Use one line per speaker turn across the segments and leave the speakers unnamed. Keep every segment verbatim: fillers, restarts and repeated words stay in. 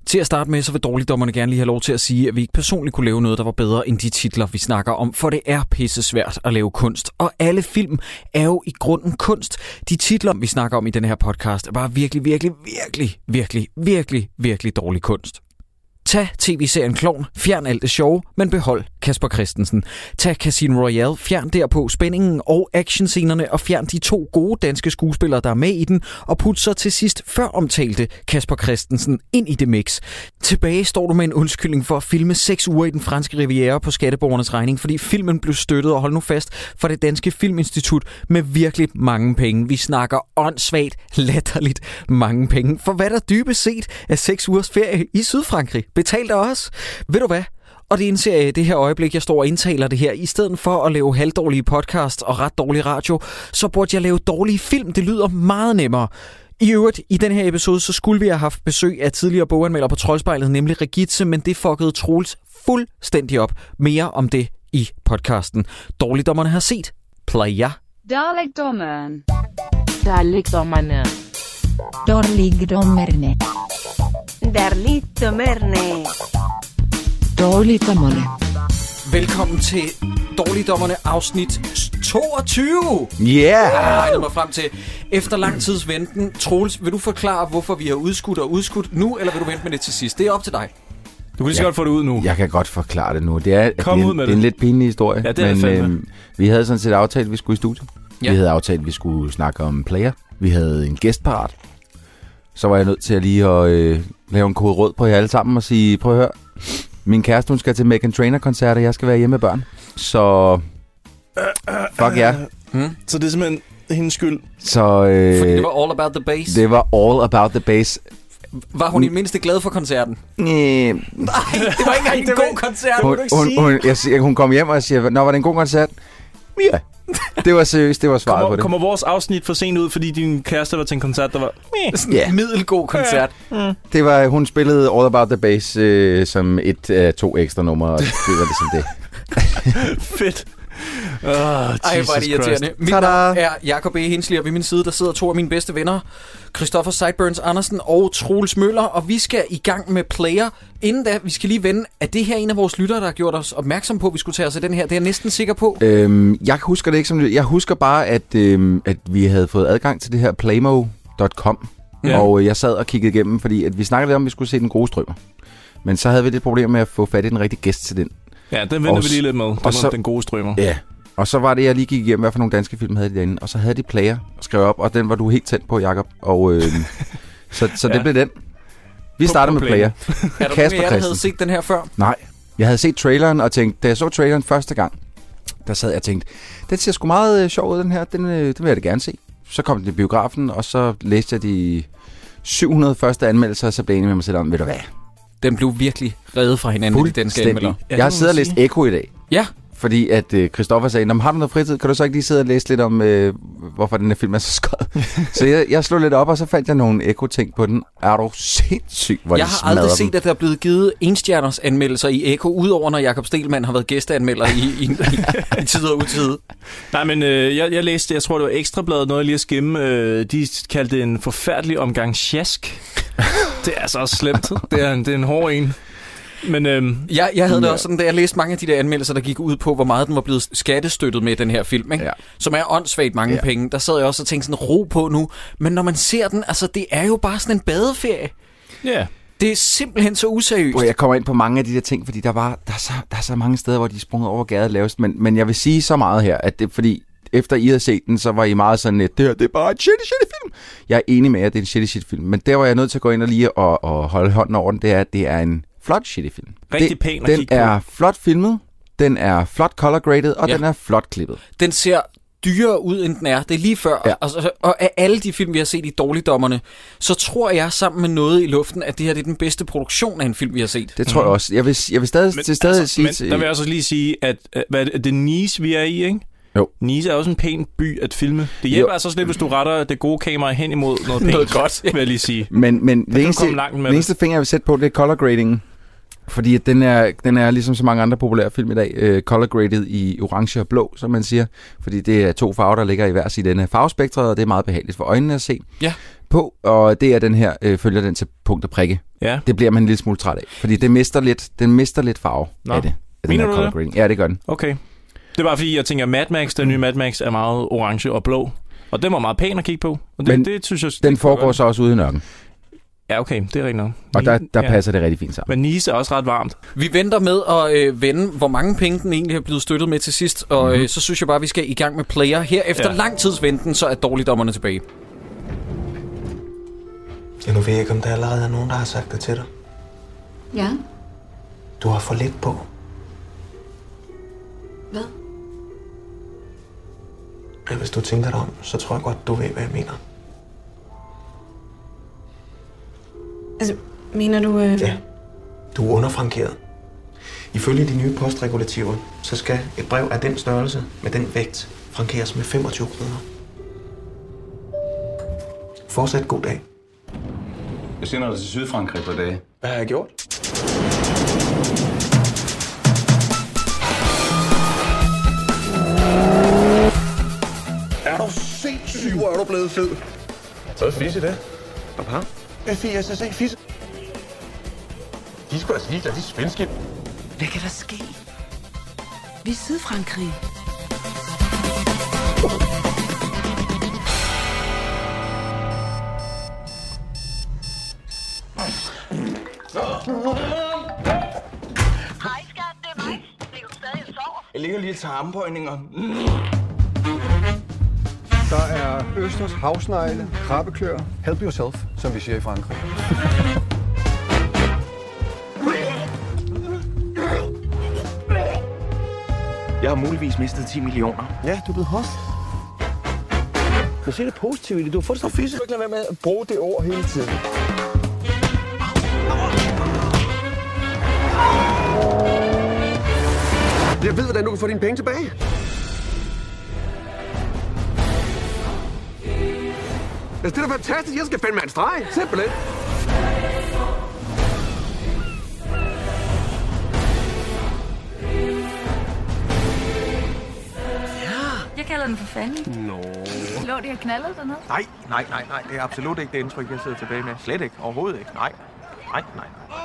Til at starte med, så vil dårligdommerne gerne lige have lov til at sige, at vi ikke personligt kunne lave noget, der var bedre end de titler, vi snakker om, for det er pisse svært at lave kunst. Og alle film er jo i grunden kunst. De titler, vi snakker om i den her podcast, er bare virkelig, virkelig, virkelig, virkelig, virkelig, virkelig dårlig kunst. Tag tv-serien Klovn, fjern alt det sjove, men behold Kasper Christensen. Tag Casino Royale, fjern derpå spændingen og actionscenerne, og fjern de to gode danske skuespillere, der er med i den, og put så til sidst før omtalte Kasper Christensen ind i det mix. Tilbage står du med en undskyldning for at filme seks uger i den franske riviera på skatteborgernes regning, fordi filmen blev støttet, og hold nu fast, for det danske filminstitut med virkelig mange penge. Vi snakker åndssvagt, latterligt mange penge. For hvad der dybest set er seks ugers ferie i Sydfrankrig. Betalt af os. Ved du hvad? Og det indser jeg i det her øjeblik, jeg står og indtaler det her. I stedet for at lave halvdårlige podcast og ret dårlig radio, så burde jeg lave dårlige film. Det lyder meget nemmere. I øvrigt, i den her episode, så skulle vi have haft besøg af tidligere boganmelder på Troldspejlet, nemlig Regitze, men det fuckede Troels fuldstændig op. Mere om det i podcasten. Dårligdommerne har set Playa.
Dårligdommerne.
Dårligdommerne.
Dårligdommerne.
Dårligdommerne.
Dårligdommerne.
Velkommen til Dårligdommerne afsnit toogtyve.
Yeah!
Jeg regner mig frem til. Efter lang tids venten. Troels, vil du forklare, hvorfor vi har udskudt og udskudt nu, eller vil du vente med det til sidst? Det er op til dig.
Du kan lige så godt få det ud nu.
Jeg kan godt forklare det nu. Det er,
Kom
det er,
ud med
det er en
det.
lidt pinlig historie.
Ja, det er
men
det
øhm, vi havde sådan set aftalt, at vi skulle i studiet.
Ja.
Vi havde aftalt, at vi skulle snakke om Player. Vi havde en gæst parat. Så var jeg nødt til at lige at øh, lave en kode rød på jer alle sammen og sige, prøv at høre, min kæreste, hun skal til Meghan Trainor-koncert, og jeg skal være hjemme med børn. Så fuck ja.
Hmm? Så det er simpelthen hendes skyld?
Så øh,
Fordi det var all about the bass.
det var all about the bass.
Var hun i det mindste glad for koncerten?
Øh,
Nej, det var ikke engang en
Det var-
god koncert.
det var-
hun,
du ikke
hun,
sige?
hun, jeg siger, hun kom hjem og siger, nå, var det en god koncert? Ja. Det var seriøst, det var svaret
Kommer,
på det.
kommer vores afsnit for sent ud, fordi din kæreste var til en koncert, der var...
Sådan en
Ja.
middelgod koncert.
Det var, hun spillede All About The Bass øh, som et af uh, to ekstra numre, og det var det som det.
Fedt. Oh,
Ej, hvor er det irriterende. Mit
Tada!
navn er Jacob E. Hensley, og ved min side, der sidder to af mine bedste venner, Christoffer Sideburns Andersen og Troels Møller, og vi skal i gang med Player. Inden da, vi skal lige vende, at det her en af vores lyttere, der har gjort os opmærksom på, at vi skulle tage os af den her. Det er jeg næsten sikker på.
Øhm, jeg husker det ikke som det. Jeg husker bare, at, øhm, at vi havde fået adgang til det her playmo punktum com,
Ja.
ja. og jeg sad og kiggede igennem, fordi at vi snakkede lidt om, at vi skulle se Den Gode Strømmer. Men så havde vi lidt problem med at få fat i den rigtige gæst til den.
Ja, den venter
Og
vi lige lidt med. Den,
og så-
den gode strømmer.
Ja. Og så var det, jeg lige gik igennem, hvad for nogle danske film havde de derinde. Og så havde de Player og skrev op, og den var du helt tændt på, Jacob. Og øh, så, så
Ja.
det blev den. Vi
På-
starter
på
med
Player.
Player.
Er der nogen af
Kasper
jer, der havde
Christensen.
set den her før?
Nej, jeg havde set traileren og tænkte, da jeg så traileren første gang, der sad jeg og tænkte, den ser sgu meget øh, sjov ud, den her, den, øh, den vil jeg da gerne se. Så kom den i biografen, og så læste jeg de syv hundrede første anmeldelser, og så blev jeg enig med mig selv om, ved du hvad?
Den blev virkelig reddet fra hinanden, de danske anmeldere.
Ja,
Jeg har
det må
siddet og
man
læst
sige.
Ekko i dag,
Ja,
fordi at øh, Christoffer sagde, har du noget fritid, kan du så ikke lige sidde og læse lidt om, øh, hvorfor den her film er så skød? Så jeg, jeg slog lidt op, og så fandt jeg nogle Ekko-ting på den. Er du sindssygt, hvor
jeg
de
har aldrig
smadrer
set,
dem.
at der er blevet givet enstjerners anmeldelser i Ekko, udover når Jakob Stelmann har været gæsteanmelder i, i, i, i tid og utid.
Nej, men øh, jeg, jeg læste, jeg tror det var Ekstrabladet, noget jeg lige at skimme. Øh, de kaldte det en forfærdelig omgang sjask. Det er så også slemt. Det er en, det er en hård en. Men øhm,
Jeg, jeg havde det
Ja.
også sådan, da jeg læste mange af de der anmeldelser, der gik ud på, hvor meget den var blevet skattestøttet med den her film, ikke?
Ja.
Som er åndssvagt mange
Ja.
penge. Der sad jeg også og tænkte sådan, ro på nu. Men når man ser den, altså det er jo bare sådan en badeferie.
ja,
Det er simpelthen så useriøst.
Hvor jeg kommer ind på mange af de der ting, fordi der, var, der, er, så, der er så mange steder, hvor de er sprunget over gaden lavest. Men, men jeg vil sige så meget her, at det fordi efter I havde set den, så var I meget sådan, at det her, det er bare en shitty, shitty film. Jeg er enig med jer, at det er en shitty, shitty film. Men der var jeg nødt til at gå ind og lige og, og holde hånden over den, det er, at det er en flot shitty film.
rigtig
det,
pæn at
Den
kigge
er flot filmet, den er flot color graded, og
Ja.
ja. den er flot klippet.
Den ser dyrere ud, end den er. Det er lige før.
Ja.
Og, og, og af alle de film, vi har set i Dårligdommerne, så tror jeg sammen med noget i luften, at det her det er den bedste produktion af en film, vi har set.
Det tror mm. jeg også. Jeg vil, jeg vil stadig,
Men,
til stadig
altså,
sige...
men
til,
der vil jeg også lige sige, at øh, hvad er det, det er Nice, vi er i, ikke?
Jo.
Nice er også en pæn by at filme. Det hjælper
Jo.
altså også lidt, hvis du retter det gode kamera hen imod noget pænt.
Noget godt.
vil jeg lige sige.
Men, men
kan
det
du
eneste,
komme langt med
det eneste finger, jeg vil sætte på, det er color gradingen. Fordi at den, er, den er ligesom så mange andre populære film i dag, øh, color graded i orange og blå, som man siger. Fordi det er to farver, der ligger i hver side denne farvespektret, og det er meget behageligt for øjnene at se
ja.
på. Og det er den her, øh, følger den til punkt og prikke.
Ja.
Det bliver man en lille smule træt af, fordi det mister lidt, den mister lidt farve Nå. af det. Af
Mener
den
du
color grading. Ja, det gør den.
Okay. Det var fordi, jeg tænker, Mad Max, den nye Mad Max, er meget orange og blå. Og den var meget pæn at kigge på. Og det,
Men
det, synes jeg,
den
det
foregår så også ude i nørken.
Ja, okay, det er rigtigt nok.
Og der, der
ja.
passer det rigtig fint sammen.
Men Nice er også ret varmt.
Vi venter med at øh, vende, hvor mange penge den egentlig har blevet støttet med til sidst. Og mm-hmm. øh, så synes jeg bare, at vi skal i gang med player. Her efter ja. lang tids venten, så er dårligdommerne tilbage.
Ja, nu ved jeg ikke, om der allerede er nogen, der har sagt det til dig.
Ja.
Du har for lidt på.
Hvad?
Ja, hvis du tænker dig om, så tror jeg godt, du ved, hvad jeg mener.
Altså, mener du... Øh...
Ja, du er underfrankeret. Ifølge de nye postregulativer, så skal et brev af den størrelse med den vægt frankeres med femogtyve kroner. Fortsat god dag.
Jeg sender dig til Sydfrankrig på dage.
Hvad har jeg gjort?
Er du sindssyg, hvor er du blevet fed?
Så er det fisse det.
Hvad? F I S S A, fisse. De skulle altså lige lade de svenske.
Hvad kan der ske? Vi er Sydfrankrig.
Hej skat, det er mig. Ligger du stadig og sover?
Jeg ligger lige til armbøjninger. Der er østers, havsnegle, krabbeklør. Help yourself, som vi siger i Frankrig.
Jeg har muligvis mistet ti millioner.
Ja, du er blevet host. Du ser det positivt i det. Du har fået det så fisse. Du kan ikke lade være med at bruge det ord hele tiden. Jeg ved, hvordan du kan få dine penge tilbage. Altså, det er da fantastisk. Jeg skal fandme en streg. Simpelthen.
Jeg kalder den for Fanny.
Nå.
Lå de har knaldet dernede?
Nej, nej, nej, nej. Det er absolut ikke det indtryk, jeg sidder tilbage med. Slet ikke. Overhovedet ikke. Nej. Nej, nej.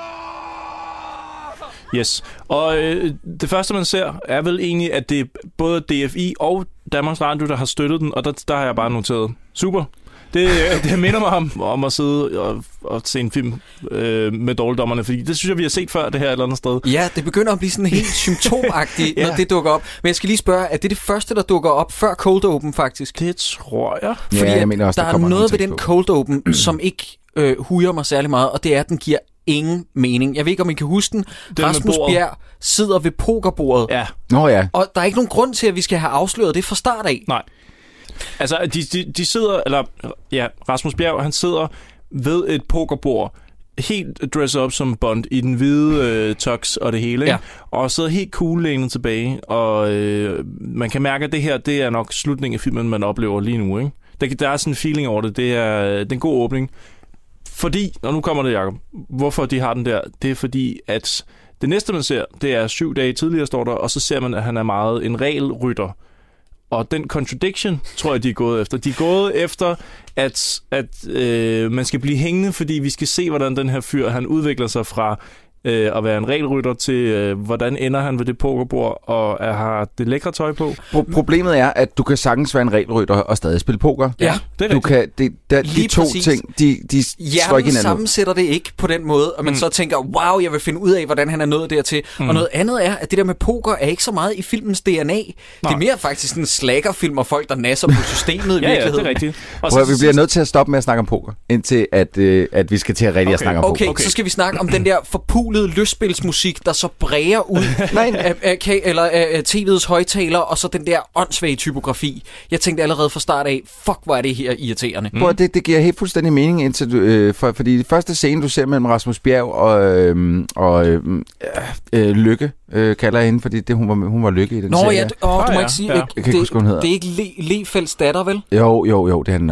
Yes. Og øh, det første, man ser, er vel egentlig, at det er både D F I og Danmarks Radio, der har støttet den, og der, der har jeg bare noteret. Super. Det, det minder mig om, om at sidde og, og se en film øh, med dårligdommerne, fordi det synes jeg, vi har set før, det her et eller andet sted.
Ja, det begynder at blive sådan helt symptomagtigt, ja. når det dukker op. Men jeg skal lige spørge, er det det første, der dukker op før Cold Open, faktisk?
Det tror jeg.
Fordi
ja, jeg mener også,
der, der er noget ved den på. Cold Open, som ikke øh, hujer mig særlig meget, og det er, at den giver ingen mening. Jeg ved ikke, om I kan huske den. den Rasmus Bjerg sidder ved pokerbordet.
Ja.
Nå ja.
Og der er ikke nogen grund til, at vi skal have afsløret det fra start af.
Nej. Altså, de, de, de sidder, eller ja, Rasmus Bjerg, han sidder ved et pokerbord, helt dresset op som Bond i den hvide øh, tux og det hele,
ja.
og sidder helt cool lænet tilbage, og øh, man kan mærke, at det her, det er nok slutningen af filmen, man oplever lige nu, ikke? Der, der er sådan en feeling over det, det er, det er en god åbning. Fordi, og nu kommer det, Jacob, hvorfor de har den der, det er fordi, at det næste, man ser, det er syv dage tidligere, står der, og så ser man, at han er meget en regelrytter. Og den contradiction, tror jeg, de er gået efter. De er gået efter, at, at øh, man skal blive hængende, fordi vi skal se, hvordan den her fyr, han udvikler sig fra øh, at være en regelrytter til, øh, hvordan ender han ved det pokerbord, og er, har det lækre tøj på.
Pro- problemet er, at du kan sagtens være en regelrytter og stadig spille poker.
Ja, det er
du kan, det, der, De to
præcis.
ting, de, de slår ikke hinanden.
sammensætter det ikke på den måde, og man mm. så tænker, wow, jeg vil finde ud af, hvordan han er nået dertil. Mm. Og noget andet er, at det der med poker er ikke så meget i filmens D N A. Nej. Det er mere faktisk en slaggerfilm og folk, der nasser på systemet i
ja,
virkeligheden.
Ja, det er rigtigt. Og
Prøv, så, vi bliver nødt til at stoppe med at snakke om poker, indtil at, øh, at vi skal til at rigtig
okay.
at snakke om
okay,
poker.
Okay, så skal vi snakke om den der forpulede lystspilsmusik, der så bræger ud af, af, eller af T V's højtaler, og så den der åndssvage typografi. Jeg tænkte allerede fra start af, fuck, hvor er det her irriterende.
Mm. Prøv, det, det giver helt fuldstændig mening, indtil du, øh, for, fordi det første scene, du ser mellem Rasmus Bjerg og, øh, og øh, øh, Lykke, øh, kalder jeg hende, fordi det, hun, var, hun var Lykke i den
Nå,
serie.
ja, åh, du må
ja,
ikke sige,
ja.
det,
Jeg kan ikke huske, hun hedder.
Det er ikke Le- Lefælds datter, vel?
Jo, jo, jo, det er det nok.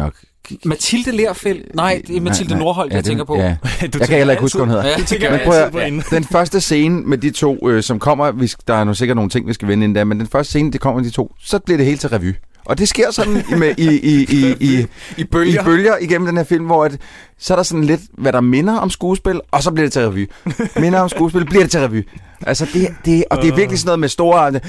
Mathilde Lerfeldt? Nej, det er Mathilde
nej, nej.
Nordholt,
Ja,
jeg
det,
tænker på.
Ja. Jeg kan heller ikke huske, hvad hun hedder.
Ja, det
men prøv at, ja, den første scene med de to, øh, som kommer, vi, der er nu sikkert nogle ting, vi skal vende inden da, men den første scene, det kommer med de to, så bliver det helt til revy. Og det sker sådan med, i, i, i, i,
I, bølger.
i bølger igennem den her film, hvor at, så er der sådan lidt, hvad der minder om skuespil, og så bliver det til revy. Minder om skuespil, bliver det til revy. Altså, det, det, og det er virkelig sådan noget med store... Nej,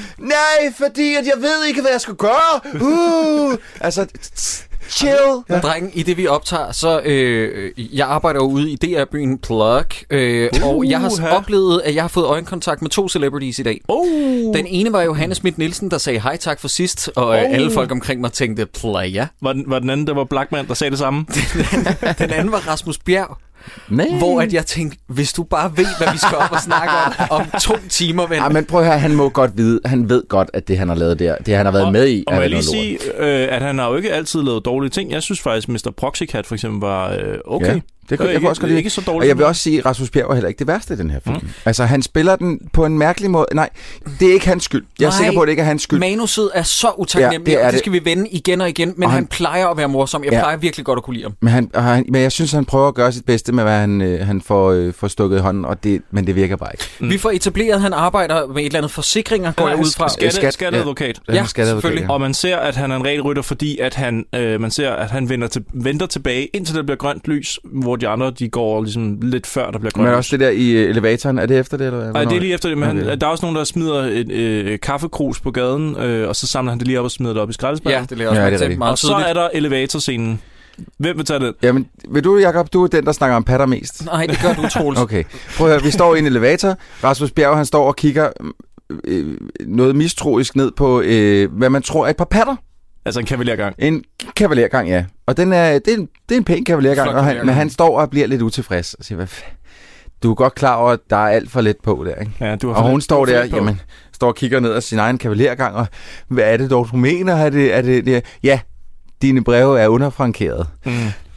fordi at jeg ved ikke, hvad jeg skal gøre. Uh, altså... Chill.
Ja. Drengen, i det vi optager, så øh, jeg arbejder jo ude i D R-byen Plug, øh, uh, og jeg har uh, oplevet, at jeg har fået øjenkontakt med to celebrities i dag. Uh. Den ene var Johannes Schmidt Nielsen, der sagde hej tak for sidst, og uh. alle folk omkring mig tænkte, playa.
Var den, var den anden, der var Blackman, der sagde det samme?
den, den anden var Rasmus Bjerg.
Nej.
Hvor at jeg tænkte, hvis du bare ved, hvad vi skal op og snakke om om to timer, ven.
Ja, men prøv at høre, han må godt vide, han ved godt, at det han har lavet der, det han har været
og,
med i,
og må jeg lige sige, øh, at han har jo ikke altid lavet dårlige ting. Jeg synes faktisk, mister Proxycat for eksempel var øh, okay.
Ja. Det kan, jeg
ikke,
også godt lide.
Ikke så dårligt.
Og jeg vil også sige, at Rasmus Bjerg var heller ikke det værste i den her film. Mm. Altså, han spiller den på en mærkelig måde. Nej, det er ikke hans skyld. Jeg er Nej, sikker på, at det ikke er hans skyld.
Manuset er så utaknemmelig, ja, det, og det, det skal vi vende igen og igen. Men og han, han plejer at være morsom. Jeg ja. plejer virkelig godt at kunne lide ham.
Men, han, han, men jeg synes, han prøver at gøre sit bedste med, hvad han, øh, han får, øh, får stukket i hånden, og det, men det virker bare ikke.
Mm. Vi får etableret, at han arbejder med et eller andet forsikringer, går jeg ud fra.
Skatte, skat, skatteadvokat.
Ja, ja selvfølgelig.
Og man ser, at han er en regelrytter, fordi at han, øh, man ser, at han vender, til, venter tilbage, indtil der bliver grønt lys, hvor de andre de går ligesom lidt før, der bliver grønt.
Men også det der i elevatoren, er det efter det? Eller
Nej, det er lige efter det, men okay. han, der er også nogen, der smider et øh, kaffekrus på gaden, øh, og så samler han det lige op og smider det op i skraldespanden.
Ja, det lærer også ja, det er meget
og så er der elevatorscenen. Hvem vil tage den?
Jamen, vil du, Jacob, du er den, der snakker om patter mest.
Nej, det gør du, Troels.
Okay, prøv at høre, vi står i en elevator. Rasmus Bjerg, han står og kigger øh, noget mistroisk ned på, øh, hvad man tror er et par patter.
Altså en kavalergang.
En kavalergang, ja. Og den er, det, er en, det er en pæn kavalergang, og han, men han står og bliver lidt utilfreds og siger, hvad f- du er godt klar over, at der er alt for lidt på der, ikke?
Ja, du har
og hun
lidt,
står der, jamen, står og kigger ned af sin egen kavalergang, og hvad er det dog, du mener? Er det, er det, det? Ja, dine breve er underfrankeret. Mm.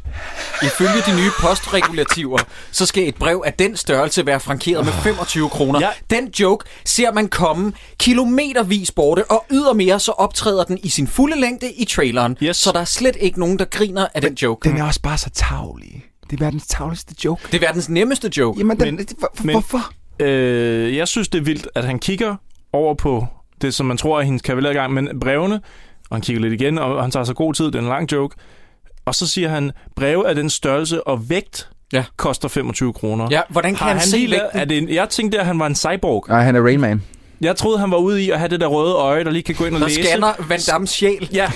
Ifølge de nye postregulativer, så skal et brev af den størrelse være frankeret med femogtyve kroner. Ja. Den joke ser man komme kilometervis borte, og ydermere så optræder den i sin fulde længde i traileren. Yes. Så der er slet ikke nogen, der griner af den joke.
Den er også bare så tavlig. Det er verdens tavligste joke.
Det er verdens nemmeste joke.
Jamen, den,
men,
for,
men,
hvorfor?
Øh, jeg synes, det er vildt, at han kigger over på det, som man tror er hendes kavalergang, men brevene, og han kigger lidt igen, og han tager så god tid, det er en lang joke. Og så siger han, breve af den størrelse og vægt ja. koster femogtyve kroner.
Ja, hvordan kan han, han se vægten?
Er det en, jeg tænkte, at han var en cyborg.
Nej, han er Rain Man.
Jeg troede, han var ude i at have det der røde øje, der lige kan gå ind og
der
læse.
Der scanner Van Dammes sjæl.
Ja,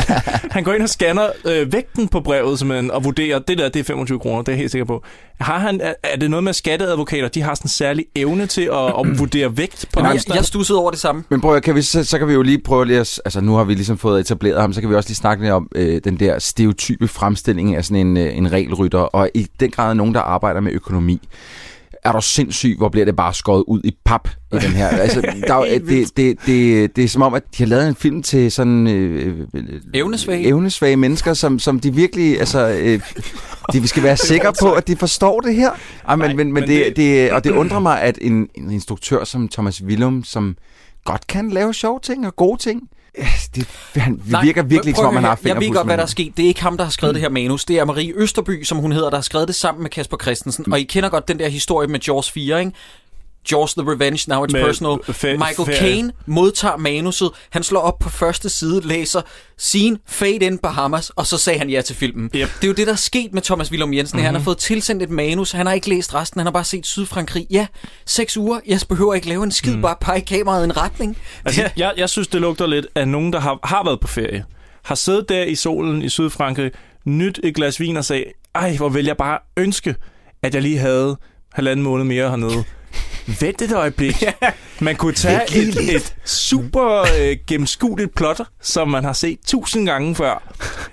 han går ind og scanner øh, vægten på brevet, simpelthen, og vurderer, det der, det er femogtyve kroner, det er jeg helt sikker på. Har han, er, er det noget med skatteadvokater, de har sådan en særlig evne til at, at vurdere vægt på
jeg, jeg stussede over det samme.
Men prøv, kan vi, så, så kan vi jo lige prøve lige at, altså nu har vi ligesom fået etableret ham, så kan vi også lige snakke lidt om øh, den der stereotype fremstilling af sådan en, øh, en regelrytter, og i den grad nogen, der arbejder med økonomi. Er du sindssyg, hvor bliver det bare skåret ud i pap i den her? Altså, der er, det, det, det, det er som om, at de har lavet en film til sådan øh,
evnesvage.
evnesvage mennesker, som, som de virkelig, altså, øh, de skal være sikre på, at de forstår det her. Ej, men, Nej, men, men det, det, og det undrer mig, at en, en instruktør som Thomas Willum, som godt kan lave sjove ting og gode ting, det, han Nej, virker virkelig som om, han har fingerpulsen.
Jeg ved godt, hvad der er sket. Det er ikke ham, der har skrevet mm. det her manus. Det er Marie Østerby, som hun hedder, der har skrevet det sammen med Kasper Christensen. Mm. Og I kender godt den der historie med Jaws fire, ikke? Jaws the Revenge, Now It's med Personal. F- Michael f- Caine modtager manuset. Han slår op på første side, læser scene, fade in Bahamas, og så sagde han ja til filmen. Yep. Det er jo det, der er sket med Thomas Willum Jensen. Mm-hmm. Han har fået tilsendt et manus. Han har ikke læst resten. Han har bare set Sydfrankrig. Ja, seks uger. Jeg behøver ikke lave en skid, mm. bare pege kameraet i en retning.
Altså, jeg, jeg synes, det lugter lidt af nogen, der har, har været på ferie. Har siddet der i solen i Sydfrankrig, nyt et glas vin og sagde, ej, hvor vil jeg bare ønske, at jeg lige havde halvanden måned mere hernede. Vent et øjeblik. Man kunne tage et, et super øh, gennemskueligt plot, som man har set tusind gange før.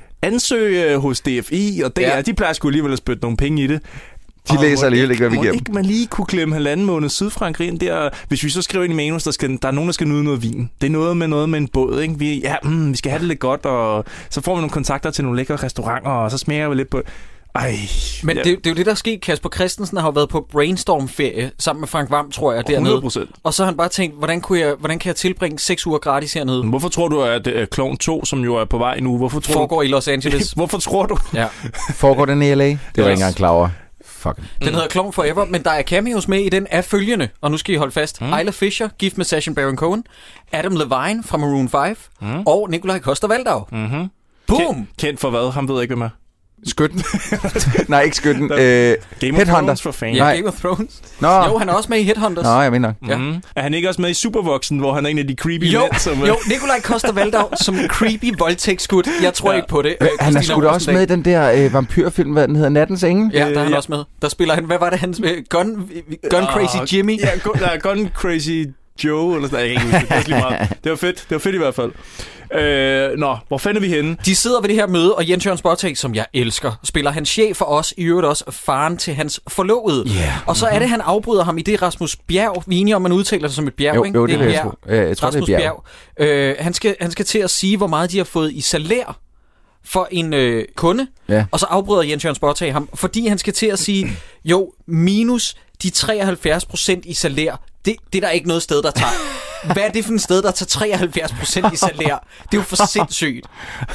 Ansøge hos D F I, og D R, ja. de plejer sgu alligevel at spytte nogle penge i det.
De læser alligevel ikke, hvad vi giver dem.
Må ikke man lige kunne klemme halvanden måned Sydfrankrig ind der? Hvis vi så skriver ind i manus, der, skal, der er nogen, der skal nyde noget vin. Det er noget med noget med en båd, ikke? Vi, ja, mm, vi skal have det lidt godt, og så får vi nogle kontakter til nogle lækre restauranter, og så smager vi lidt på... Ej.
Men
ja.
det, det er jo det, der er sket. Kasper Christensen har jo været på brainstorm-ferie sammen med Frank Hvam, tror jeg, dernede.
hundrede procent.
Og så har han bare tænkt, hvordan, kunne jeg, hvordan kan jeg tilbringe seks uger gratis hernede?
Hvorfor tror du, at uh, Klovn to, som jo er på vej nu, hvorfor tror
foregår
du...
i Los Angeles?
Hvorfor tror du?
Ja.
Foregår den i L A? Det var
yes.
ikke engang klar over. Fuck.
Den hedder Klovn Forever, men der er cameos med i den af følgende, og nu skal I holde fast. Mm. Isla Fisher, gift med Sacha Baron Cohen, Adam Levine fra Maroon fem, mm. og Nikolaj Coster-Waldau.
Mm-hmm.
Boom!
Kendt, kendt for hvad? Han ved ikke, hvem er.
Skytten. Nej, ikke Skytten.
Der,
øh,
Game of Thrones for fan.
Ja, Game of Thrones.
Nå.
Jo, han er også med i Headhunters.
Nå, jeg mener.
Ja.
Mm-hmm. Er han ikke også med i Supervoksen, hvor han er en af de creepy
jo,
mænd? Som,
jo, Nikolaj Coster-Waldau som creepy voldtægtsskud. Jeg tror ja. ikke på det.
Øh, han er sgu da også med i den der øh, vampyrfilm, hvad den hedder, Nattens Engel.
Ja, der er han
ja.
også med. Der spiller han, hvad var det, han med? Gun, Gun Crazy
uh,
Jimmy?
Ja, der er Gun Crazy Joe, eller sådan, jeg kan ikke huske det. Det, meget. Det var fedt. Det var fedt i hvert fald. Øh, nå, hvor fanden er vi henne?
De sidder ved det her møde, og Jens Jørgen Spottag, som jeg elsker, spiller hans chef for os, i øvrigt også faren til hans forlovede.
Yeah.
Og så er det, han afbryder ham i det Rasmus Bjerg. Vi er enige om, man udtaler det som et bjerg,
jo,
ikke?
Jo, det,
det er
jeg tror. Øh, jeg tror,
Rasmus
det er Bjerg.
Bjerg. Øh, han, skal, han skal til at sige, hvor meget de har fået i salær for en øh, kunde, ja. Og så afbryder Jens Jørgen Spottag ham, fordi han skal til at sige, jo, minus de treoghalvfjerds procent i salær, det, det er der ikke noget sted, der tager. Hvad er det for et sted, der tager treoghalvfjerds procent i salær? Det er jo for sindssygt.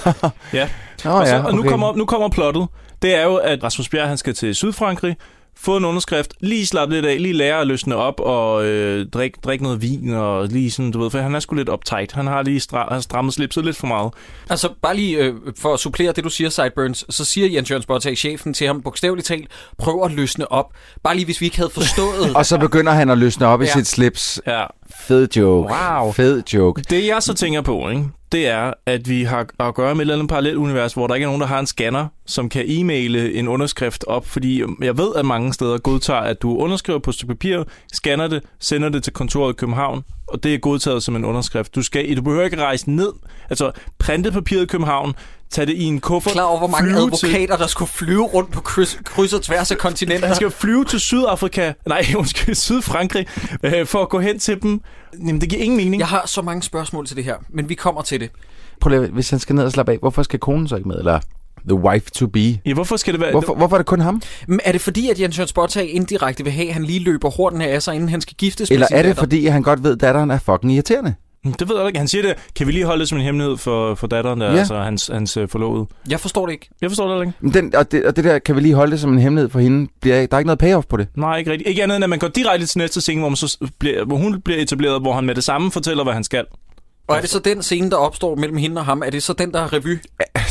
Ja.
Oh,
og, så,
ja, okay.
og nu, kommer, nu kommer plottet. Det er jo, at Rasmus Bjerg han skal til Sydfrankrig, få en underskrift, lige slappe lidt af, lige lære at løsne op og øh, drikke drik noget vin og lige sådan, du ved, for han er sgu lidt uptight. Han har lige stra- har strammet slipset lidt for meget.
Altså, bare lige øh, for at supplere det, du siger, Sideburns, så siger Jens Jørgen Spottag, chefen, til ham bogstaveligt talt, prøv at løsne op. Bare lige, hvis vi ikke havde forstået.
Og så begynder han at løsne op i ja. sit slips.
Ja.
Fed joke.
Wow.
Fed joke.
Det, jeg så tænker på, ikke, det er, at vi har at gøre med et eller andet parallelunivers, hvor der ikke er nogen, der har en scanner, som kan e-maile en underskrift op, fordi jeg ved, at mange steder godtager, at du underskriver på et stykke papir, scanner det, sender det til kontoret i København, og det er godtaget som en underskrift. Du, skal, du behøver ikke rejse ned, altså printe papiret i København, tag det i en kuffert.
Klar over, hvor mange advokater, til... der skulle flyve rundt på kryds, kryds og tværs af kontinenter.
Han skal flyve til Sydafrika, nej, undskyld, Sydfrankrig, øh, for at gå hen til dem. Jamen, det giver ingen mening.
Jeg har så mange spørgsmål til det her, men vi kommer til det.
Prøv lige, hvis han skal ned og slappe af, hvorfor skal konen så ikke med, eller the wife to be?
Ja, hvorfor skal det være...
Hvorfor, hvorfor er det kun ham?
Men er det fordi, at Jens Jørgen Spottag indirekte vil have, at han lige løber hornene af sig, inden han skal giftes?
Eller er det
datter?
fordi, at han godt ved, at datteren er fucking irriterende?
Det ved jeg ikke. Han siger det. Kan vi lige holde det som en hemmelighed for, for datteren, der, ja. altså hans, hans uh, forlovede?
Jeg forstår det ikke.
Jeg forstår det ikke.
Men den, og, det, og det der, kan vi lige holde det som en hemmelighed for hende? Bliver, der er ikke noget payoff på det?
Nej, ikke rigtigt. Ikke andet end, at man går direkte til næste scene, hvor, man så bliver, hvor hun bliver etableret, hvor han med det samme fortæller, hvad han skal.
Og er det så den scene, der opstår mellem hende og ham? Er det så den, der er revy?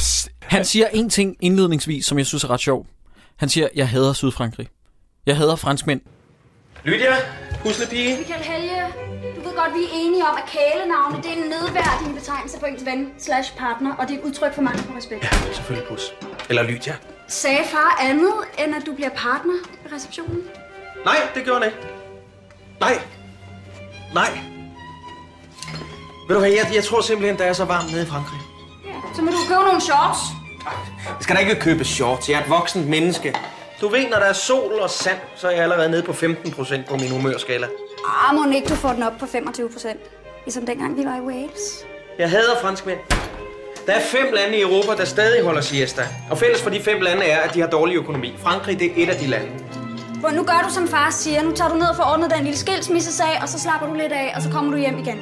Han siger en ting indledningsvis, som jeg synes er ret sjov. Han siger, jeg hader Sydfrankrig. Jeg hader franskmænd.
Lydia, puslepige.
Michael Helge, du ved godt, vi er enige om, at kælenavne, det er en nedværdigende betegnelse for ens ven slash partner, og det er et udtryk for mangel på respekt.
Ja, selvfølgelig pus. Eller Lydia.
Sagde far andet, end at du bliver partner ved receptionen?
Nej, det gjorde han ikke. Nej. Nej. Ved du hvad, jeg, jeg tror simpelthen, der er så varmt nede i Frankrig.
Ja, så må du købe nogle shorts.
Jeg skal da ikke købe shorts. Jeg er et voksent menneske. Du ved, når der er sol og sand, så er jeg allerede nede på femten procent på min humørskala.
Ah, må ikke du får den op på femogtyve procent. Ligesom dengang vi var i Wales.
Jeg hader franskmænd. Der er fem lande i Europa, der stadig holder siesta. Og fælles for de fem lande er, at de har dårlig økonomi. Frankrig, det er et af de lande.
Hvor nu gør du, som far siger. Nu tager du ned og får ordnet den lille skilsmissesag, og så slapper du lidt af, og så kommer du hjem igen.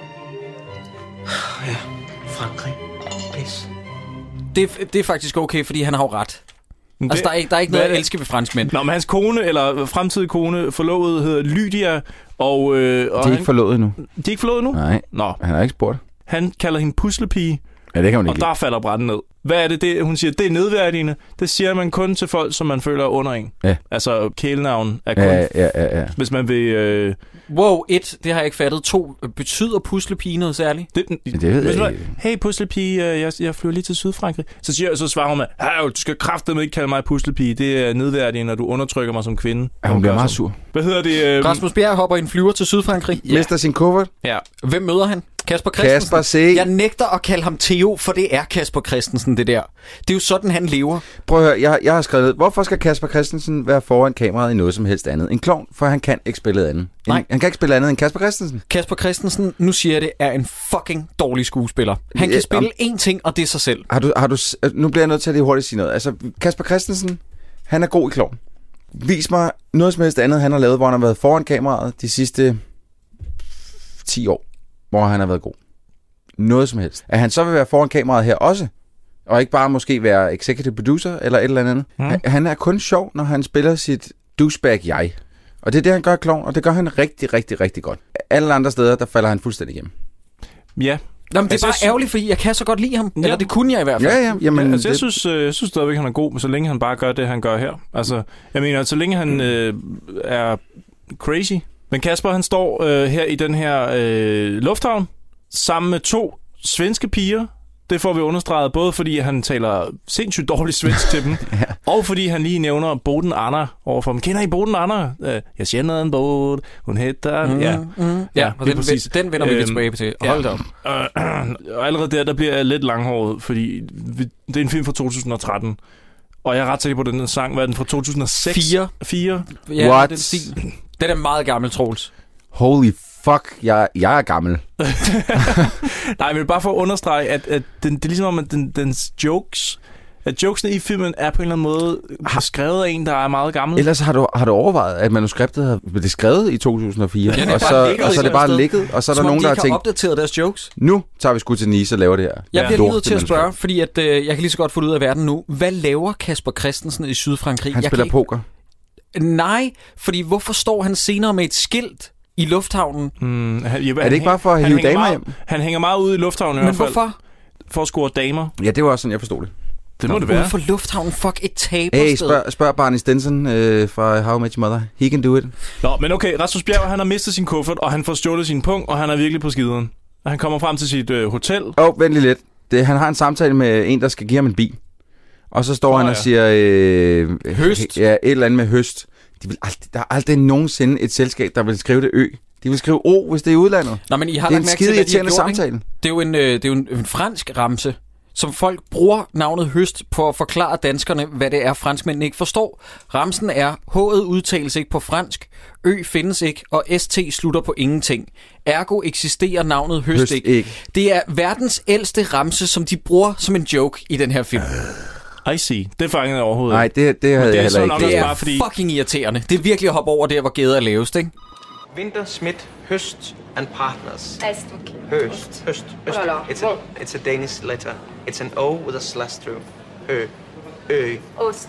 Ja, Frankrig. Pis.
Det, det er faktisk okay, fordi han har jo ret. Det, altså, der er, ikke, der er ikke noget at elske ved franskmænd.
Nå, men hans kone, eller fremtidige kone, forlovede, hedder Lydia, og... Øh, og
de er ikke forlovet endnu.
De er ikke forlovet endnu?
Nej,
Nå.
Han har ikke spurgt.
Han kalder hende puslepige,
ja, det kan man ikke
og der falder branden ned. Hvad er det, det, hun siger? Det er nedværdigende. Det siger man kun til folk, som man føler er under en.
Ja.
Altså, kælenavn er kun...
Ja, ja, ja, ja.
Hvis man vil... Øh...
Wow, et, det har jeg ikke fattet. To, betyder puslepige noget særligt?
Det,
det ved jeg
man,
ikke.
Hey, puslepige, jeg, jeg flyver lige til Sydfrankrig. Så, siger, så svarer hun med, du skal kraftedeme ikke kalde mig puslepige. Det er nedværdigende, når du undertrykker mig som kvinde.
Ja, hun bliver meget sur.
Hvad hedder det? Øh...
Rasmus Bjerg hopper i en flyver til Sydfrankrig.
Ja. Mister sin kuffert.
Ja. Hvem møder han? Kasper Christensen.
Kasper C.
Jeg nægter at kalde ham Theo, for det er Kasper Christensen, det der. Det er jo sådan, han lever.
Prøv at høre, jeg, jeg har skrevet ned. Hvorfor skal Kasper Christensen være foran kameraet i noget som helst andet? En klovn, for han kan ikke spille andet. En,
Nej.
Han kan ikke spille andet end Kasper Christensen.
Kasper Christensen, nu siger jeg det, er en fucking dårlig skuespiller. Han kan spille én ting, og det er sig selv.
Har du, har du, nu bliver jeg nødt til at lige hurtigt sige noget. Altså, Kasper Christensen, Han er god i klovn. Vis mig noget som helst andet, han har lavet, hvor han har været foran kameraet de sidste ti år, hvor han har været god. Noget som helst. At han så vil være foran kameraet her også, og ikke bare måske være executive producer eller et eller andet. Mm. Han er kun sjov, når han spiller sit douchebag-jeg. Og det er det, han gør i klovn, og det gør han rigtig, rigtig, rigtig godt. Alle andre steder, der falder han fuldstændig igennem.
Ja.
Nå, men det er bare ærgerligt, fordi jeg kan så godt lide ham. Ja. Eller det kunne jeg i hvert fald.
Ja, ja. Jamen,
ja altså, jeg,
det...
synes, øh, jeg synes stadigvæk, han er god, men så længe han bare gør det, han gør her. Altså, jeg mener, så længe han øh, er crazy. Men Kasper, han står øh, her i den her øh, lufthavn, sammen med to svenske piger. Det får vi understreget, både fordi han taler sindssygt dårligt svensk til dem, ja. Og fordi han lige nævner Boden Anna overfor dem. Kender I Boden Anna? Jeg kender en Bod. Hun hedder...
Mm,
ja,
mm. ja, ja og den, den vender vi lidt tilbage til. Hold da op.
Og allerede der, der bliver jeg lidt langhåret, fordi det er en film fra to tusind og tretten. Og jeg er ret sikker på, den her sang. Hvad er den fra to tusind og seks?
Fire.
Fire.
Ja, What? Den, stil. Den er meget gammel, Troels.
Holy fuck, jeg, jeg er gammel.
Nej, men bare for at understrege, at, at den, det er ligesom, at den, dens jokes, at jokesene i filmen er på en eller anden måde skrevet af en, der er meget gammel.
Ellers har du, har du overvejet, at manuskriptet blev det skrevet i to tusind og fire,
ja,
og, så, og så er det bare ligget, og så er der nogen, der har tænkt...
Som de ikke har opdateret deres jokes.
Nu tager vi sgu til Nice og laver det her.
Jeg bliver ja. nødt til at spørge, fordi at, øh, jeg kan lige så godt få det ud af verden nu. Hvad laver Kasper Christensen i Sydfrankrig?
Han
jeg
spiller
kan...
poker.
Nej, fordi hvorfor står han senere med et skilt i lufthavnen?
Hmm, han, ja,
er det ikke bare for at hive damer
meget,
hjem?
Han hænger meget ude i lufthavnen i
Men
hvert fald.
hvorfor?
For at score damer.
Ja, det var også sådan, jeg forstod det.
Det må Nå, det være.
Ude for lufthavnen, fuck et tabersted.
Hey, spørg, spørg Barney Stinson øh, fra How I Met Your Mother. He can do it.
Nå, men okay, Rasmus Bjerg, han har mistet sin kuffert, og han får stjålet sin punkt, og han er virkelig på skideren. Han kommer frem til sit øh, hotel.
Åh, oh, vent lige lidt. Det, han har en samtale med en, der skal give ham en bil. Og så står oh, han og ja. siger... Øh,
høst?
Ja, et eller andet med høst. De vil aldrig, der er aldrig nogensinde et selskab, der vil skrive det ø. De vil skrive O, hvis det er i udlandet.
Nå, men I har
det er en skide irriterende samtale.
Det er jo en, øh, det er jo en, en fransk ramse, som folk bruger navnet høst på at forklare danskerne, hvad det er, franskmændene ikke forstår. Ramsen er, H'et udtales ikke på fransk, Ø findes ikke, og S T slutter på ingenting. Ergo eksisterer navnet høst, høst ikke. ikke. Det er verdens ældste ramse, som de bruger som en joke i den her film.
I see. Det fangede jeg overhovedet.
Nej, det, det havde
det
jeg heller ikke.
Det er bare, fordi... fucking irriterende. Det er virkelig at hoppe over der, hvor gæder er lavest, ikke?
Winter, Schmidt, Høst and Partners.
Astok.
Høst. Høst. Høst. It's a, it's a Danish letter. It's an O with a slash through. Ø. Ø.
Ost.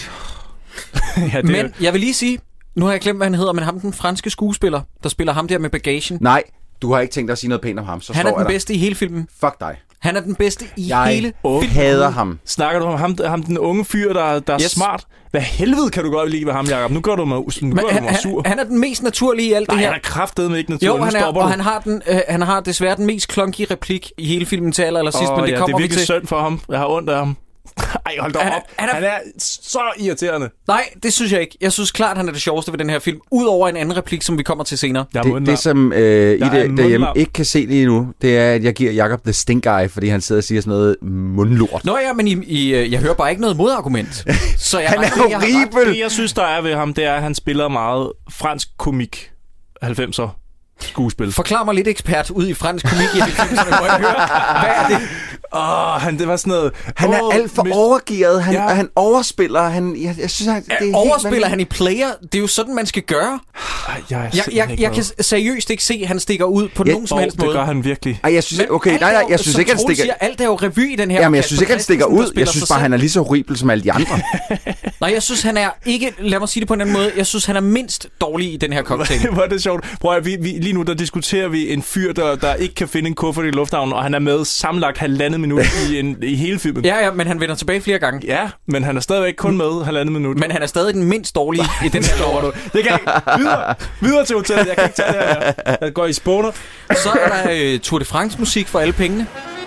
Ja, det... Men jeg vil lige sige, nu har jeg glemt, hvad han hedder, men ham den franske skuespiller, der spiller ham der med bagagen.
Nej, du har ikke tænkt dig at sige noget pænt om ham. Så
han er den bedste i hele filmen.
Fuck dig.
Han er den bedste i
jeg
hele filmen.
Jeg hader ham.
Snakker du om ham, ham den unge fyr, der, der yes. er smart? Hvad helvede kan du godt lide ved ham, Jacob? Nu gør du mig, nu gør
han,
du mig sur.
Han, han er den mest naturlige i alt
Nej,
det her.
Nej, han er kraftedeme ikke naturlig.
Jo, han er, og han har, den, øh, han har desværre den mest klunky replik i hele filmen til aller, aller sidst, oh, men det
ja,
kommer
vi til. Det er virkelig synd
for
ham. Jeg har ondt af ham. Ej, hold da op. Han, han, er, han er så irriterende.
Nej, det synes jeg ikke. Jeg synes klart, han er det sjoveste ved den her film. Udover en anden replik, som vi kommer til senere.
Det, det som øh, I det, derhjemme ikke kan se lige nu, det er, at jeg giver Jacob the stink eye, fordi han sidder og siger sådan noget mundlort.
Nå ja, men I, I, jeg hører bare ikke noget modargument. Så jeg
han er horribel.
Det, jeg synes, der er ved ham, det er, at han spiller meget fransk komik. halvfemser skuespil.
Forklar mig lidt ekspert ud i fransk komik i det film, så jeg må høre. Hvad er det?
Åh, oh, han, det var sådan noget...
Han
oh,
er alt for mis- overgearet. Han, ja. han overspiller. Han, jeg, jeg synes, han, det er
overspiller
helt,
han i Player? Det er jo sådan, man skal gøre.
Ej, jeg,
jeg, jeg, jeg, jeg kan seriøst ikke se, at han stikker ud på ja, nogen som helst
måde.
Det
gør han virkelig.
Ej, jeg synes, okay, nej, nej, jeg synes ikke, han stikker...
Siger, alt er jo revy i den her.
Jamen, jeg synes ikke, han stikker ud. Jeg synes bare, han er lige så horribel som alle de andre.
Nej, jeg synes, han er ikke... Lad mig sige det på en anden måde. Jeg synes, han er mindst dårlig i den her cocktail.
Hvor er det sjovt. Prøv at vi, vi, lige nu, der diskuterer vi en fyr, der, der ikke kan finde en kuffert i lufthavnen, og han er med sammenlagt halvandet minut i, en, i hele filmen.
Ja, ja, men han vender tilbage flere gange.
Ja, men han er stadigvæk kun med halvandet minut.
Men han er stadig den mindst dårlige i den her lort.
Det kan ikke. Videre, videre til hotellet. Jeg kan ikke tage det her. Jeg går i spåner.
Så er der uh, Tour de France musik for alle pengene.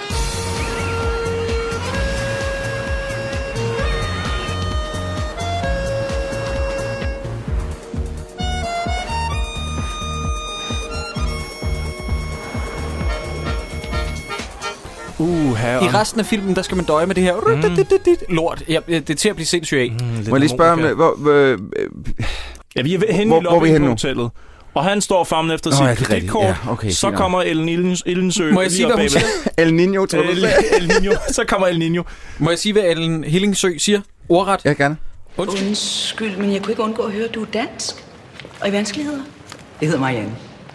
Uh,
have
I resten af filmen, der skal man døje med det her mm. lort. Ja, det er til at blive sindssygt af.
Mm, Må jeg lige spørge om det? Hvor, øh,
ja, vi er henne
hvor,
i lobbyen på hotellet. Og han står frem efter oh, sit kreditkort. Ja, okay, så fint. Kommer El Nilensø.
Må jeg sige, hvad hun siger?
El Nino, tror du
El, El Nino. Så kommer El Nino.
Må jeg sige, hvad Ellen Hillingsø siger? Ordret.
Ja, gerne.
Undskyld. Undskyld, men jeg kunne ikke undgå at høre, at du er dansk. Og i vanskeligheder? Jeg hedder Marianne.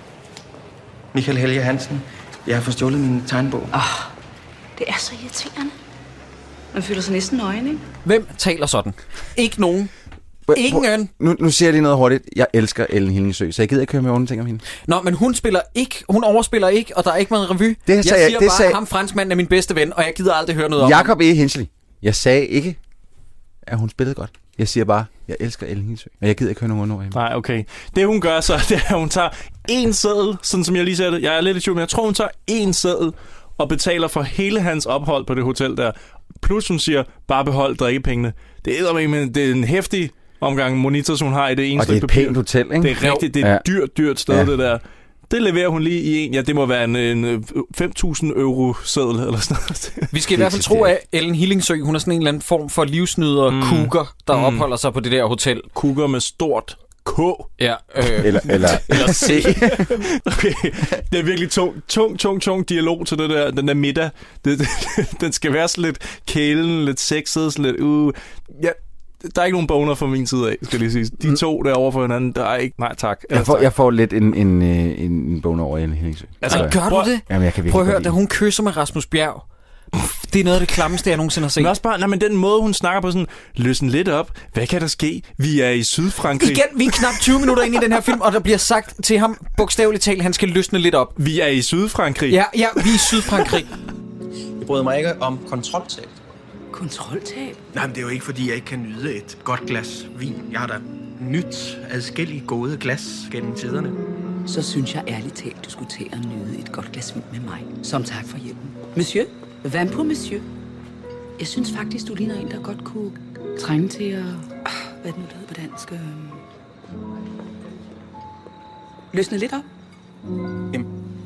Michael Helge Hansen. Jeg har forstjålet min tegnbog.
Åh, oh, det er så irriterende. Man føler sig næsten nøgen, ikke?
Hvem taler sådan? Ikke nogen. Ingen.
Nu, nu siger jeg lige noget hurtigt. Jeg elsker Ellen Hillingsø, så jeg gider ikke høre med onde ting om hende.
Nå, men hun spiller ikke, hun overspiller ikke, og der er ikke med en revy.
Det
jeg
sagde,
siger
det
bare,
sagde...
ham franskmanden er min bedste ven, og jeg gider aldrig høre noget om ham.
Jakob E. Hinsley. Jeg sagde ikke, at hun spillede godt. Jeg siger bare, jeg elsker Ellen Hillingsø, og jeg gider ikke høre nogen ord af hende.
Nej, okay. Det hun gør så, det er, at hun tager én seddel, sådan som jeg lige sagde det. Jeg er lidt i tvivl, men jeg tror, hun tager én seddel og betaler for hele hans ophold på det hotel der. Plus hun siger, bare behold drikkepengene. Det er, men det er en heftig omgang monitors, hun har i det ene stykke papir.
Og det er et pænt hotel, ikke?
Det er rigtigt, det er et
ja.
dyrt, dyrt sted, ja. det der. Det leverer hun lige i en, ja, det må være en, en fem tusind euro seddel eller sådan noget.
Vi skal i hvert fald tro, at Ellen Hillingsø, hun er sådan en eller anden form for livsnyder mm. cougar, der mm. opholder sig på det der hotel.
Cougar med stort K.
Ja. Øh.
Eller, eller,
eller C. Okay. Det er virkelig tung, tung, tung, tung dialog til det der, den der middag. Det, det, den skal være sådan lidt kælen, lidt sexet, sådan lidt uh. Ja, der er ikke nogen boner fra min side af, skal jeg lige sige. De to der over for hinanden, der er ikke... Nej, tak.
Jeg får, jeg får lidt en, en, en, en boner over Ellen Hillingsø.
Altså, gør du det?
Jamen, jeg kan
Prøv at høre, da hun kysser med Rasmus Bjerg. Det er noget af det klammeste, jeg nogensinde har set.
Men også bare, nej, men den måde, hun snakker på sådan, løsne lidt op. Hvad kan der ske? Vi er i Sydfrankrig.
Igen, vi er knap tyve minutter inde i den her film, og der bliver sagt til ham, bogstaveligt talt, han skal løsne lidt op.
Vi er i Sydfrankrig.
Ja, ja, vi er i Sydfrankrig.
Jeg bryder mig ikke om kontroltab.
Kontroltab?
Nej, men det er jo ikke, fordi jeg ikke kan nyde et godt glas vin. Jeg har da nyt adskillige gode glas gennem tiderne.
Så synes jeg ærligt talt, du skulle til at nyde et godt glas vin med mig. Som tak for hjælpen. Monsieur? Hvad på, monsieur? Jeg synes faktisk, du ligner en, der godt kunne trænge til at... Hvad er det nu, der hedder på dansk? Løsne lidt op?
Jamen.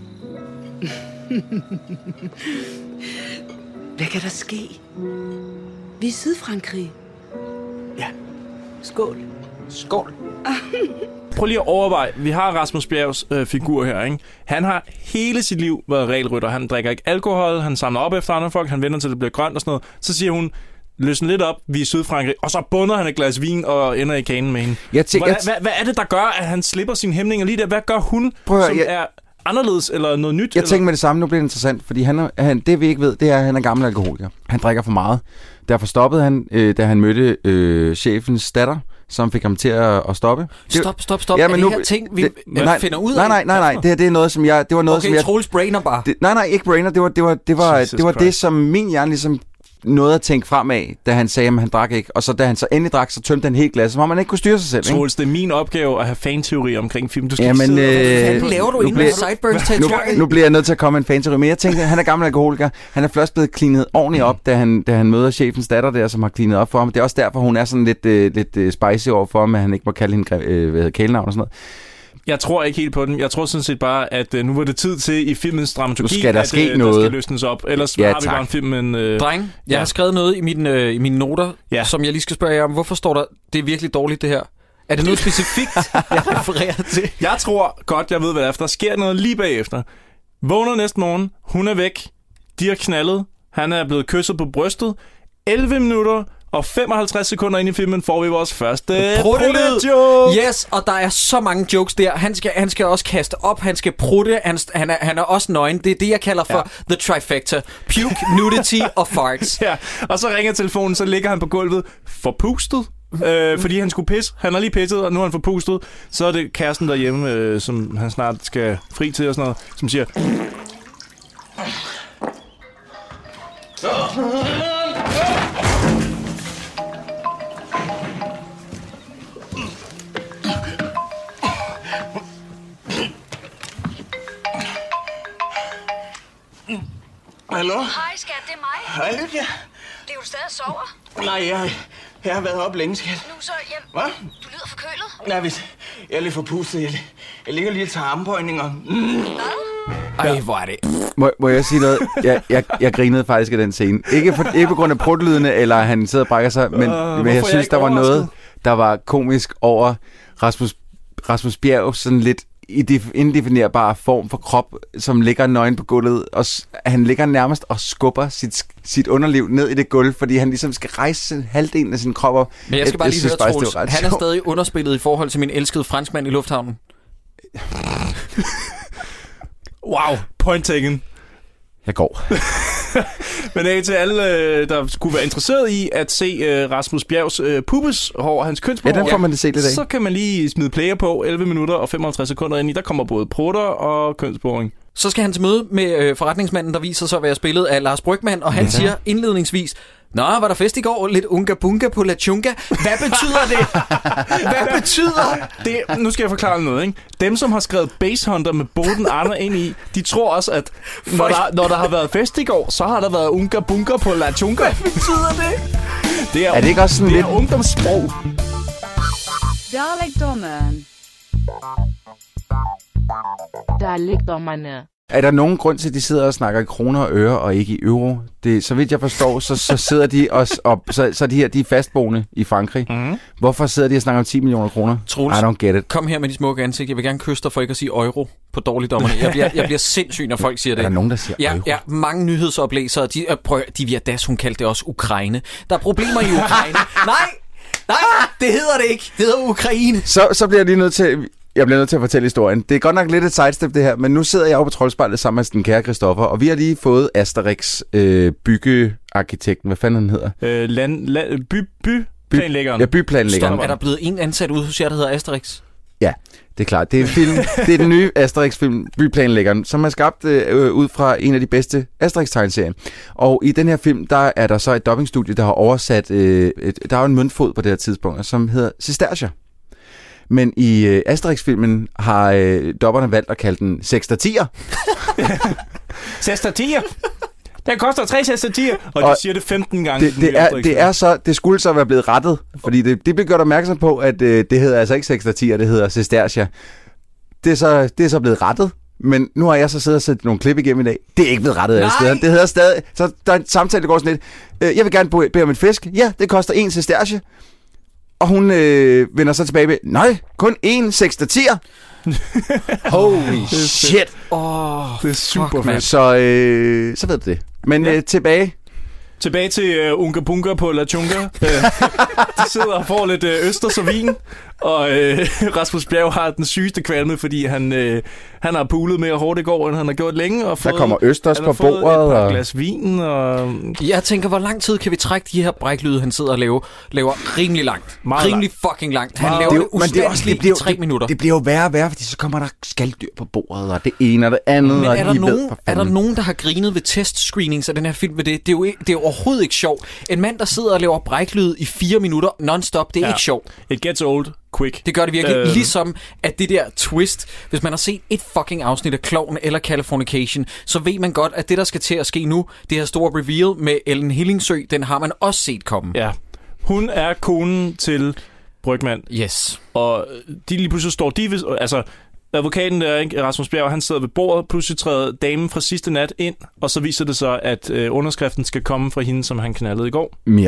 Hvad kan der ske? Vi er i Sydfrankrig.
Ja.
Skål.
Skål.
Prøv lige at overveje, vi har Rasmus Bjergs øh, figur her, ikke? Han har hele sit liv været regelrytter. Han drikker ikke alkohol, han samler op efter andre folk, han venter til det bliver grønt og sådan noget. Så siger hun, løsne lidt op, vi er i Sydfrankrig, og så bunder han et glas vin og ender i kanen med hende.
Jeg tænker,
hvad, hvad, hvad er det, der gør, at han slipper sine hæmninger lige der? Hvad gør hun,
Prøv,
som
jeg...
er anderledes eller noget nyt?
Jeg
eller?
tænker med det samme, nu bliver det interessant, fordi han, er, han, det vi ikke ved, det er, at han er gammel alkoholiker. Han drikker for meget. Derfor stoppede han, øh, da han mødte øh, chefens datter, som fik ham til at, at stoppe.
Stop, stop, stop.
Ja,
er
men
det
nu,
her ting, vi
det,
nej, finder ud af?
Nej, nej, nej, nej. Det, det er noget, som jeg... Det var noget,
okay,
som jeg,
Troels brainer bare.
Det, nej, nej, ikke brainer. Det var det, var, det, var, det, var det som min hjerne ligesom noget at tænke fremad, da han sagde, at han drak ikke. Og så da han så endelig drak, så tømte han helt glas, så man ikke kunne styre sig selv.
Troels, det er min opgave at have fanteori omkring film. Du skal
Jamen,
ikke sidde
øh,
hvad laver du inden for Sideburns
nu, nu bliver jeg nødt til at komme med en fanteori. Men jeg tænkte, at han er gammel alkoholiker. Han er først blevet cleanet ordentligt op, da han, da han møder chefens datter der, som har cleanet op for ham. Det er også derfor, hun er sådan lidt, øh, lidt øh, spicy over for ham, at han ikke må kalde hende øh, hvad hedder, kælenavn og sådan noget.
Jeg tror ikke helt på den. Jeg tror sådan set bare, at øh, nu var det tid til i filmens dramaturgi,
skal der
at
ske
øh,
noget.
der skal løsnes op. Ellers
ja,
har vi bare en film med en... Øh,
Dreng, jeg
ja.
har skrevet noget i, min, øh, i mine noter,
ja.
som jeg lige skal spørge jer om. Hvorfor står der, det er virkelig dårligt det her? Er det noget specifikt, jeg refererer til?
Jeg tror godt, jeg ved, hvad der er. Der sker noget lige bagefter. Vågner næste morgen. Hun er væk. De har knaldet. Han er blevet kysset på brystet. elleve minutter og femoghalvtreds sekunder ind i filmen får vi vores første prutte-joke.
Yes, og der er så mange jokes der. Han skal, han skal også kaste op, han skal prutte, han, han, er, han er også nøgen. Det er det, jeg kalder for ja. the trifecta. Puke, nudity og farts.
Ja, og så ringer telefonen, så ligger han på gulvet forpustet. Øh, fordi han skulle pisse. Han har lige pisset, og nu er han forpustet. Så er det kæresten derhjemme, øh, som han snart skal fri til og sådan noget, som siger... Så...
Hallo?
Hej skat, det er mig.
Hej, Lydia.
Det er jo stadig sover.
Nej, jeg, jeg har været oppe længe, skat.
Nu så, hjem.
Hvad?
Du lyder forkølet.
Nej, hvis jeg er lidt forpustet. Jeg, jeg ligger lige til armbøjninger. Mm.
Ej, hvor er det.
Må, må jeg sige noget? Jeg, jeg, jeg grinede faktisk af den scene. Ikke, for, ikke på grund af prutlydene, eller han sidder og brækker sig, men, uh, men jeg synes, jeg der var noget, der var komisk over Rasmus Rasmus Bjerg sådan lidt indefinerbar form for krop, som ligger nøgen på gulvet, og s- han ligger nærmest og skubber sit, sit underliv ned i det gulv, fordi han ligesom skal rejse halvdelen af sin krop op.
Men jeg skal bare lige
synes
høre,
faktisk,
Troels,
det var ret
han er
sjovt.
stadig underspillet i forhold til min elskede franskmand i lufthavnen.
Wow, point taken.
Jeg går.
Men hey, til alle, der skulle være interesseret i at se uh, Rasmus Bjergs uh, pubeshår, hans kønsbehår,
Ja, den får man det se lidt af.
så kan man lige smide player på elleve minutter og femoghalvtreds sekunder ind i. Der kommer både prutter og kønsbehåring.
Så skal han til møde med øh, forretningsmanden, der viser sig at være spillet af Lars Brygmann, og han ja. siger indledningsvis, Nå, var der fest i går? Lidt unga bunga på la chunga. Hvad betyder det? Hvad betyder
det? Nu skal jeg forklare noget, ikke? Dem, som har skrevet Basehunter med Boden Arne ind i, de tror også, at når der, når der har været fest i går, så har der været unga bunga på la chunga.
Hvad betyder det?
Det er,
er det ikke også sådan
det
lidt...
er ungdomssprog.
Dalekdommeren.
Dalekdommerne.
Er der nogen grund til, at de sidder og snakker i kroner og øre, og ikke i euro? Det, så vidt jeg forstår, så, så sidder de også op, så, så de her, de er fastboende i Frankrig. Mm. Hvorfor sidder de og snakker om ti millioner kroner?
Troels,
I don't get it.
Kom her med de smukke ansigt. Jeg vil gerne kysse dig for ikke at sige euro på dårligdommerne. Jeg bliver, jeg bliver sindssyg, når folk siger det.
Er der nogen, der siger
ja,
euro?
ja, mange nyhedsoplæsere. De, øh, prøv, Divya Das, hun kaldte det også Ukraine. Der er problemer i Ukraine. Nej, nej, det hedder det ikke. Det hedder Ukraine.
Så, så bliver jeg lige nødt til... Jeg bliver nødt til at fortælle historien. Det er godt nok lidt et sidestep, det her, men nu sidder jeg jo på Troldspejlet sammen med den kære Christoffer, og vi har lige fået Asterix øh, byggearkitekten. Hvad fanden han hedder?
Øh, land, land, by, byplanlæggeren.
Ja, byplanlæggeren.
Stop, er der blevet en ansat ude hos jer, der hedder Asterix?
Ja, det er klart. Det er, film, det er den nye Asterix-film, Byplanlæggeren, som er skabt øh, ud fra en af de bedste Asterix-tegneserier. Og i den her film, der er der så et dubbingstudie, der har oversat... Øh, et, der er jo en møntfod på det her tidspunkt, som hedder Sestertia. Men i øh, Asterix-filmen har øh, dobberne valgt at kalde den Sextertier.
Sextertier? Den koster tre sextertier, og, og de siger det femten gange.
Det, det, er, det, er så, det skulle så være blevet rettet, fordi det, det blev gjort opmærksom på, at øh, det hedder altså ikke Sextertier, det hedder Sestertia. Det er, så, det er så blevet rettet, men nu har jeg så siddet og set nogle klip igennem i dag. Det er ikke blevet rettet alle steder. Det hedder stadig... Så der er en samtale, der går sådan lidt. Øh, jeg vil gerne bede om en fisk. Ja, det koster en Sestertia. Og hun øh, vender så tilbage med, nej, kun én sextertier. Holy shit.
Åh,
det er super fedt.
Så, øh, så ved du det. Men ja. øh, tilbage.
Tilbage til uh, Unga Bunga på La Chunga. De sidder og får lidt uh, østers og vin. Og uh, Rasmus Bjerg har den sygeste kvalme, fordi han, uh, han har pulet mere hårdt i går, end han har gjort længe. Og fået,
der kommer østers på bordet.
Han har fået et par
og...
glas vin. Og...
Jeg tænker, hvor lang tid kan vi trække de her bræklyde, han sidder og laver, laver rimelig langt.
Meget
rimelig
langt.
fucking langt. Han
Meget.
laver
det,
det,
jo, det, det, også, det bliver,
i tre
det,
minutter.
Det bliver jo værre og værre, fordi så kommer der skaldyr på bordet, og det ene og det andet.
Men
og
er der,
de
nogen,
ved,
er der nogen, der har grinet ved testscreenings af den her film ved det? Det er jo, ikke, det er jo overhovedet ikke sjovt. En mand, der sidder og laver bræklyd i fire minutter non-stop, det er ja. ikke sjovt.
It gets old quick.
Det gør det virkelig.
Øh.
Ligesom at det der twist, hvis man har set et fucking afsnit af Klovn eller Californication, så ved man godt, at det, der skal til at ske nu, det her store reveal med Ellen Hillingsø, den har man også set komme.
Ja. Hun er konen til Brygmann.
Yes.
Og de lige pludselig står de... Altså, advokaten der, ikke? Rasmus Bjerg, han sidder ved bordet, pludselig træder damen fra sidste nat ind, og så viser det sig, at øh, underskriften skal komme fra hende, som han knaldede i går.
Ja.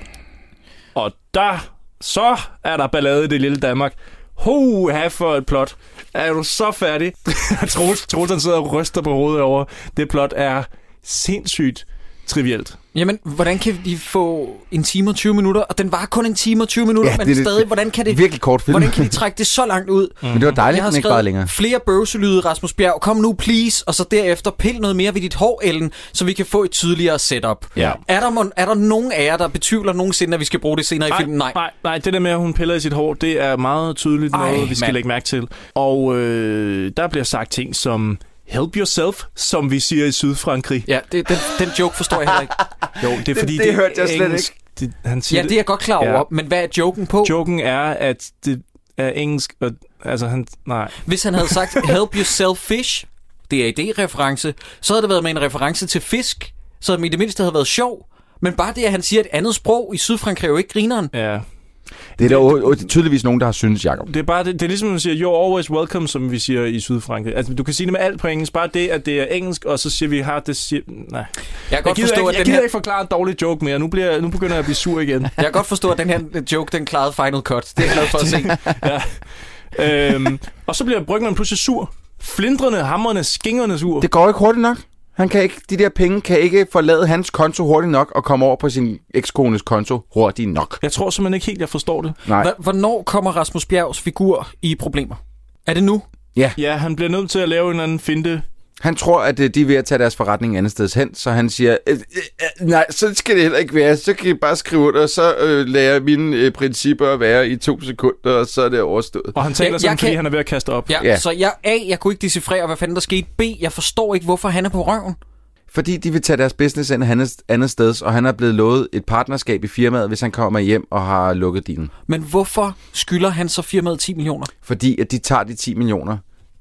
Og der... Så er der ballade i det lille Danmark. Hoha for et plot. Er du så færdig? Troels, Troels han sidder og ryster på hovedet over. Det plot er sindssygt trivielt.
Jamen, hvordan kan de få en time og tyve minutter? Og den var kun en time og tyve minutter,
ja,
men
det,
stadig, hvordan kan det...
Virkelig kort film.
Hvordan kan de trække det så langt ud?
Mm. Men det var dejligt, den ikke bare længere.
Flere bøvselyde, Rasmus Bjerg. Kom nu, please. Og så derefter pil noget mere ved dit hår, Ellen, så vi kan få et tydeligere setup.
Ja.
Er der, er der nogen af jer, der betvivler nogensinde, at vi skal bruge det senere
nej,
i filmen? Nej.
nej. Nej, det der med, at hun piller i sit hår, det er meget tydeligt noget, Ej, vi skal man. lægge mærke til. Og øh, der bliver sagt ting som... Help yourself, som vi siger i Sydfrankrig.
Ja, det, den, den joke forstår jeg heller ikke.
Jo, det er fordi,
det, det, det hørte jeg slet
engelsk,
ikke.
Det, han siger
ja, det er jeg godt klar over, ja. Men hvad er joken på?
Joken er, at det er engelsk, og, altså han, nej.
Hvis han havde sagt, help yourself fish, det er i det-reference, så havde det været med en reference til fisk, så i det mindste havde været sjov. Men bare det, at han siger et andet sprog i Sydfrankrig, er jo ikke grineren.
Ja.
Det er der jo tydeligvis nogen, der har syntes, Jacob.
Det er bare det, det er ligesom, man siger, you're always welcome, som vi siger i Sydfrankrig. Altså, du kan sige det med alt på engelsk. Bare det, at det er engelsk, og så siger vi, har det siger... Nej.
Jeg kan godt
jeg
forstå,
ikke,
at
jeg
den
her...
her...
ikke forklare en dårlig joke mere. Nu, bliver, nu begynder jeg at blive sur igen.
Jeg kan godt forstå, at den her joke, den klarede Final Cut. Det er jeg glad for at se.
øhm, og så bliver Brygmann pludselig sur. Flindrende, hamrende, skingerne sur.
Det går ikke hurtigt nok. Han kan ikke, de der penge kan ikke forlade hans konto hurtigt nok og komme over på sin ekskones konto hurtigt nok.
Jeg tror simpelthen ikke helt, jeg forstår det.
Nej.
Hvornår kommer Rasmus Bjergs figur i problemer? Er det nu?
Ja.
Ja, han bliver nødt til at lave en anden finte.
Han tror, at de er ved at tage deres forretning andet sted hen, så han siger, øh, øh, nej, så skal det heller ikke være. Så kan I bare skrive ud, og så øh, lærer mine øh, principper at være i to sekunder, og så er det overstået.
Og han taler
Ja,
sådan,
jeg
fordi
kan-
han er ved at kaste op.
Ja,
Ja.
så jeg, A, jeg kunne ikke decifrere, hvad fanden der skete. B, jeg forstår ikke, hvorfor han er på røven.
Fordi de vil tage deres business ind andet, andet sted, og han er blevet lovet et partnerskab i firmaet, hvis han kommer hjem og har lukket dealen.
Men hvorfor skylder han så firmaet ti millioner?
Fordi at de tager de ti millioner.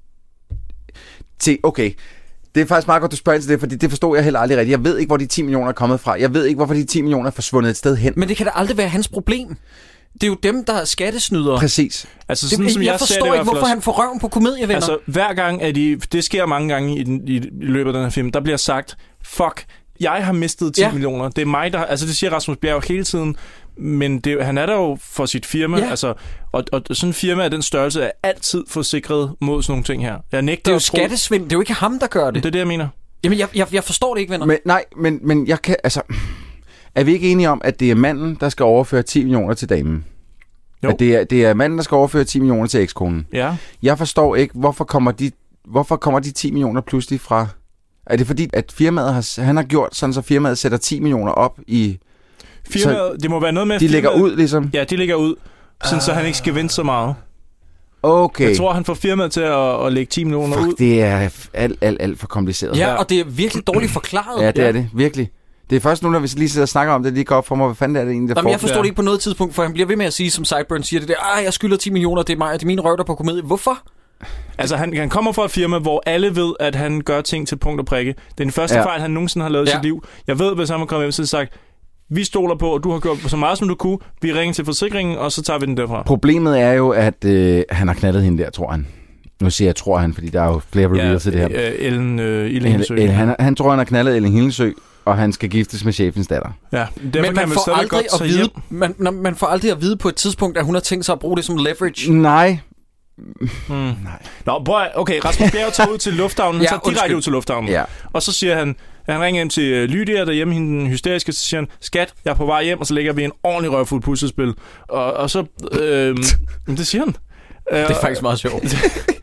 Til, okay, det er faktisk meget godt, du spørger ind til det, fordi det forstod jeg heller aldrig rigtigt. Jeg ved ikke, hvor de ti millioner er kommet fra. Jeg ved ikke, hvorfor de ti millioner er forsvundet et sted hen.
Men det kan da aldrig være hans problem. Det er jo dem, der er skattesnydere.
Præcis.
Altså,
Det,
sådan,
jeg
som jeg,
jeg
ser
forstår
det, i
ikke,
hvert fald
hvorfor
også-
han får røven på komedievenner.
Altså, hver gang, at de, det sker mange gange i, den, i, i løbet af den her film, der bliver sagt, fuck, jeg har mistet ti
Ja.
millioner. Det er mig, der... Altså, det siger Rasmus Bjerg hele tiden, men det, han er der jo for sit firma.
Ja.
Altså, og, og sådan en firma af den størrelse er altid forsikret mod sådan nogle ting her. Jeg nægter
det er jo
at tro-
skattesvind. Det er jo ikke ham, der gør det.
Det er det, jeg mener.
Jamen, jeg, jeg, jeg forstår det ikke, venner.
Men, nej, men, men jeg kan, altså... Er vi ikke enige om, at det er manden, der skal overføre ti millioner til damen?
Jo.
At det er, det er manden, der skal overføre ti millioner til ekskonen?
Ja.
Jeg forstår ikke, hvorfor kommer de, hvorfor kommer de ti millioner pludselig fra... Er det fordi, at firmaet har, han har gjort sådan, så firmaet sætter ti millioner op i...
Firmaet, det må være noget med...
De lægger
firmaet-
ud, ligesom?
Ja, de lægger ud, sådan, uh... så han ikke skal vente så meget.
Okay.
Jeg tror, han får firmaet til at, at lægge ti millioner ud.
Fuck, det er alt, alt, alt for kompliceret.
Ja, og det er virkelig dårligt forklaret.
Ja, det er det. Virkelig. Det er først nu, når vi lige sidder og snakker om det, lige går op for mig, hvad fanden er det egentlig, der
Jamen, jeg
foregår?
forstår det ikke på noget tidspunkt, for han bliver ved med at sige, som Sideburn siger det der, ah, jeg skylder ti millioner, det er mig, det er mine røv, der på komedie. Hvorfor?
Altså, han, han kommer fra et firma, hvor alle ved, at han gør ting til punkt og prikke. Det er den første
Ja.
ja. fejl, han nogensinde har lavet i
Ja.
sit liv. Jeg ved, hvis han var kommet hjem, så har sagt, vi stoler på, at du har gjort så meget, som du kunne. Vi ringer til forsikringen, og så tager vi den derfra.
Problemet er jo, at øh, han har knaldet hende der, tror han. Nu siger jeg, tror han, fordi der er jo flere reveals ja, til det her.
Øh, Ellen øh, Illing Hillesø.
El, el, han, han tror, han har knaldet Ellen Hillesø, og han skal giftes med chefens datter.
Ja, derfor
Men
kan
man
man
får,
stadig
aldrig
godt
at
tage
vide,
hjem.
man, man, man får aldrig at vide på et tidspunkt, at hun har tænkt sig at bruge det som leverage.
Nej.
Mm. Nej. Nå, bror, okay, Rasmus Bjerg tager ud til lufthavnen. Han
Ja,
tager direkte
undskyld.
ud til lufthavnen.
Ja.
Og så siger han, at han ringer hjem til øh, Lydia derhjemme, hende den hysteriske, så siger han, skat, jeg er på vej hjem, og så lægger vi en ordentlig røvfuld puslespil. Og, og så, øh, det siger han.
Det er faktisk meget sjovt.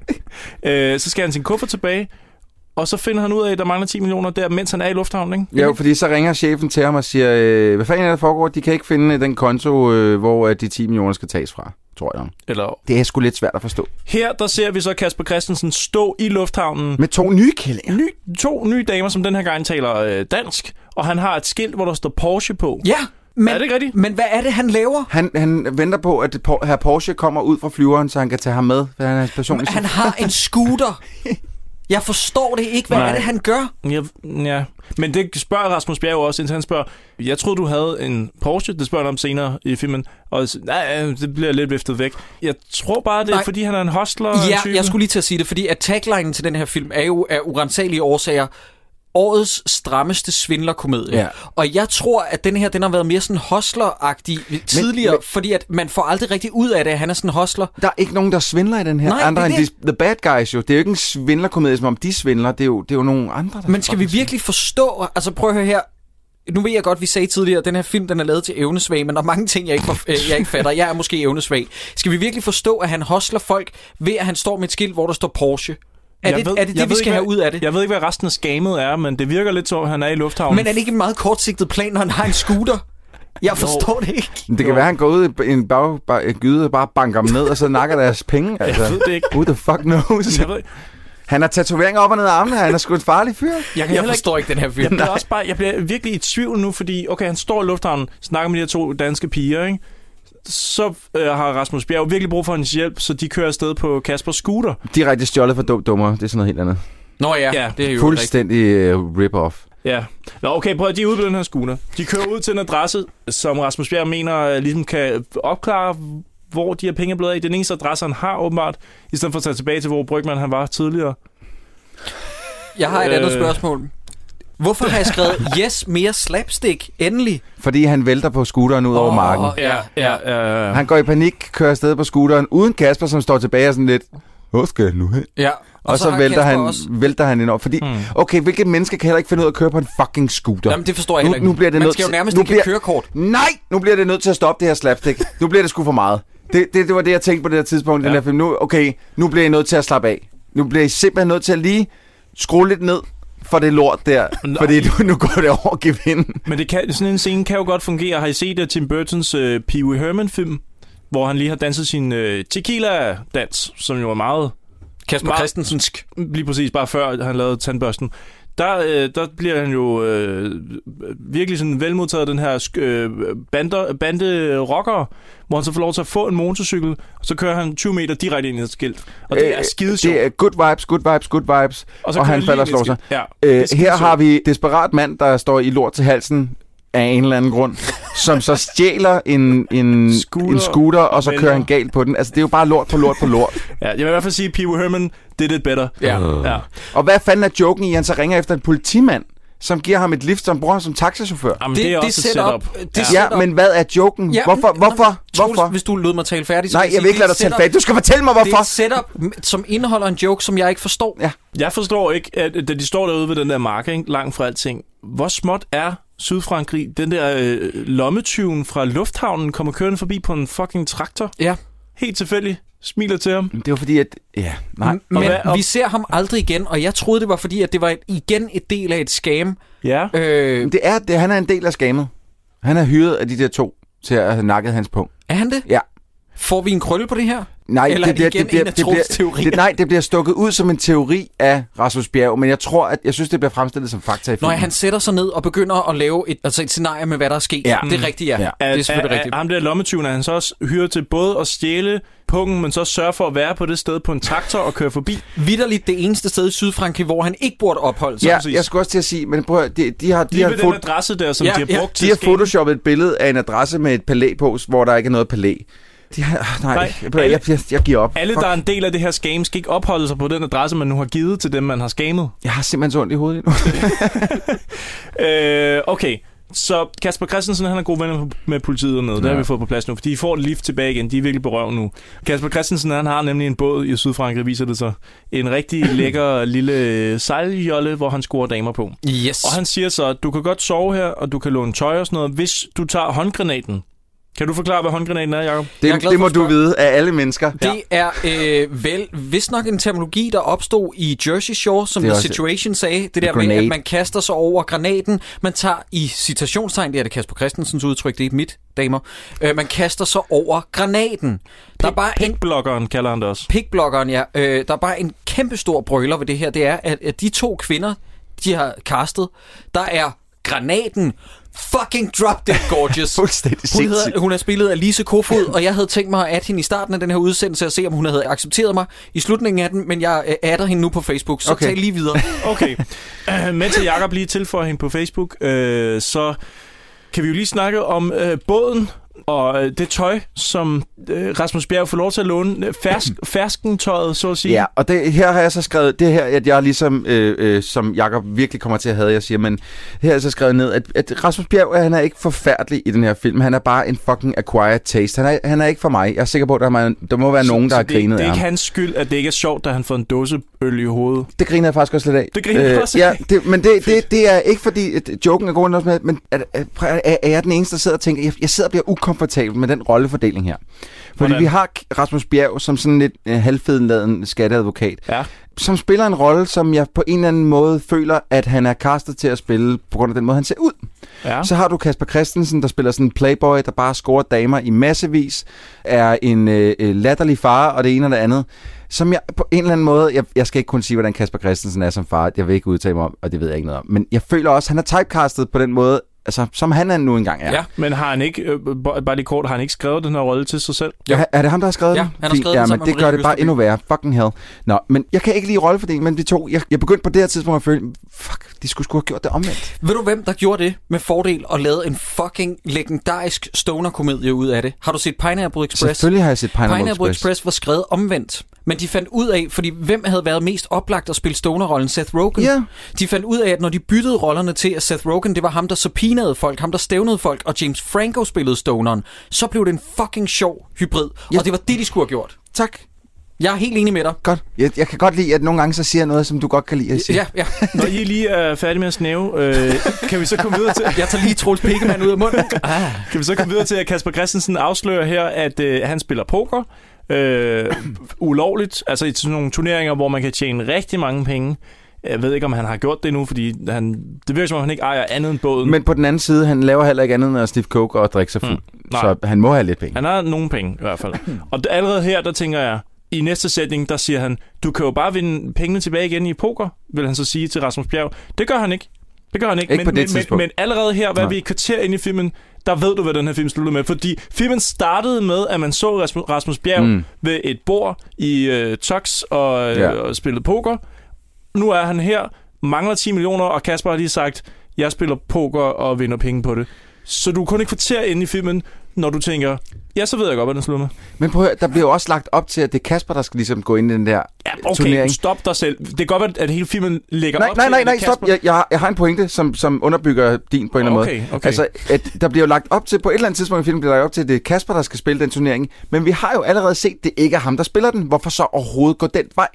øh, så skal han sin kuffert tilbage, og så finder han ud af, at der mangler ti millioner der, mens han er i lufthavnen, ikke?
Jo, fordi så ringer chefen til ham og siger, øh, hvad fanden er der foregår? De kan ikke finde øh, den konto, øh, hvor øh, de ti millioner skal tages fra, tror jeg.
Eller...
Det er sgu lidt svært at forstå.
Her, der ser vi så Kasper Christensen stå i lufthavnen.
Med to nye kællinger.
Ny, to nye damer, som den her gang taler øh, dansk, og han har et skilt, hvor der står Porsche på.
Ja, men,
er det ikke rigtigt?
Men hvad er det, han laver?
Han, han venter på, at herr Porsche kommer ud fra flyveren, så han kan tage ham med. For han er hans personlige.
Han har en scooter. Jeg forstår det ikke. Hvad
Nej.
er det, han gør?
Ja, ja, men det spørger Rasmus Bjerg også, indtil han spørger, jeg troede, du havde en Porsche, det spørger han om senere i filmen, og så, nej, det bliver lidt viftet væk. Jeg tror bare, det er,
Nej.
fordi han er en hostler.
Ja,
type.
jeg skulle lige til at sige det, fordi at taglinen til den her film er jo af urensagelige årsager årets strammeste svindlerkomedie.
Ja.
Og jeg tror, at den her, den har været mere sådan hostler-agtig tidligere, men, fordi at man får aldrig rigtig ud af det, at han er sådan en hostler.
Der er ikke nogen, der svindler i den her.
Nej,
andre
det er
end de, The Bad Guys jo. Det er jo ikke en svindlerkomedie, som om de svindler. Det er jo, det er jo nogle andre, der
Men skal vi virkelig forstå, altså prøv at høre her, nu ved jeg godt, vi sagde tidligere, at den her film, den er lavet til evnesvag, men der er mange ting, jeg ikke, for, øh, jeg ikke fatter. Jeg er måske evnesvag. Skal vi virkelig forstå, at han hostler folk ved, at han står med et skilt, hvor der står Porsche? Er
Jeg
det
ved-
er det,
jeg
det vi
ved
skal
ikke,
have
hvad-
ud af det?
Jeg ved ikke, hvad resten af skamet er, men det virker lidt som, at han er i lufthavnen.
Men er det ikke en meget kortsigtet plan, når han har en scooter? Jeg forstår det ikke.
Det kan være, at han går ud i en bag, bag, gyde og bare banker dem ned, og så nakker deres penge. Altså.
Jeg ved det ikke.
Who the fuck knows?
Jeg ved ikke.
Han har tatoveringer op og ned af armene. Han er sgu en farlig fyr.
Jeg, kan
Jeg
heller
forstår ikke den her film.
Jeg bliver, også bare, jeg bliver virkelig i tvivl nu, fordi okay, han står i lufthavnen, snakker med de her to danske piger, ikke? Så øh, har Rasmus Bjerg virkelig brug for hans hjælp, så de kører afsted på Kaspers scooter.
Direkte stjålet for dum dummer. Det er sådan noget helt andet.
Nå ja,
Ja,
det er jo
Fuldstændig uh, rip-off.
Ja. Nå, okay, prøv at de er ude på den her scooter. De kører ud til en adresse, som Rasmus Bjerg mener øh, ligesom kan opklare, hvor de her penge er blevet af. Den eneste adresse, han har åbenbart, i stedet for at tage tilbage til, hvor Brygmann han var tidligere.
Jeg har et andet
Øh.
spørgsmål. Hvorfor har jeg skrevet, yes, mere slapstick, endelig?
Fordi han vælter på scooteren ud oh, over marken.
Ja, ja, ja, ja.
Han går i panik, kører afsted på scooteren, uden Kasper, som står tilbage og sådan lidt, hvor skal jeg nu hen?
Ja.
Og, og så, så vælter han,
også...
vælter han enormt. Fordi, hmm. okay, hvilket menneske kan heller ikke finde ud af at køre på en fucking scooter?
Jamen, det forstår jeg heller ikke.
Nu, nu bliver det
Man skal jo nærmest ikke have kørekort.
Nej, nu bliver det nødt til at stoppe det her slapstick. Nu bliver det sgu for meget. Det, det, det var det, jeg tænkte på det her tidspunkt i ja. den her film. Nu, okay, nu bliver I nødt til at slappe af. Nu bliver I simpelthen nødt til at lige skrue lidt ned for det lort der. Nå. Fordi nu, nu går det over gevinden.
Men det kan, sådan en scene kan jo godt fungere. Har I set uh, Tim Burtons uh, Pee Wee Herman-film? Hvor han lige har danset sin uh, tequila-dans, som jo er meget...
Kasper Christensensk.
Lige præcis, bare før han lavede tandbørsten. Der, øh, der bliver han jo øh, virkelig sådan velmodtaget den her øh, bander, bande rockere, hvor han så får lov til at få en motorcykel, og så kører han tyve meter direkte ind i et skilt. Og det er skide sjovt.
Det er good vibes, good vibes, good vibes. Og, så og han falder og slår sig.
Ja,
øh, her har vi desperat mand, der står i lort til halsen af en eller anden grund, som så stjæler en, en, scooter, en scooter, og så kører han galt på den. Altså, det er jo bare lort på lort på lort.
Ja, jeg vil i hvert fald sige, Pee Wee Herman did it better.
Ja. ja. Og hvad fanden er joken i, han så ringer efter en politimand, som giver ham et lift, som bruger ham som taxachauffør?
Jamen, det, det er også et setup.
Det ja, ja men hvad er joken? Ja, hvorfor? Hvorfor? hvorfor?
Hvis du lød mig tale færdig, så
nej, jeg vil ikke lade dig tale færdig. Du skal fortælle mig, hvorfor. Det
er et setup, som indeholder en joke, som jeg ikke forstår.
Ja.
Jeg forstår ikke, at da de står derude ved den der mark, ikke, langt fra alting. Hvor småt er Sydfrankrig? Den der øh, lommetyven fra lufthavnen kommer kørende forbi på en fucking traktor.
Ja.
Helt tilfældigt. Smiler til ham.
Det var fordi, at... Ja, nej.
Men hvad, og... vi ser ham aldrig igen, og jeg troede, det var fordi, at det var et, igen et del af et scam.
Ja.
Øh... Det er, det, han er en del af scammet. Han er hyret af de der to til at have nakket hans punkt.
Er han det?
Ja.
Får vi en krølle på det her?
Nej,
eller
det bliver,
er det igen
det bliver,
en af
det bliver,
teorier?
det, nej, det bliver stukket ud som en teori af Rasmus Bjerg, men jeg tror, at jeg synes, det bliver fremstillet som fakta i filmen.
Når han sætter sig ned og begynder at lave et, altså et scenarie med, hvad der er sket.
Ja.
Det er rigtigt, ja. ja. Det er selvfølgelig rigtigt.
Ham der lommetyven er han så også hyret til både at stjæle pungen, men så sørge for at være på det sted på en traktor og køre forbi.
Vitterligt det eneste sted i Sydfrankrig, hvor han ikke burde opholde sig.
Ja, præcis. Jeg skulle også til at sige, men prøv at, de, de har... De
Lige
har
ved
fot-
den adresse der, som
ja,
de har brugt
ja.
til
De har photoshoppet et billede af en adresse med et palæ på, hvor der ikke er noget palæ. De har, nej,
nej
jeg, alle, jeg, jeg, jeg giver op.
Alle,
Fuck.
der er en del af det her scam, skal ikke opholde sig på den adresse, man nu har givet til dem, man har scamet.
Jeg har simpelthen så ondt i hovedet nu.
øh, okay, så Kasper Christensen, han er gode venner med politiet dernede. Ja. Det har vi fået på plads nu, fordi de får et lift tilbage igen. De er virkelig berøvet nu. Kasper Christensen, han har nemlig en båd i Sydfrankrig, viser det sig. En rigtig lækker lille sejljolle, hvor han scorer damer på.
Yes.
Og han siger så, at du kan godt sove her, og du kan låne tøj og sådan noget, hvis du tager håndgranaten. Kan du forklare, hvad håndgranaten er, Jacob?
Det, det må du vide af alle mennesker.
Det er øh, vel vist nok en terminologi, der opstod i Jersey Shore, som The Situation sagde. Det der med, at man kaster sig over granaten. Man tager i citationstegn, det er det Kasper Christensens udtryk, det er ikke mit, damer. Øh, man kaster sig over granaten. Der er bare
Pickbloggeren en, kalder han det også.
Pickbloggeren, ja. Øh, der er bare en kæmpe stor brøler ved det her. Det er, at, at de to kvinder, de har castet, der er granaten fucking drop dead gorgeous.
Fuldstændig
hun, hedder, hun er spillet af Lise Kofod, og jeg havde tænkt mig at hende i starten af den her udsendelse og se, om hun havde accepteret mig i slutningen af den, men jeg adder hende nu på Facebook, så okay. Tag lige videre.
Okay. Uh, mens Jacob lige tilføjer hende på Facebook, uh, så kan vi jo lige snakke om uh, båden og øh, det tøj, som øh, Rasmus Bjerg får lov til at låne. Fersk, ferskentøjet, så at sige.
Ja, og det, her har jeg så skrevet, det her, at jeg ligesom, øh, øh, som Jacob virkelig kommer til at have, jeg siger, men her har jeg så skrevet ned, at, at Rasmus Bjerg, han er ikke forfærdelig i den her film. Han er bare en fucking acquired taste. Han er, han er ikke for mig. Jeg er sikker på, at der, man, der må være så, nogen, der har
det,
grinet af ham.
Det er ikke hans skyld, at det ikke er sjovt, da han får en dåse øl i hovedet.
Det griner jeg faktisk også lidt af.
Det griner jeg også
øh, ja, det, men det, det, det er ikke fordi, at joken er god nok med, men er, er, er, er jeg den eneste, der sidder og tænker, jeg, jeg sidder og bliver ukomfortabel med den rollefordeling her. Fordi Hvordan? Vi har Rasmus Bjerg som sådan lidt uh, halvfedenladen skatteadvokat,
ja.
som spiller en rolle, som jeg på en eller anden måde føler, at han er castet til at spille på grund af den måde, han ser ud.
Ja.
Så har du Kasper Christensen, der spiller sådan en playboy, der bare scorer damer i massevis, er en uh, latterlig far og det ene og det andet. Som jeg på en eller anden måde, jeg, jeg skal ikke kunne sige, hvordan Kasper Christensen er som far, jeg vil ikke udtale mig om, og det ved jeg ikke noget om. Men jeg føler også, at han er typecastet på den måde, altså, som han er nu engang er.
Ja, men har han ikke, øh, bare lige kort, har han ikke skrevet den her rolle til sig selv?
Ja, er det ham, der har skrevet
ja,
den?
han har skrevet
ja,
den
men det gør det bare endnu værre. Fucking hell. Nå, men jeg kan ikke lide rollefordelingen mellem de to. Jeg, jeg begyndte på det her tidspunkt at føle, fuck, De skulle sgu have gjort det omvendt.
Ved du, hvem der gjorde det med fordel og lavede en fucking legendarisk stoner-komedie ud af det? Har du set Pineapple Express?
Selvfølgelig har jeg set Pineapple,
Pineapple
Express.
Express var skrevet omvendt. Men de fandt ud af, fordi hvem havde været mest oplagt at spille stoner-rollen? Seth Rogen.
Ja.
De fandt ud af, at når de byttede rollerne til, at Seth Rogen, det var ham, der subpoenede folk, ham, der stævnede folk, og James Franco spillede stoneren, så blev det en fucking sjov hybrid. Ja. Og det var det, de skulle have gjort.
Tak.
Jeg er helt enig med dig.
Godt. Jeg, jeg kan godt lide, at nogle gange så siger jeg noget, som du godt kan lide at sige.
Ja, ja.
Når I lige er færdige med at snæve, øh, kan vi så komme videre til...
Jeg tager lige Troels Pikkemand ud af munden.
Ah. Kan vi så komme videre til, at Kasper Christensen afslører her, at øh, han spiller poker øh, ulovligt, altså i sådan nogle turneringer, hvor man kan tjene rigtig mange penge. Jeg ved ikke, om han har gjort det nu, fordi han, det virker som om, han ikke ejer andet end båden.
Men på den anden side, han laver heller ikke andet end at stifte coke og drikke sig fuld. Hmm. Så han må have lidt penge.
Han har nogle penge i hvert fald. Og allerede her, der tænker jeg, i næste sætning, der siger han, du kan jo bare vinde pengene tilbage igen i poker, vil han så sige til Rasmus Bjerg. Det gør han ikke. Det gør han ikke.
Ikke
men,
på det
men, men, men allerede her, hvad er vi et kvarter inde i filmen, der ved du, hvad den her film slutter med. Fordi filmen startede med, at man så Rasmus Bjerg mm. ved et bord i øh, Tux og, øh, ja. og spillede poker. Nu er han her, mangler ti millioner, og Kasper har lige sagt, jeg spiller poker og vinder penge på det. Så du er kun et kvarter inde i filmen, når du tænker, ja, så ved jeg godt, hvad den slutter med.
Men prøv at høre, der bliver jo også lagt op til, at det er Kasper, der skal ligesom gå ind i den der
ja, okay,
turnering.
Stop dig selv. Det kan godt være, at hele filmen ligger
nej,
op
nej,
til,
nej, nej,
Kasper...
stop. Jeg, jeg, har, jeg har en pointe, som, som underbygger din på en eller anden
okay,
måde.
Okay.
Altså, at der bliver jo lagt op til, på et eller andet tidspunkt i filmen bliver lagt op til, at det er Kasper, der skal spille den turnering. Men vi har jo allerede set, at det ikke er ham, der spiller den. Hvorfor så overhovedet gå den vej?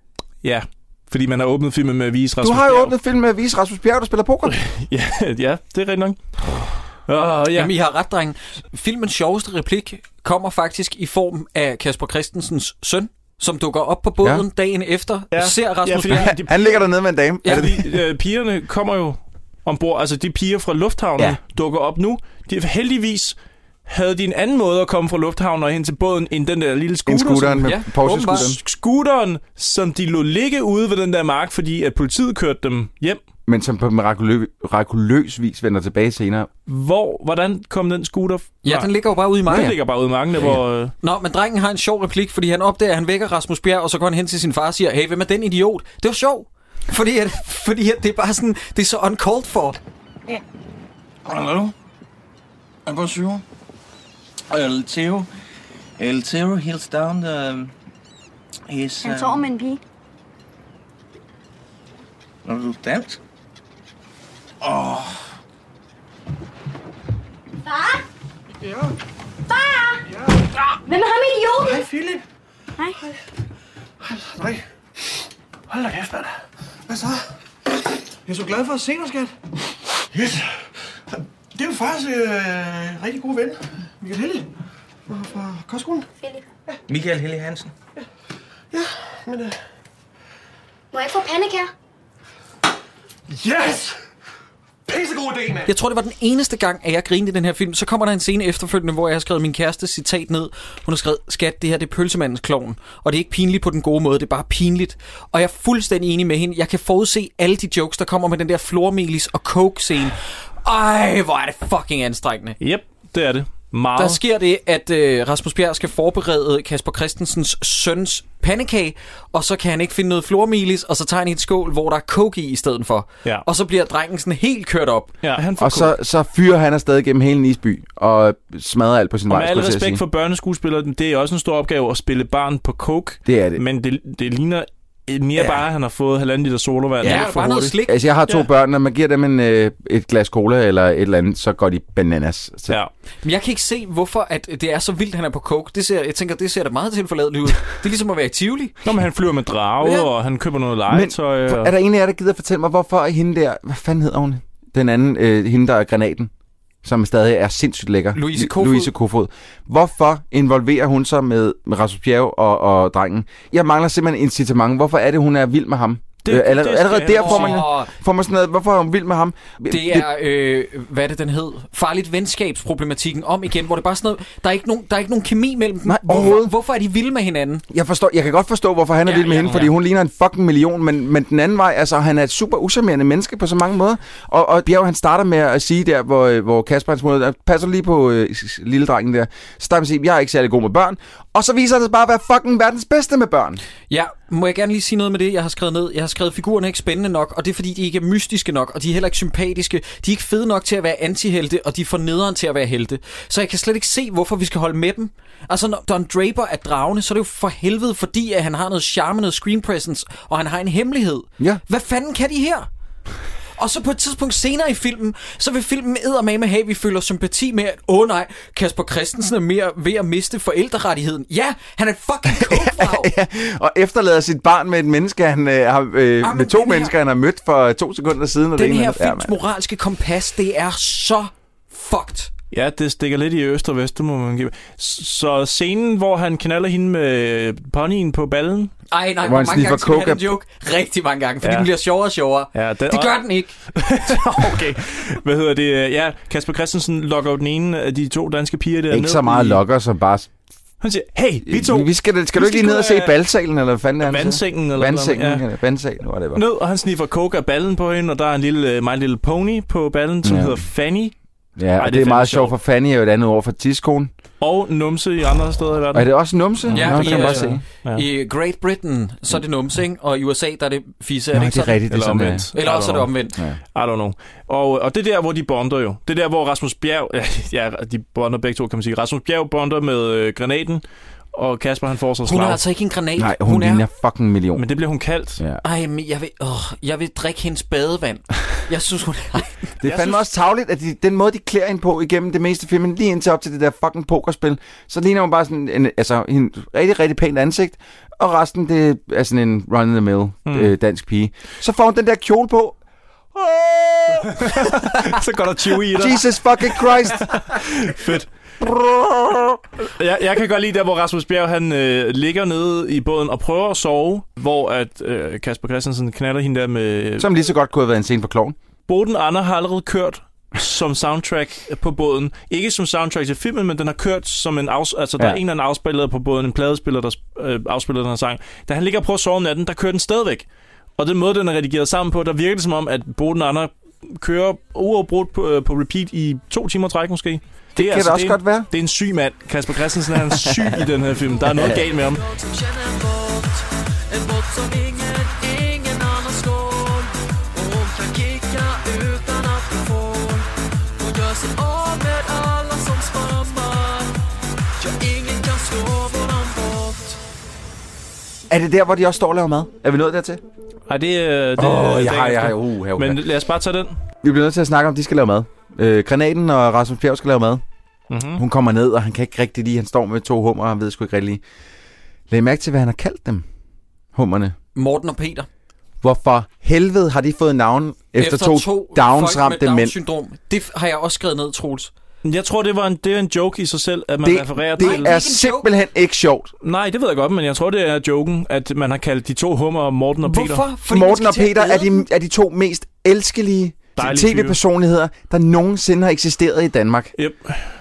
Ja, fordi man har åbnet filmen med at vise Rasmus
Du har jo
Bjerg.
åbnet filmen med at vise Rasmus Bjerg, der spiller poker.
ja, ja, det er rigtig nok. Uh, ja.
Jamen, I har ret, dreng. Filmens sjoveste replik kommer faktisk i form af Kasper Christensens søn, som dukker op på båden ja. dagen efter,
ja.
ser Rasmus
ja,
Bjerg.
Han, han ligger dernede med en dame.
Ja, fordi øh, pigerne kommer jo ombord. Altså, de piger fra lufthavnen ja. dukker op nu. De, heldigvis havde de en anden måde at komme fra lufthavnen og hen til båden, end den der lille scooter.
En scooteren
som,
med
ja,
Porsche-scooteren.
Scooteren, som de lå ligge ude ved den der mark, fordi at politiet kørte dem hjem.
Men som på mirakulø- mirakuløs vis vender tilbage senere.
Hvor, hvordan kom den scooter?
Ja, den ligger jo bare ude i marken.
Den ligger bare ude i marken, ja, ja. hvor... Øh...
Nå, men drengen har en sjov replik, fordi han opdager, at han vækker Rasmus Bjerg, og så går han hen til sin far og siger, hey, hvem er den idiot? Det var sjov. Fordi, at, fordi at det er bare sådan, det er så uncalled for.
Ja. Hallo? Er du syv? El Theo. El Theo, heels down the... His,
Han sover med en pige.
Når du dansk? Åh. Oh.
Far?
Ja?
Far?
Ja?
Hvem er ham idioten?
Hej, Philip.
Hej.
Hej. Nej. Hold da kæft, mand. Hvad så? Jeg er så glad for at se dig, skat. Yes. Det er jo faktisk øh, en rigtig god ven. Michael Hellig. Fra, fra kostskolen.
Philip.
Ja. Michael Hellig Hansen. Ja, ja men... Øh...
Må jeg få pandekær?
Yes! Pissegod idé, mand!
Jeg tror, det var den eneste gang, at jeg grinede i den her film. Så kommer der en scene efterfølgende, hvor jeg har skrevet min kæreste citat ned. Hun har skrevet, skat, det her det er pølsemandens klovn. Og det er ikke pinligt på den gode måde, det er bare pinligt. Og jeg er fuldstændig enig med hende. Jeg kan forudse alle de jokes, der kommer med den der flormelis og coke-scene. Ej, hvor er det fucking anstrengende.
Yep, det er det. Meget.
Der sker det, at øh, Rasmus Bjerg skal forberede Kasper Christensens søns pandekage, og så kan han ikke finde noget flormelis, og så tager han i et skål, hvor der er coke i i stedet for.
Ja.
Og så bliver drengen sådan helt kørt op.
Ja, han
og så, så fyrer han afsted gennem hele Nisby, og smadrer alt på sin
og
vej.
Og med al respekt for børneskuespillere, det er også en stor opgave at spille barn på coke.
Det er det.
Men det, det ligner... Mere ja. bare, at han har fået halvanden liter sodavand.
Ja, bare noget slik.
Altså, jeg har to
ja.
børn, når man giver dem en, øh, et glas cola eller et eller andet, så går de bananas. Så.
Ja.
Men jeg kan ikke se, hvorfor at det er så vildt, han er på coke. Det ser, jeg tænker, det ser da meget tilforladeligt ud. Det er ligesom at være i Tivoli.
Nå, men han flyver med drage, ja. og han køber noget legetøj.
Men og... er der en af jer, der gider fortælle mig, hvorfor hende der... Hvad fanden hedder hun? Den anden, øh, hende der er granaten, som stadig er sindssygt lækker.
Louise Kofod.
Louise Kofod. Hvorfor involverer hun sig med, med Rasmus Bjerg og, og drengen? Jeg mangler simpelthen incitament. Hvorfor er det, hun er vild med ham? Det, øh, allerede, det allerede der får man, får man sådan noget, hvorfor er hun vild med ham?
Det er, øh, hvad det den hed? Farligt venskabsproblematikken om igen, hvor det bare sådan noget, der er ikke nogen, der er ikke nogen kemi mellem dem.
Nej,
hvorfor, hvorfor er de vilde med hinanden?
Jeg forstår, jeg kan godt forstå, hvorfor han er
ja,
vild med
ja,
hende,
ja.
fordi hun ligner en fucking million, men, men den anden vej, altså han er et super uschammerende menneske på så mange måder. Og, og Bjerg, han starter med at sige der, hvor, hvor Kasper hans måde, passer lige på øh, lille drengen der, så starter med at sige, jeg er ikke særlig god med børn, Og så viser det sig bare at være fucking verdens bedste med børn.
Ja, må jeg gerne lige sige noget med det, jeg har skrevet ned. Jeg har skrevet, figurerne er ikke spændende nok, og det er fordi, de ikke er mystiske nok, og de er heller ikke sympatiske. De er ikke fede nok til at være antihelte, og de er for nederen til at være helte. Så jeg kan slet ikke se, hvorfor vi skal holde med dem. Altså, når Don Draper er dragende, så er det jo for helvede, fordi at han har noget charme, noget screen presence, og han har en hemmelighed.
Ja.
Hvad fanden kan de her? Og så på et tidspunkt senere i filmen, så vil filmen eddermame have, at vi føler sympati med, at åh oh, nej, Kasper Christensen er mere ved at miste forældrerettigheden. Ja, han er et fucking kokefrag.
ja, og efterlader sit barn med et menneske, han øh, har øh,
ja,
med to
her,
mennesker, han har mødt for to sekunder siden. Og
den
det
her
ene,
films ja, moralske kompas, det er så fucked.
Ja, det stikker lidt i øst og vest, det må man give. Så scenen, hvor han knaller hende med ponyen på ballen.
Ej, nej, hvor mange gange skal vi have den joke? Rigtig mange gange, fordi ja. den bliver sjovere og sjovere. Ja, den, det gør den ikke.
Okay. Hvad hedder det? Ja, Kasper Christensen lokker den ene af de to danske piger der.
Ikke så meget i... lokker, som bare...
Han siger, hey, vi to...
Vi skal, skal vi du ikke lige ned og se balsalen, eller hvad fanden er det?
Vandsengen, eller
Vandsengen,
noget.
Ja. Vandsalen, hvor det var.
Ned, og han sniffer coke af ballen på hende, og der er en lille My Little Pony på ballen, som ja. hedder Fanny.
Ja, Ej, det, det er meget sjovt, for Fanny er jo et andet ord for tidskonen.
Og numse i andre steder i verden.
Og er det også numse?
Ja,
Nå,
i,
kan
uh,
bare se.
Ja. I Great Britain, så er det numse, ikke? Og i U S A, der er det fisse.
Nå,
er det,
det er rigtigt.
Eller omvendt.
Eller også er det omvendt.
Ja. I don't know. Og, og det er der, hvor de bonder jo. Det er der, hvor Rasmus Bjerg... Ja, de bonder begge to, kan man sige. Rasmus Bjerg bonder med øh, granaten. Og Kasper, han får sig slag.
Hun har altså ikke en granat.
Nej, hun, hun ligner er... fucking million.
Men det bliver hun kaldt.
Ja.
Ej, men jeg vil, åh, jeg vil drikke hendes badevand. Jeg synes, hun er...
Det er fandme synes... også tarveligt, at de, den måde, de klæder hende på igennem det meste filmen, lige indtil op til det der fucking pokerspil, så ligner hun bare sådan en, altså, en rigtig, rigtig pænt ansigt, og resten, det er sådan en run-of-the-mill mm. øh, dansk pige. Så får hun den der kjole på. Oh!
Så går der tyve i dig.
Jesus fucking Christ.
Fedt. jeg, jeg kan godt lide der, hvor Rasmus Bjerg han øh, ligger nede i båden og prøver at sove, hvor at øh, Kasper Christensen knaller hende der med...
Som lige så godt kunne have været en scene for Klovn.
Boden Anna har allerede kørt som soundtrack på båden. Ikke som soundtrack til filmen, men den har kørt som en... Afs- altså, der ja. er en eller anden afspiller på båden, en pladespiller, der øh, afspiller den her sang. Da han ligger og prøver at sove om natten, der kører den stadigvæk. Og den måde, den er redigeret sammen på, der virker det som om, at Boden Anna kører uafbrudt på, øh, på repeat i to timer træk måske. Det,
det kan altså, det også
det
godt være.
Det er en syg mand. Kasper Christensen er en syg i den her film. Der er noget galt med ham.
Er det der, hvor de også står og laver mad? Er vi nået dertil?
Nej, det er...
Åh, oh, jeg har, jeg har, uh, uh, uh.
Men lad os bare tage den.
Vi bliver nødt til at snakke om, de skal lave mad. Øh, Granaten og Rasmus Bjerg skal lave mad. Mm-hmm. Hun kommer ned, og han kan ikke rigtig lide. Han står med to hummer, og han ved sgu ikke rigtig lige. Læg mærke til, hvad han har kaldt dem. Hummerne.
Morten og Peter.
Hvorfor helvede har de fået navn efter, efter to, to Downs-ramte mænd?
Syndrom. Det har jeg også skrevet ned, Troels.
Jeg tror, det var en, det er en joke i sig selv, at man
det,
refererer
det
til...
Det er simpelthen ikke sjovt.
Nej, det ved jeg godt, men jeg tror, det er joken, at man har kaldt de to hummer Morten og Peter.
Hvorfor? Fordi
Morten og Peter er de, er de to mest elskelige tv-personligheder, der nogensinde har eksisteret i Danmark.
Yep.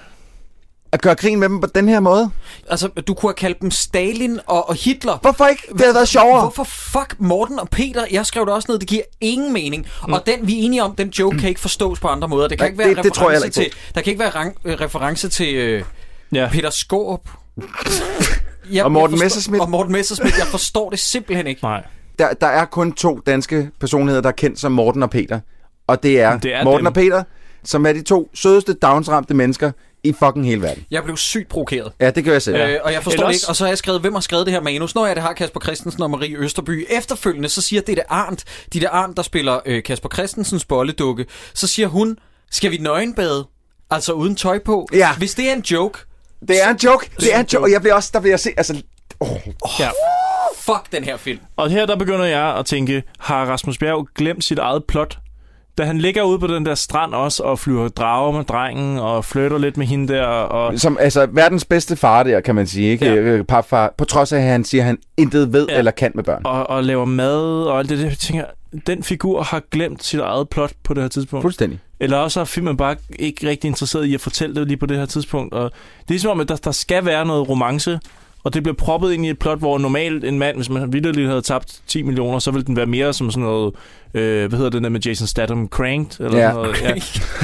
At gøre grin med dem på den her måde.
Altså, du kunne have kaldt dem Stalin og, og Hitler.
Hvorfor ikke? Det havde været sjovere.
Hvorfor fuck Morten og Peter? Jeg skrev det også ned, det giver ingen mening. Mm. Og den, vi er enige om, den joke kan ikke forstås på andre måder. Det kan
ja,
ikke være
det, det tror jeg ikke
til, der kan ikke være rang, øh, reference til øh, ja. Peter Skaarup. Jeg,
og Morten
forstår,
Messerschmidt.
Og Morten Messerschmidt. Jeg forstår det simpelthen ikke.
Nej.
Der, der er kun to danske personligheder, der er kendt som Morten og Peter. Og det er, det er Morten dem. og Peter, som er de to sødeste downsramte mennesker i fucking hele verden.
Jeg blev sygt provokeret.
Ja, det gør jeg selv.
Øh, og jeg forstår det ikke. Og så har jeg skrevet, hvem har skrevet det her manus? Når jeg det har Kasper Christensen og Marie Østerby. Efterfølgende, så siger det der Arndt, de der Arndt, der spiller øh, Kasper Christensens bolledukke, så siger hun, skal vi nøgenbade? Altså uden tøj på?
Ja.
Hvis det er en joke.
Det er en joke. Det er en joke. Og jeg vil også, der vil jeg se, altså... Oh.
Ja.
Fuck den her film.
Og her, der begynder jeg at tænke, har Rasmus Bjerg glemt sit eget plot? Da han ligger ude på den der strand også og flyver drager med drengen og flytter lidt med hende der. Og...
Som altså verdens bedste far der, kan man sige. Ikke? Ja. Papfar, på trods af, at han siger, at han intet ved ja. eller kan med børn.
Og, og laver mad og alt det der. Jeg tænker, den figur har glemt sit eget plot på det her tidspunkt.
Fuldstændig.
Eller også er filmen bare ikke rigtig interesseret i at fortælle det lige på det her tidspunkt. Og det er som om, at der, der skal være noget romance Og det bliver proppet ind i et plot, hvor normalt en mand, hvis man vitterligt havde tabt ti millioner, så ville den være mere som sådan noget, øh, hvad hedder det der med Jason Statham, Cranked? Eller
ja.
noget, ja.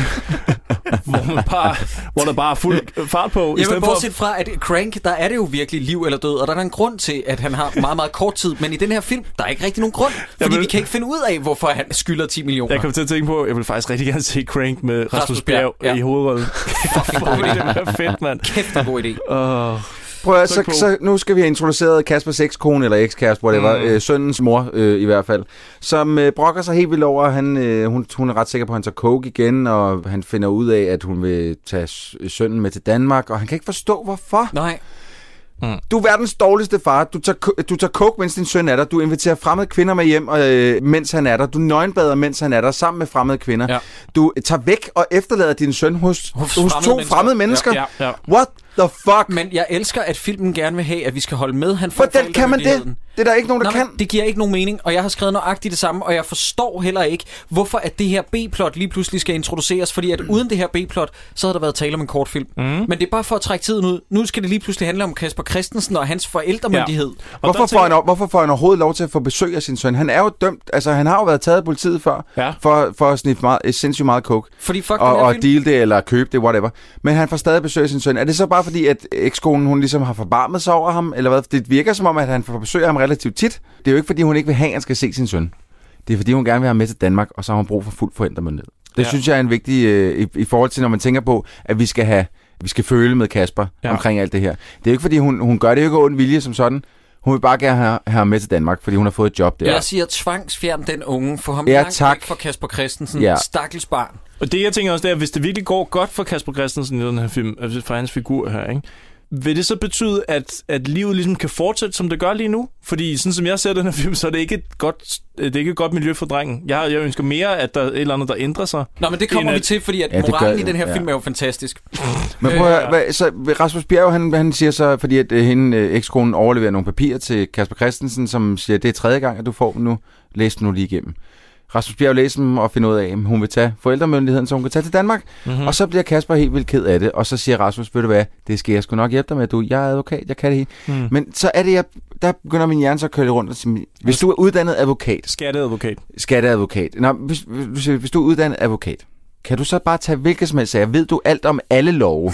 hvor, man bare, hvor der bare er fuld fart på.
Jeg vil bortset for... fra, at Crank, der er det jo virkelig liv eller død, og der er en grund til, at han har meget, meget kort tid. Men i den her film, der er ikke rigtig nogen grund, fordi vil... vi kan ikke finde ud af, hvorfor han skylder ti millioner.
Jeg kommer til at tænke på, jeg vil faktisk rigtig gerne se Crank med Rasmus, Rasmus Bjerg ja. i hovedrollen.
Fucking god idé.
Det er fedt, mand.
Kæft en god idé.
Åh...
Prøv at, så, så nu skal vi have introduceret Kaspers ekskone, eller ekskæreste, whatever, mm. øh, sønnens mor øh, i hvert fald, som øh, brokker sig helt vildt over, han, øh, hun, hun er ret sikker på, at han tager coke igen, og han finder ud af, at hun vil tage sønnen med til Danmark, og han kan ikke forstå, hvorfor.
Nej.
Mm. Du er verdens dårligste far. Du tager, du tager coke, mens din søn er der. Du inviterer fremmede kvinder med hjem, øh, mens han er der. Du nøgenbader, mens han er der, sammen med fremmede kvinder. Ja. Du tager væk og efterlader din søn hos, hos, hos to mennesker. fremmede mennesker. Ja, ja, ja. What the fuck?
Men jeg elsker, at filmen gerne vil have, at vi skal holde med. Han får
Hvordan kan man det? Det er der ikke nogen, der Nå, kan.
Det giver ikke nogen mening, og jeg har skrevet nøjagtigt det samme, og jeg forstår heller ikke, hvorfor at det her B-plot lige pludselig skal introduceres, fordi at uden det her B-plot, så havde der været tale om en kortfilm. Mm. Men det er bare for at trække tiden ud. Nu skal det lige pludselig handle om Casper Christensen og hans forældremyndighed. Ja.
Hvorfor, får han, hvorfor får han overhovedet lov til at få besøg af sin søn? Han er jo dømt, altså han har jo været taget af politiet før, ja. for, for at sniffe meget, sindssygt meget coke.
Fordi fuck
og, og deal det, eller købe det, whatever. Men han får stadig besøg af sin søn. Er det så bare fordi, at ekskonen, hun ligesom har forbarmet sig over ham, eller hvad? Det virker som om, at han får besøg af ham relativt tit. Det er jo ikke, fordi hun ikke vil have, at han skal se sin søn. Det er, fordi hun gerne vil have med til Danmark, og så har hun brug for fuld forældremyndighed. Det ja. synes jeg er en vigtig, øh, i, i forhold til, når man tænker på, at vi skal have, vi skal føle med Casper ja. omkring alt det her. Det er jo ikke, fordi hun, hun gør det jo ikke ond vilje som sådan. Hun vil bare gerne have, have ham med til Danmark, fordi hun har fået et job der.
Jeg siger tvangsfjern den unge, for ham
ja,
langt
tak.
væk fra Casper Christensen.
Ja.
Stakkels barn.
Og det, jeg tænker også, det er, at hvis det virkelig går godt for Casper Christensen i den her film, altså for hans figur her, ikke? Vil det så betyde, at, at livet ligesom kan fortsætte, som det gør lige nu? Fordi sådan som jeg ser den her film, så er det ikke et godt, det er ikke et godt miljø for drengen. Jeg, jeg ønsker mere, at der er et eller andet, der ændrer sig.
Nå, men det kommer vi
at...
til, fordi at
ja,
moralen i den her
ja.
film er jo fantastisk.
Men prøv at, hvad, så Rasmus Bjerg, han, han siger så, fordi at hende, ekskonen overleverer nogle papirer til Casper Christensen, som siger, det er tredje gang, at du får dem nu. Læs dem nu lige igennem. Rasmus Bjerg læser dem og finder ud af, at hun vil tage forældremyndigheden, så hun kan tage til Danmark. Mm-hmm. Og så bliver Casper helt vildt ked af det. Og så siger Rasmus, ved du hvad, det skal jeg sgu nok hjælpe dig med. Du, jeg er advokat, jeg kan det hele. Mm. Men så er det, jeg, der begynder min hjerne så at køre rundt og sige, hvis du er uddannet advokat.
Skatteadvokat.
Skatteadvokat. Nå, hvis, hvis, hvis du er uddannet advokat, kan du så bare tage hvilket som helst sager? Ved du alt om alle love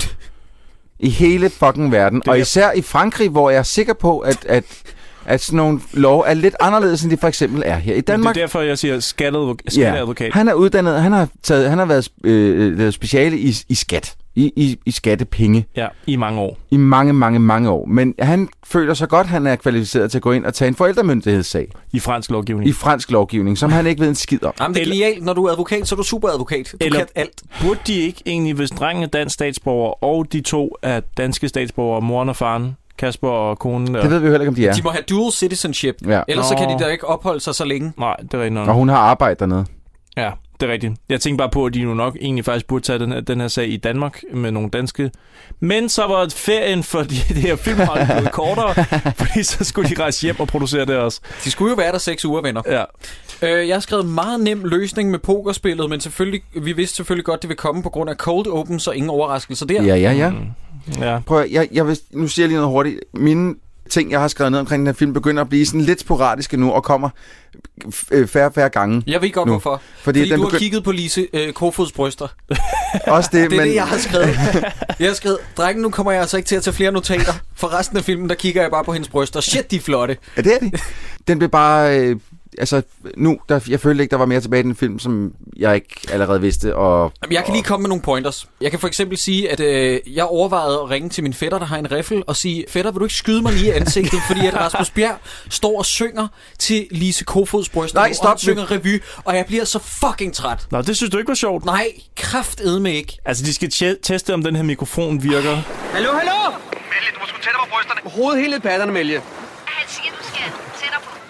i hele fucking verden? Og især i Frankrig, hvor jeg er sikker på, at... at at sådan nogle lov er lidt anderledes, end de for eksempel er her i Danmark.
Det er derfor, jeg siger skatteadvokat. skatteadvokat.
Ja, han er uddannet, han har, taget, han har været øh, speciale i, i skat, i, i, i skattepenge.
Ja, i mange år.
I mange, mange, mange år. Men han føler så godt, han er kvalificeret til at gå ind og tage en forældremyndighedssag.
I fransk lovgivning.
I fransk lovgivning, som han ikke ved en skid om.
Jamen, det er genialt. Når du er advokat, så er du superadvokat. Du
Eller
kan alt.
Burde de ikke egentlig, hvis drengen er dansk statsborger, og de to er danske statsborgere, moren og faren, Casper og konen der.
Det ved vi jo heller ikke, om de er.
De må have dual citizenship. Ja. Ellers Nå. så kan de da ikke opholde sig så længe.
Nej, det er rigtigt nok.
Og hun har arbejdet dernede.
Ja, det er rigtigt. Jeg tænkte bare på, at de nu nok egentlig faktisk burde tage den her, den her sag i Danmark med nogle danske. Men så var ferien for de, det her film blevet kortere, fordi så skulle de rejse hjem og producere det også.
De skulle jo være der seks uger, venner.
Ja.
Øh, jeg har skrevet en meget nem løsning med pokerspillet, men selvfølgelig, vi vidste selvfølgelig godt, det vil komme på grund af cold open, så ingen overraskelse der.
Ja, ja, ja.
Mm. Ja.
Prøv at, jeg, jeg vil, nu siger jeg lige noget hurtigt. Mine ting, jeg har skrevet ned omkring den her film, begynder at blive sådan lidt sporadiske nu, og kommer færre og færre gange.
Jeg ved godt, nu. hvorfor. Fordi, Fordi den du har begy- kigget på Lise øh, Kofods bryster.
Også det,
det er
men...
det, jeg har skrevet. Jeg har skrevet, drengen, nu kommer jeg altså ikke til at tage flere notater. For resten af filmen, der kigger jeg bare på hendes bryster. Shit, de er flotte.
Ja, det er de. Den blev bare... Øh, altså, nu, der, jeg følte ikke, der var mere tilbage i den film, som jeg ikke allerede vidste. Og,
jeg kan lige komme med nogle pointers. Jeg kan for eksempel sige, at øh, jeg overvejede at ringe til min fætter, der har en riffel, og sige, fætter, vil du ikke skyde mig lige i ansigtet? Fordi at Rasmus Bjerg står og synger til Lise Kofods bryster.
Nej, stop.
Og han synger revy, og jeg bliver så fucking træt.
Nå, det synes du ikke var sjovt?
Nej, kraftedme ikke.
Altså, de skal tje- teste, om den her mikrofon virker.
Hallo, hallo! Melje, du må sgu tættere på brysterne. Hovedet helt lidt patterne, Melje.
Han siger, du skal tættere på.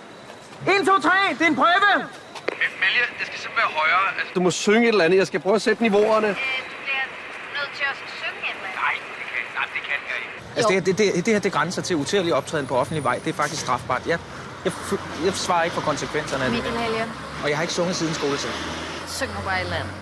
en, to, tre, det er en prøve! Melje, det skal simpelthen være højere. Altså, du må synge et eller andet. Jeg skal prøve at sætte niveauerne.
Øh, du bliver nødt til at synge et eller andet.
Nej, det kan, nej, det kan jeg ikke. Altså, det, det, det, det her, det grænser til utillig optræden på offentlig vej. Det er faktisk strafbart. Jeg, jeg, jeg svarer ikke for konsekvenserne af det.
Mikkel Helge.
Og jeg har ikke sunget siden skoletid.
Syng nu bare et eller andet.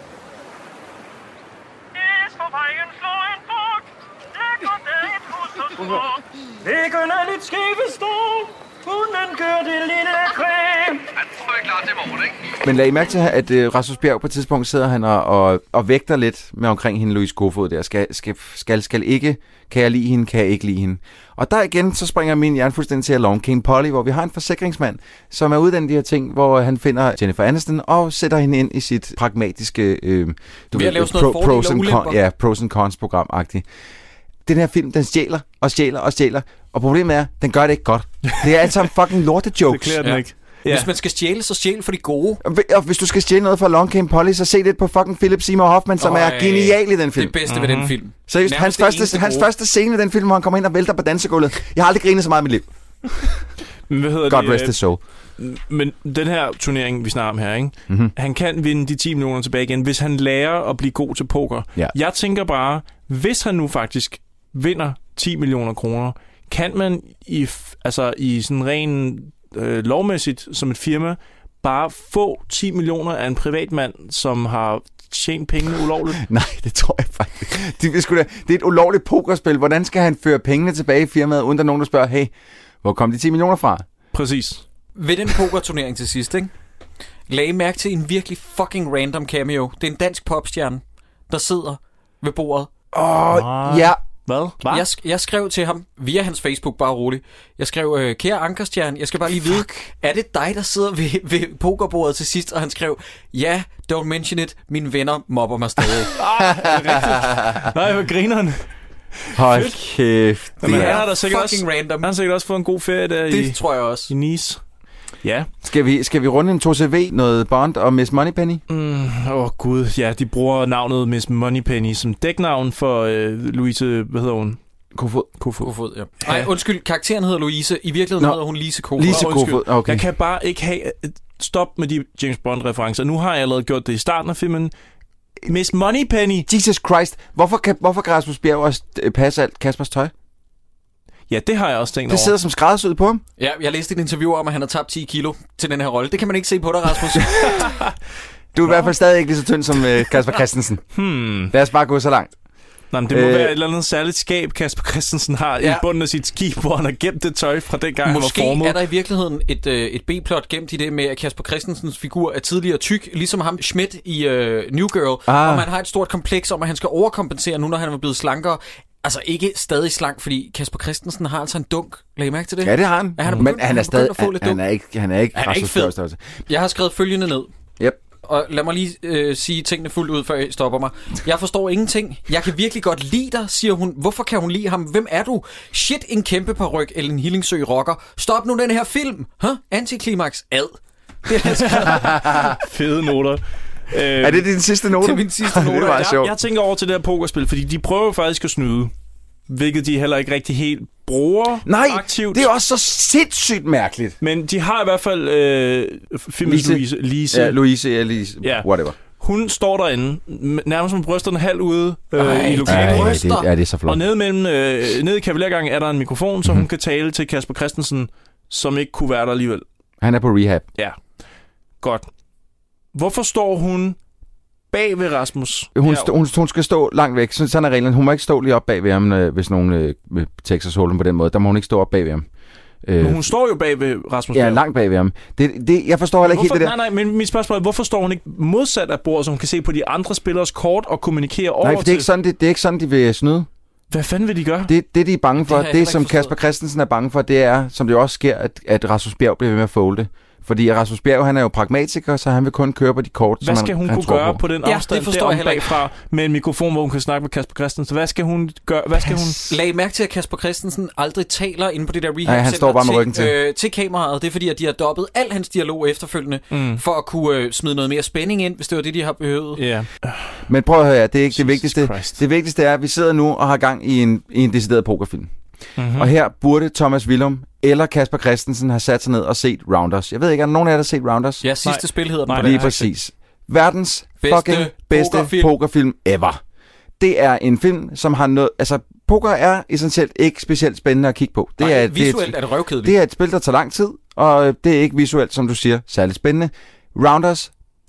Yes, på vejen slår en buk. Lækker det et hus hos Væggen er lidt skæve står, hunden gør det lille creme.
Han tror jeg klar til morgen, ikke?
Men lag I mærke til, at uh, Rasmus Bjerg på et tidspunkt sidder han og, og, og vægter lidt med omkring hende, Louise Kofod der. Skal, skal, skal, skal ikke, kan jeg lide hende, kan jeg ikke lide hende. Og der igen, så springer min hjerne fuldstændig til Along King Polly, hvor vi har en forsikringsmand, som er uddannet de her ting, hvor han finder Jennifer Aniston og sætter hende ind i sit pragmatiske øh, du ved, pro, pros, and con, ja, pros and cons program-agtigt. Den her film, den stjæler og stjæler og stjæler, og problemet er, den gør det ikke godt. Det er alt sammen fucking lorte-jokes.
Det klæder den
Ja.
ikke.
Ja. Hvis man skal stjæle, så stjæl for de gode.
Og hvis du skal stjæle noget fra Long King Polly, så se lidt på fucking Philip Seymour Hoffman, som
Øj,
er genial i den film.
Det bedste mm-hmm. ved den film.
Seriøst, hans, første, hans første scene i den film, hvor han kommer ind og vælter på dansegulvet. Jeg har aldrig grinet så meget i mit liv.
Men hvad hedder
God
det,
rest his soul.
Men den her turnering, vi snakker om her, ikke?
Mm-hmm.
Han kan vinde de ti millioner tilbage igen, hvis han lærer at blive god til poker.
Ja.
Jeg tænker bare, hvis han nu faktisk vinder ti millioner kroner, kan man i, altså i sådan ren øh, lovmæssigt som et firma bare få ti millioner af en privatmand, som har tjent pengene ulovligt?
Nej, det tror jeg faktisk. Det, det, det er et ulovligt pokerspil. Hvordan skal han føre pengene tilbage i firmaet, uden der nogen, der spørger, hey, hvor kom de ti millioner fra?
Præcis.
Ved den pokerturnering til sidst, ikke? Lag I mærke til en virkelig fucking random cameo. Det er en dansk popstjerne, der sidder ved bordet.
Åh, oh, ja.
Hvad? Hva?
Jeg, jeg skrev til ham via hans Facebook, bare roligt. Jeg skrev, øh, kære Ankerstjerne, jeg skal bare lige vide, er det dig, der sidder ved, ved pokerbordet til sidst? Og han skrev, ja, don't mention it, mine venner mobber mig stadig.
ah, det er rigtigt. Nej, hvor grineren.
Hold kæft.
Det Men er, er der sikkert
fucking
også,
random.
Han har sikkert også fået en god ferie der
det
i,
tror jeg også.
i Nice. Ja.
Skal vi, skal vi runde en to C V, noget Bond og Miss Moneypenny?
Åh mm, oh gud, ja, de bruger navnet Miss Moneypenny som dæknavn for øh, Louise, hvad hedder hun?
Kofod.
Kofod.
Kofod, ja. Nej, undskyld, karakteren hedder Louise. I virkeligheden hedder hun Lise Kofod.
Lise Kofod, okay.
Jeg kan bare ikke have... Stop med de James Bond-referencer. Nu har jeg allerede gjort det i starten af filmen. Miss Moneypenny.
Jesus Christ. Hvorfor kan, hvorfor kan Rasmus Bjerg også passe alt Kaspers tøj?
Ja, det har jeg også tænkt
over. Det sidder som skræddersyet på ham.
Ja, jeg læste et interview om, at han har tabt ti kilo til den her rolle. Det kan man ikke se på dig, Rasmus.
Du er i hvert fald stadig ikke lige så tynd som uh, Kasper Christensen.
Hmm.
Lad os bare gå så langt.
Nå, men det må øh, være et eller andet særligt skab, Kasper Christensen har ja. i bunden af sit skib, hvor han har gemt det tøj fra dengang,
Måske
han var formet.
er der i virkeligheden et, øh, et B-plot gemt i det med, at Kasper Christensens figur er tidligere tyk, ligesom ham Schmidt i øh, New Girl, ah. og man har et stort kompleks om, at han skal overkompensere nu, når han er blevet slankere. Altså ikke stadig slank, fordi Kasper Christensen har altså en dunk. Lad I mærke til det?
Ja, det har han.
Ja, han er
begyndt, men han er stadig... Han,
han,
han er ikke, han er ikke,
han er ikke fed. Jeg har skrevet følgende ned.
Yep.
Og lad mig lige øh, sige tingene fuldt ud, før jeg stopper mig. Jeg forstår ingenting. Jeg kan virkelig godt lide dig, siger hun. Hvorfor kan hun lide ham? Hvem er du? Shit, en kæmpe paryk eller en Hillingsø rocker. Stop nu den her film. Huh? Antiklimaks. Ad. Det er
fede noter.
Er det din sidste note?
Det er min sidste note.
Det var
jeg,
sjovt.
jeg tænker over til det her pokerspil, fordi de prøver faktisk at snyde. Hvilket de heller ikke rigtig helt bruger
Nej,
aktivt.
det er også så sindssygt mærkeligt.
Men de har i hvert fald øh, filmens Louise. Lise.
Ja, Louise, ja, Lise.
Ja.
Whatever.
Hun står derinde, nærmest med brysterne halv ude øh,
Ej,
i lokalet.
Ej, det, ja, det er så flot.
Og nede, mellem, øh, nede i kavalergangen er der en mikrofon, så mm-hmm. hun kan tale til Kasper Christensen, som ikke kunne være der alligevel.
Han er på rehab.
Ja, godt. Hvorfor står hun bag ved Rasmus?
Hun, st- hun, hun skal stå langt væk. Sådan er reglen. Hun må ikke stå lige op bag ved ham, hvis nogen øh, vil Texas Hold'em på den måde. Der må hun ikke stå op bag ved ham.
Men hun står jo bag ved Rasmus.
Ja, langt bag ved ham. Det, det, jeg forstår heller ikke
hvorfor,
helt det der.
Nej, nej, men mit spørgsmål er, hvorfor står hun ikke modsat af bordet, så hun kan se på de andre spillers kort og kommunikere over til...
Nej, for det er, ikke sådan, det, det er ikke sådan, de vil snyde.
Hvad fanden vil de gøre?
Det, det de er bange for,
det,
det som Kasper Christensen er bange for, det er, som det også sker, at, at Rasmus Bjerg bliver ved med at folde. Fordi Rasmus Bjerg, han er jo pragmatiker, så han vil kun køre på de kort,
Hvad
som
skal hun
han,
kunne
han
gøre
på.
på den
ja,
afstand derom bagfra med en mikrofon, hvor hun kan snakke med Kasper Christensen? Hvad skal hun gøre? Hvad skal hun...
Lag mærke til, at Kasper Christensen aldrig taler inde på det der rehab
Nej, han står bare med ryggen til.
Øh, til kameraet. Det er fordi, at de har dobbet al hans dialog efterfølgende, mm. for at kunne øh, smide noget mere spænding ind, hvis det var det, de har behøvet.
Yeah.
Men prøv at høre, det er ikke Jesus det vigtigste.
Christ.
Det vigtigste er, at vi sidder nu og har gang i en, i en decideret pokerfilm.
Mm-hmm.
Og her burde Thomas Willum eller Kasper Christensen have sat sig ned og set Rounders. Jeg ved ikke, er der nogen af jer, der har set Rounders?
Ja, sidste Nej. spil hedder den.
Nej, lige præcis. Verdens
bedste
fucking bedste pokerfilm. pokerfilm ever. Det er en film, som har noget... Altså, poker er essentielt ikke specielt spændende at kigge på. Det
Nej,
er,
visuelt
det er, et,
er det røvkedeligt.
Det er et spil, der tager lang tid, og det er ikke visuelt, som du siger, særligt spændende. Rounders,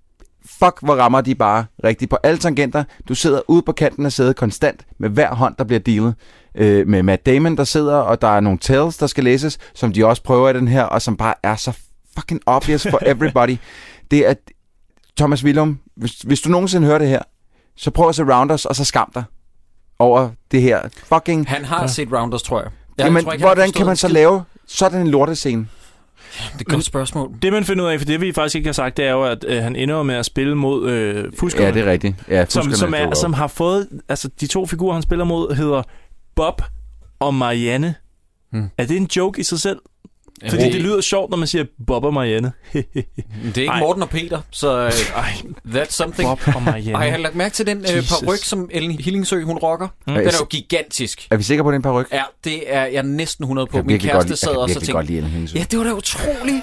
fuck, hvor rammer de bare rigtigt på alle tangenter. Du sidder ude på kanten af sædet konstant med hver hånd, der bliver dealet. øh, med Matt Damon, der sidder, og der er nogle tales, der skal læses, som de også prøver i den her, og som bare er så fucking obvious for everybody. Det er, Thomas Willum, hvis, hvis du nogensinde hører det her, så prøv at se Rounders, og så skam dig over det her fucking...
Han har ja. set Rounders, tror jeg. jeg
Jamen,
tror ikke,
hvordan kan man så lave sådan en lortescene?
Det er et godt spørgsmål.
Det, man finder ud af, for det vi faktisk ikke har sagt, det er jo, at øh, han ender med at spille mod øh, fuskerne.
Ja, det er rigtigt. Ja,
som, som, er, som har fået... Altså, de to figurer, han spiller mod, hedder Bob og Marianne. Hmm. Er det en joke i sig selv? Fordi det, det lyder sjovt, når man siger Bob og Marianne.
Det er ikke Ej. Morten og Peter, så uh, that's something.
Bob og Marianne.
Har jeg lagt mærke til den uh, paryk, som Ellen Hillingsø, hun rocker? Mm. Den er jo gigantisk.
Er vi sikre på den paryk?
Ja, det er jeg næsten hundrede på. Min kæreste
godt,
sad også og tænkte, ja, det var da utroligt.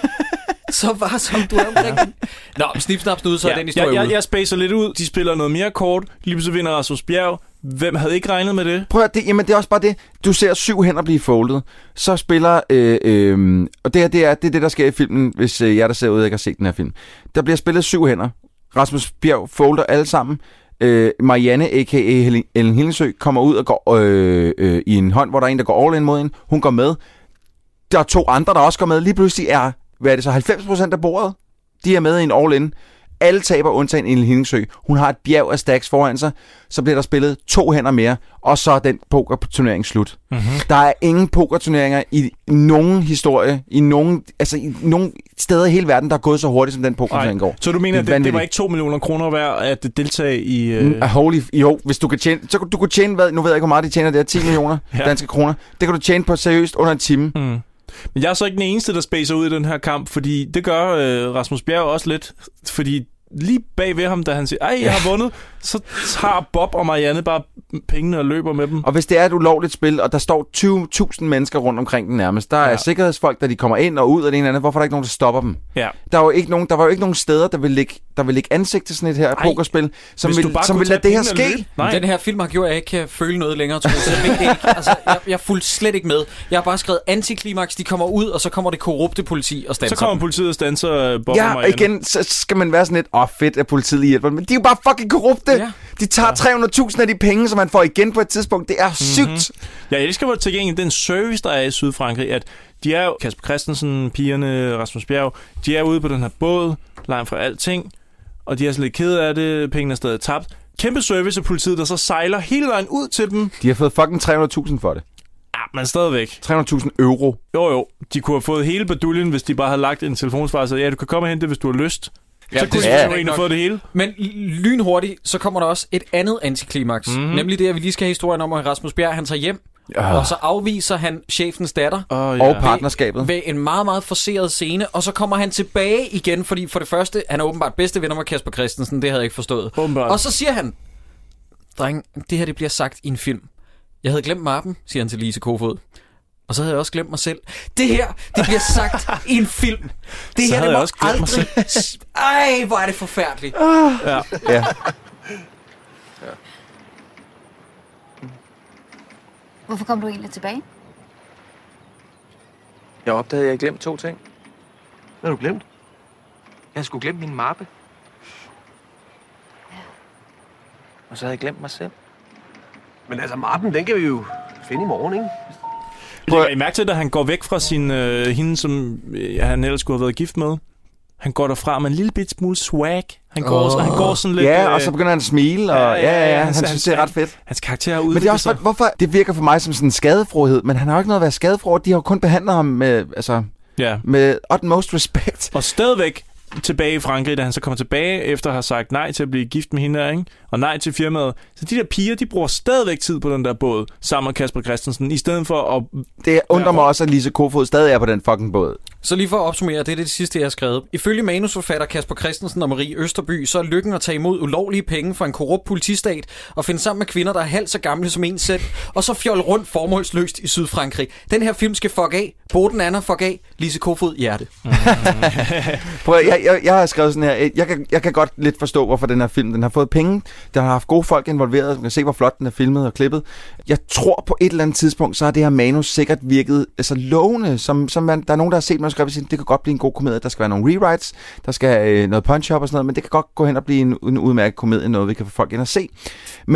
Så var som du er omkring. Nå, snip, snap, snud, så ja, er den historie
jeg, jeg,
ude.
jeg spacer lidt ud. De spiller noget mere kort. Lige så vinder Rasmus Bjerg. Hvem havde ikke regnet med det?
Prøv at det, jamen det er også bare det. Du ser syv hænder blive foldet. Så spiller... Øh, øh, og det, her, det, er, det er det, der sker i filmen, hvis øh, jeg, der ser ud, ikke har set den her film. Der bliver spillet syv hænder. Rasmus Bjerg folder alle sammen. Øh, Marianne, a k a. Ellen Hillingsø, kommer ud og går øh, øh, i en hånd, hvor der er en, der går all in mod hende. Hun går med. Der er to andre, der også går med. Lige pludselig er... Hvad er det så? halvfems procent af bordet? De er med i en all-in. Alle taber undtagen Ellen Hillingsø. Hun har et bjerg af stacks foran sig. Så bliver der spillet to hænder mere, og så er den pokerturnering slut. Mm-hmm. Der er ingen pokerturneringer i nogen historie, i nogen, altså i nogen steder i hele verden, der er gået så hurtigt, som den pokerturnering går.
Så du mener, det, det, det var ikke to millioner kroner værd at deltage i... Uh...
Mm, holy, jo, hvis du kan tjene... Så du kunne tjene, hvad, nu ved jeg ikke, hvor meget de tjener, det er ti millioner ja. danske kroner. Det kan du tjene på seriøst under en time. Mm.
Men jeg er så ikke den eneste, der spacer ud i den her kamp, fordi det gør øh, Rasmus Bjerg også lidt, fordi lige bag ved ham, da han siger, ej, jeg har vundet, så tager Bob og Marianne bare pengene og løber med dem.
Og hvis det er et ulovligt spil, og der står tyve tusind mennesker rundt omkring den nærmest, der ja. er sikkerhedsfolk, der de kommer ind og ud af det ene eller andet, hvorfor er der ikke nogen, der stopper dem?
Ja.
Der var jo ikke nogen, der var jo ikke nogen steder, der vil lægge, der vil lægge ansigt til sådan et her ej. pokerspil, som hvis vil, som vil lade det her ske.
Den her film har gjort, at jeg ikke kan føle noget længere, tror jeg. Så jeg, ikke, altså, jeg, jeg er fuldt slet ikke med. Jeg har bare skrevet antiklimaks, de kommer ud, og så kommer det korrupte politi og standser.
Så kommer politiet og standser Bob
ja,
og Marianne.
Ja, igen, så skal man være sådan lidt, åh oh, fedt, at politiet hjælper, men de er jo bare fucking korrupte. Ja. De tager tre hundrede tusind af de penge, som man får igen på et tidspunkt. Det er sygt. Mm-hmm.
Jeg elsker hvor til gengæld den service, der er i Sydfrankrig, at de er jo, Kasper Christensen, pigerne, Rasmus Bjerg, de er ude på den her båd, langt fra alting, og de er så lidt kede af det, pengene er stadig tabt. Kæmpe service af politiet, der så sejler hele vejen ud til dem.
De har fået fucking tre hundrede tusind for det.
Ja, men stadigvæk.
tre hundrede tusind euro.
Jo, jo. De kunne have fået hele baduljen, hvis de bare havde lagt en telefonsvar, så ja, du kan komme og hente det, hvis du har lyst. Ja, så kunne de ja. jo egentlig få det hele.
Men lynhurtigt, så kommer der også et andet antiklimaks. Mm-hmm. Nemlig det, at vi lige skal have historien om, at Rasmus Bjerg, han tager hjem, ja. og så afviser han chefens datter.
Oh, ja. Og partnerskabet.
Ved en meget, meget forceret scene, og så kommer han tilbage igen, fordi for det første, han er åbenbart bedste venner med Kasper Christensen, det havde jeg ikke forstået. Åbenbart. Og så siger han, dreng, det her det bliver sagt i en film. Jeg havde glemt mappen, siger han til Lise Kofod. Og så havde jeg også glemt mig selv. Det her, det bliver sagt i en film. Det
så
her, det
må
også aldrig... Ej, hvor er det forfærdeligt.
Uh. Ja. ja.
Hvorfor kom du egentlig tilbage?
Jeg opdagede, at jeg glemt to ting.
Hvad har du glemt?
Jeg skulle glemme min mappe.
Ja.
Og så havde jeg glemt mig selv.
Men altså, mappen, den kan vi jo finde i morgen, ikke?
Lægger I mærke til, at han går væk fra sin øh, hende, som øh, han ellers skulle have været gift med? Han går derfra med en lille bit smule swag. Han går, oh. så, han går sådan lidt...
Ja, og så begynder han at smile, og ja, ja, ja, ja han, han synes, det er ret fedt.
Hans karakter er ude.
Men det er også, hvorfor det virker for mig som sådan en skadefrohed, men han har jo ikke noget at være skadefro. De har jo kun behandlet ham med, altså,
ja.
med utmost respect.
Og stadigvæk tilbage i Frankrig, da han så kommer tilbage, efter at have sagt nej til at blive gift med hende, ikke? Og nej til firmaet. Så de der piger, de bruger stadigvæk tid på den der båd, sammen med Kasper Christensen, i stedet for at...
Det undrer mig også, at Lise Kofod stadig er på den fucking båd.
Så lige for at opsummere, det er det sidste, jeg har skrevet. Ifølge manusforfatter Kasper Christensen og Marie Østerby, så er lykken at tage imod ulovlige penge fra en korrupt politistat og finde sammen med kvinder, der er halvt så gamle som en selv, og så fjolle rundt formålsløst i Sydfrankrig. Den her film skal fuck af. Boden Anna fuck af. Lise Kofod hjerte.
Prøv, jeg, jeg, jeg har skrevet sådan her. Jeg kan, jeg kan godt lidt forstå, hvorfor den her film den har fået penge. Den har haft gode folk involveret. Man kan se, hvor flot den er filmet og klippet. Jeg tror på et eller andet tidspunkt, så har det her manus sikkert virket altså lovende. Som, som man, der er nogen, der har set manuskriptet, det kan godt blive en god komedie. Der skal være nogle rewrites, der skal øh, noget punch-up og sådan noget, men det kan godt gå hen og blive en, en udmærket komedie, noget vi kan få folk ind og se. Men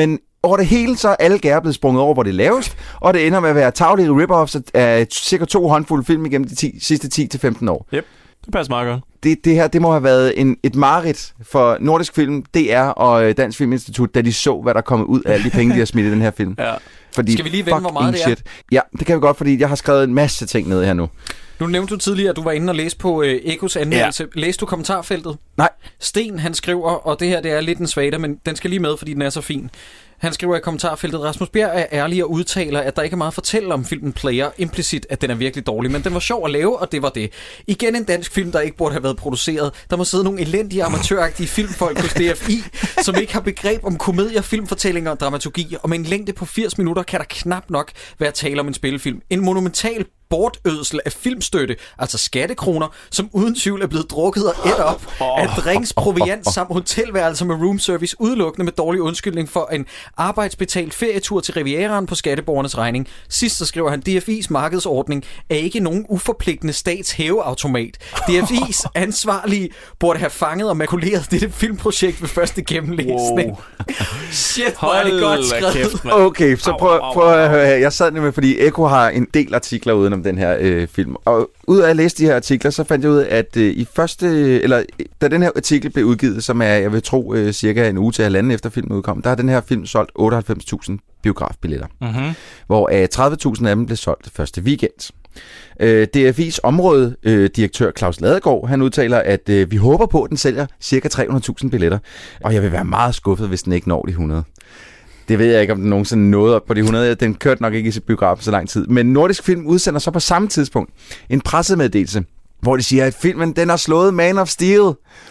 over det hele, så er alle gær blevet sprunget over, hvor det er lavest, og det ender med at være taglige rip-offs af cirka to håndfulde film igennem de ti, sidste ti til femten år.
Yep, det passer meget godt.
Det, det her, det må have været en, et mareridt for Nordisk Film, D R og Dansk Filminstitut, da de så, hvad der kom ud af alle de penge, de har smidt i den her film.
Ja.
Fordi,
skal vi lige vende, hvor meget det er?
Shit. Ja, det kan vi godt, fordi jeg har skrevet en masse ting ned her nu.
Nu nævnte du tidligere, at du var inde og læste på øh, Ekos anmeldelse. Ja. Læste du kommentarfeltet?
Nej.
Sten, han skriver, og det her det er lidt en svada, men den skal lige med, fordi den er så fin. Han skriver i kommentarfeltet, Rasmus Bjerg er ærlig og udtaler, at der ikke er meget at fortælle om filmen Player, implicit, at den er virkelig dårlig, men den var sjov at lave, og det var det. Igen en dansk film, der ikke burde have været produceret. Der må sidde nogle elendige, amatøragtige filmfolk hos D F I, som ikke har begreb om komedier, filmfortællinger og dramaturgi, og med en længde på firs minutter kan der knap nok være tale om en spillefilm. En monumental bortødsel af filmstøtte, altså skattekroner, som uden tvivl er blevet drukket og ædt op oh, af drinks, proviant samt hotelværelser med room service, udelukkende med dårlig undskyldning for en arbejdsbetalt ferietur til Rivieraen på skatteborgernes regning. Sidst så skriver han, D F I's markedsordning er ikke nogen uforpligtende statshæveautomat. D F I's ansvarlige burde have fanget og makuleret dette filmprojekt ved første gennemlæsning. Wow. Shit, hvor er det godt skrevet. Kæft,
okay, så prøv, prøv at høre her. Jeg sad nemlig, fordi Eko har en del artikler uden om den her øh, film. Og ud af at læse de her artikler, så fandt jeg ud af, at øh, i første, eller da den her artikel blev udgivet, som er, jeg vil tro, øh, cirka en uge til halvanden efter filmen udkom, der har den her film solgt otteoghalvfems tusind biografbilletter. Mm-hmm. Hvor øh, tredive tusind af dem blev solgt første weekend. Øh, D F I's områdedirektør øh, Claus Ladegaard, han udtaler, at øh, vi håber på, at den sælger cirka tre hundrede tusind billetter. Og jeg vil være meget skuffet, hvis den ikke når de hundrede. Det ved jeg ikke, om den nogensinde nåede op på de hundrede. Den kørte nok ikke i sit biograf så lang tid. Men Nordisk Film udsender så på samme tidspunkt en pressemeddelelse, hvor de siger, at filmen den har slået Man of Steel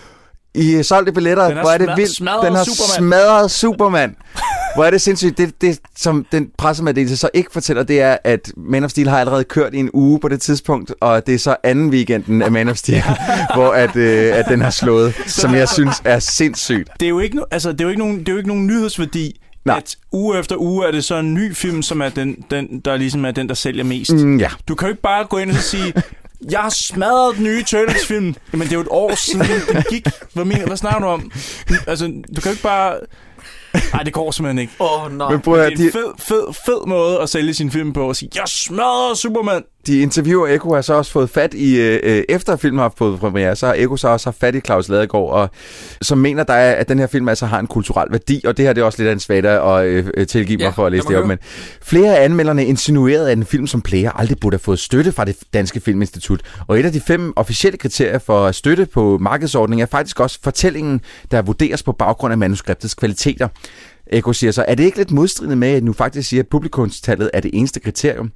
i solgte billetter. Hvor er det vildt. Den har Superman. smadret Superman. Hvor er det sindssygt. Det, det, som den pressemeddelelse så ikke fortæller, det er, at Man of Steel har allerede kørt i en uge på det tidspunkt, og det er så anden weekenden af Man of Steel, hvor at, øh, at den har slået, som jeg synes er sindssygt.
Det er jo ikke, no- altså, det er jo ikke nogen, det er jo ikke nogen nyhedsværdi, Nej. At uge efter uge er det så en ny film, som er den, den der ligesom er den, der sælger mest.
Mm, ja.
Du kan jo ikke bare gå ind og sige, jeg har smadret den nye Turtles-film. Jamen, det er jo et år siden, den gik. Hvad, mener, hvad snakker du om? Altså, du kan jo ikke bare... Nej, det går simpelthen ikke.
Åh, oh, nej.
Men prøv,
det er en de... fed, fed, fed måde at sælge sin film på og sige, jeg smadrer Superman.
De interviewer Eko har så også fået fat i, øh, efter filmen har fået premiere, så har Eko så også haft fat i Claus Ladegaard, og som mener, der er, at den her film altså har en kulturel værdi, og det her det er også lidt af en svada at øh, tilgive mig ja, for at læse det op. Men flere af anmelderne insinuerede, at en film som Player aldrig burde have fået støtte fra det Danske Filminstitut. Og et af de fem officielle kriterier for støtte på markedsordning er faktisk også fortællingen, der vurderes på baggrund af manuskriptets kvaliteter. Eko siger så, er det ikke lidt modstridende med, at nu faktisk siger, at publikumstallet er det eneste kriterium?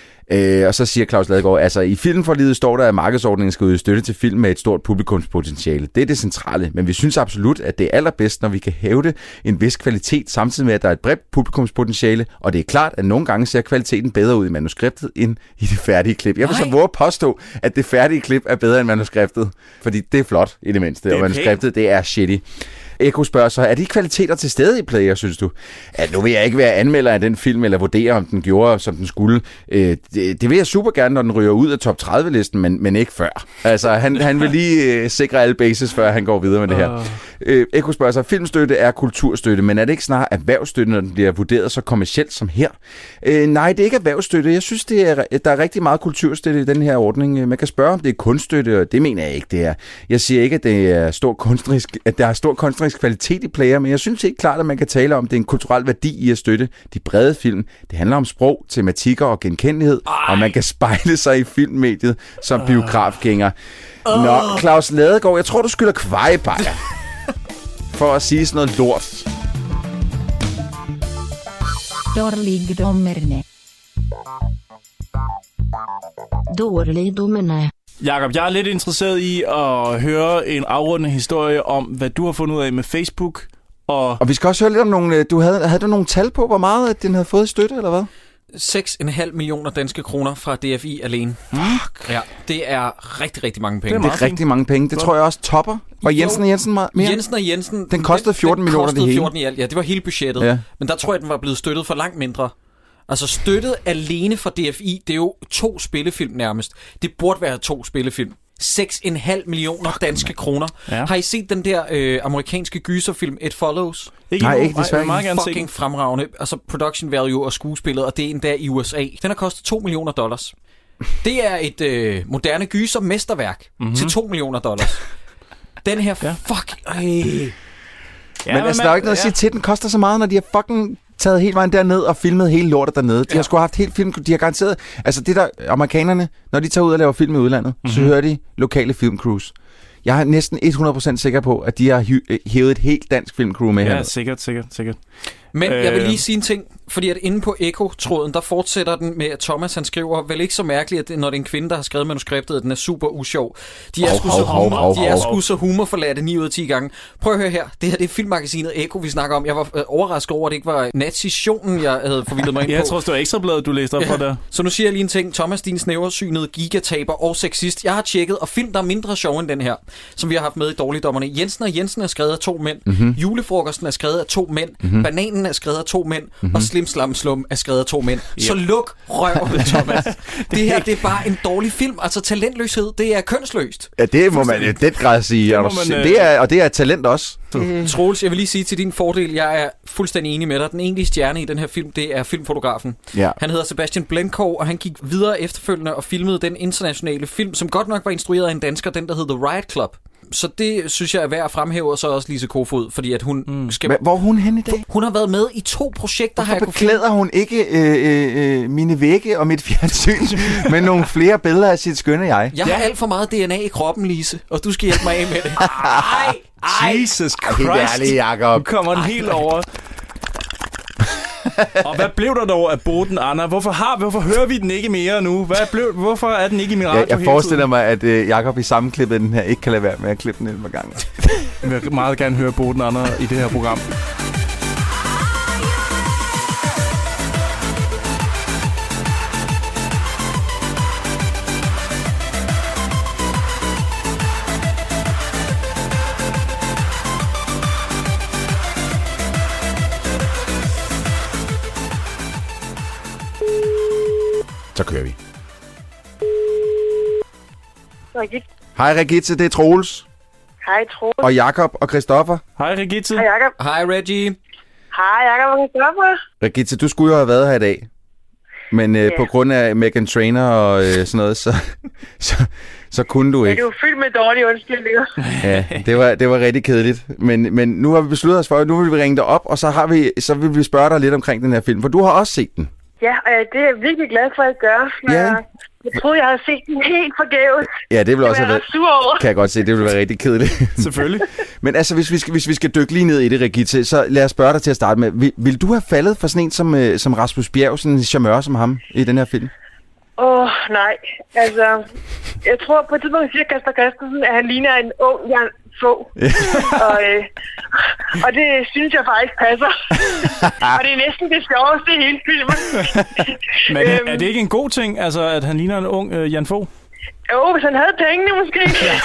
Øh, og så siger Claus Ladegaard, altså i filmforliget står der, at markedsordningen skal yde støtte til film med et stort publikumspotentiale. Det er det centrale, men vi synes absolut, at det er allerbedst, når vi kan hævde en vis kvalitet, samtidig med, at der er et bredt publikumspotentiale, og det er klart, at nogle gange ser kvaliteten bedre ud i manuskriptet end i det færdige klip. Jeg vil så våge at påstå, at det færdige klip er bedre end manuskriptet, fordi det er flot i det mindste, det og manuskriptet det er shitty. Eko spørger så, er de kvaliteter til stede i Player, synes du? At nu vil jeg ikke være anmelder af den film, eller vurdere, om den gjorde, som den skulle. Øh, det, det vil jeg super gerne, når den ryger ud af top tredive-listen, men, men ikke før. Altså, han, han vil lige øh, sikre alle bases, før han går videre med det her. Uh. Øh, Eko spørger så, filmstøtte er kulturstøtte, men er det ikke snarere erhvervsstøtte, når den bliver vurderet så kommercielt som her? Øh, nej, det er ikke erhvervsstøtte. Jeg synes, det er, der er rigtig meget kulturstøtte i den her ordning. Man kan spørge, om det er kunststøtte, og det mener jeg ikke, det er. Jeg siger ikke, at, det er stor kunstnerisk, at der er stor kunstnerisk kvalitet i Player, men jeg synes helt klart, at man kan tale om, det er en kulturel værdi i at støtte de brede film. Det handler om sprog, tematikker og genkendelighed, Ej. og man kan spejle sig i filmmediet som uh. biografgænger. Uh. Nå, Claus Ladegaard, jeg tror, du skylder kvejebajer for at sige sådan noget lort.
Dårligdommerne. Dårligdommerne.
Jakob, jeg er lidt interesseret i at høre en afrundende historie om, hvad du har fundet ud af med Facebook. Og,
og vi skal også høre lidt om nogle... Du havde, havde du nogle tal på, hvor meget at den havde fået støtte, eller hvad?
seks komma fem millioner danske kroner fra D F I alene.
Fuck.
Ja, det er rigtig, rigtig mange penge.
Det er, det er rigtig mange penge. Det tror jeg også topper. Og Jensen og Jensen mere?
Jensen og Jensen...
Den kostede fjorten millioner det hele.
fjorten i alt, ja. Det var hele budgettet. Ja. Men der tror jeg, den var blevet støttet for langt mindre. Altså støttet alene fra D F I, det er jo to spillefilm nærmest. Det burde være to spillefilm. seks komma fem millioner danske kroner. Ja. Har I set den der øh, amerikanske gyserfilm It Follows?
Ikke Nej, ikke desværre.
Nej, fucking fremragende. Altså production value og skuespillet, og det er endda i U S A. Den har kostet to millioner dollars. Det er et øh, moderne gyser mesterværk mm-hmm. til to millioner dollars. Den her, ja. fuck, ej.
Ja, men altså, der er jo ikke noget ja. at sige til, den koster så meget, når de har fucking taget hele vejen derned og filmet hele lortet dernede. De ja. har sgu haft helt film, de har garanteret... Altså det der, amerikanerne, når de tager ud og laver film i udlandet, mm-hmm. så hører de lokale filmcrews. Jeg er næsten hundrede procent sikker på, at de har hy- hævet et helt dansk filmcrew med her.
Ja, sikkert, sikkert, sikkert.
Men øh... jeg vil lige sige en ting, fordi at inde på Eko-tråden, der fortsætter den med, at Thomas han skriver, vel ikke så mærkeligt, at det, når det er en kvinde, der har skrevet manuskriptet, at den er super usjov. De er oh, sgu så, oh, humor, oh, oh, de er sgu så humorforladte ni ud af ti gange. Prøv at høre her, det her det er filmmagasinet Eko, vi snakker om. Jeg var øh, overrasket over, at det ikke var nazitionen, jeg havde forvildet mig ind på.
Jeg tror, det var Ekstrabladet, du læste op ja. for der.
Så nu siger jeg lige en ting. Thomas, din snæversynede gigataber og sexist. Jeg har tjekket, og film, der er mindre sjov end den her, som vi har haft med i Dårligdommerne. Jensen og Jensen er skrevet af to mænd. Mm-hmm. Julefrokosten er skrevet af to mænd. Mm-hmm. Bananen er skrevet af to mænd. Mm-hmm. Og Slim Slam Slum er skrevet af to mænd. Yep. Så luk røven, Thomas. det her, det er bare en dårlig film. Altså talentløshed, det er kønsløst.
Ja, det må man i den grad sige. Det, man, øh... det er, og det er talent også.
Mm. Troels, jeg vil lige sige til din fordel, jeg er fuldstændig enig med dig. Den egentlige stjerne i den her film, det er filmfotografen. Ja. Han hedder Sebastian Blenkov, og han gik videre efterfølgende og filmede den internationale film, som godt nok var instrueret af en dansker, den der hed The Riot Club. Så det synes jeg er værd at fremhæve, og så også Lise Kofod, fordi at hun mm. skal...
Hvor er hun henne i dag?
Hun har været med i to projekter.
Hvorfor her beklæder hun ikke øh, øh, mine vægge og mit fjernsyn med nogle flere billeder af sit skønne jeg?
Jeg har ja. alt for meget D N A i kroppen, Lise, og du skal hjælpe mig af med det. Ej,
ej. Jesus Christ.
Ærlig, Jacob.
Nu kommer den helt over. Og hvad blev der dog af Boden Anna? Hvorfor har hvorfor hører vi den ikke mere nu? Hvad blev, hvorfor er den ikke i min radio?
Jeg, jeg forestiller mig, at uh, Jacob i sammenklippet den her ikke kan lade være med at klippe den et par gange.
Jeg vil meget gerne høre Boden Anna i det her program.
Så kører vi.
Regitze.
Hej Regitze, det er Troels.
Hej Troels.
Og Jakob og Christoffer.
Hej Regitze.
Hej Jakob.
Hej Reggie.
Hej Jakob og Christoffer.
Regitze, du skulle jo have været her i dag. Men øh, yeah. på grund af Meghan Trainor og øh, sådan noget, så, så, så kunne du ikke.
Ja, du er fyldt med dårlige undskyldninger.
Ja, det var, det var rigtig kedeligt. Men, men nu har vi besluttet os for, at nu vil vi ringe dig op, og så, har vi, så vil vi spørge dig lidt omkring den her film. For du har også set den.
Ja, og det er jeg virkelig glad for at gøre. Ja. Jeg troede, jeg havde set den helt forgæves.
Ja, det vil også have været...
sur over.
Kan jeg godt se, det vil være rigtig kedeligt.
Selvfølgelig.
Men altså, hvis vi, skal, hvis vi skal dykke lige ned i det, Regitze, så lad os spørge dig til at starte med. Vil, vil du have faldet for sådan en som, som Rasmus Bjerg, sådan en charmeur som ham i den her film?
Åh, oh, nej. Altså, jeg tror på et tidspunkt, siger Kasper Christensen, at han ligner en ung Jan Fogh. og, øh, og det synes jeg faktisk passer. Og det er næsten det sjoveste i hele filmen.
Men øhm, er det ikke en god ting, altså, at han ligner en ung øh, Jan Fogh?
Jo, hvis han havde pengene måske.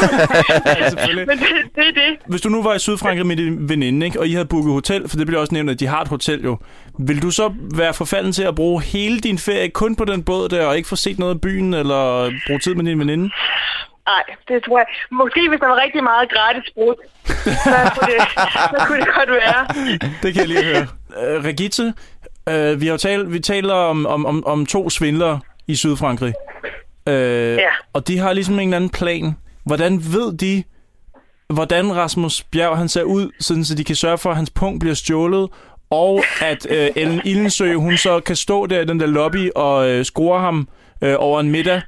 Ja, selvfølgelig.
Men det, det er det.
Hvis du nu var i Sydfrankrig med din veninde, ikke, og I havde booket hotel, for det bliver også nævnt, at de har et hotel jo, vil du så være forfalden til at bruge hele din ferie kun på den båd der, og ikke få set noget af byen, eller bruge tid med din veninde?
Nej, det tror jeg. Måske hvis der var rigtig meget gratis brud, så kunne det, så kunne det godt være.
Det kan jeg lige høre. Uh, Regitze, uh, vi har jo talt, vi taler om, om, om, om to svindlere i Sydfrankrig. Uh, ja. Og de har ligesom en eller anden plan. Hvordan ved de, hvordan Rasmus Bjerg han ser ud, sådan så de kan sørge for, at hans punkt bliver stjålet, og at uh, Ellen Illensø, hun så kan stå der i den der lobby og uh, score ham uh, over en middag,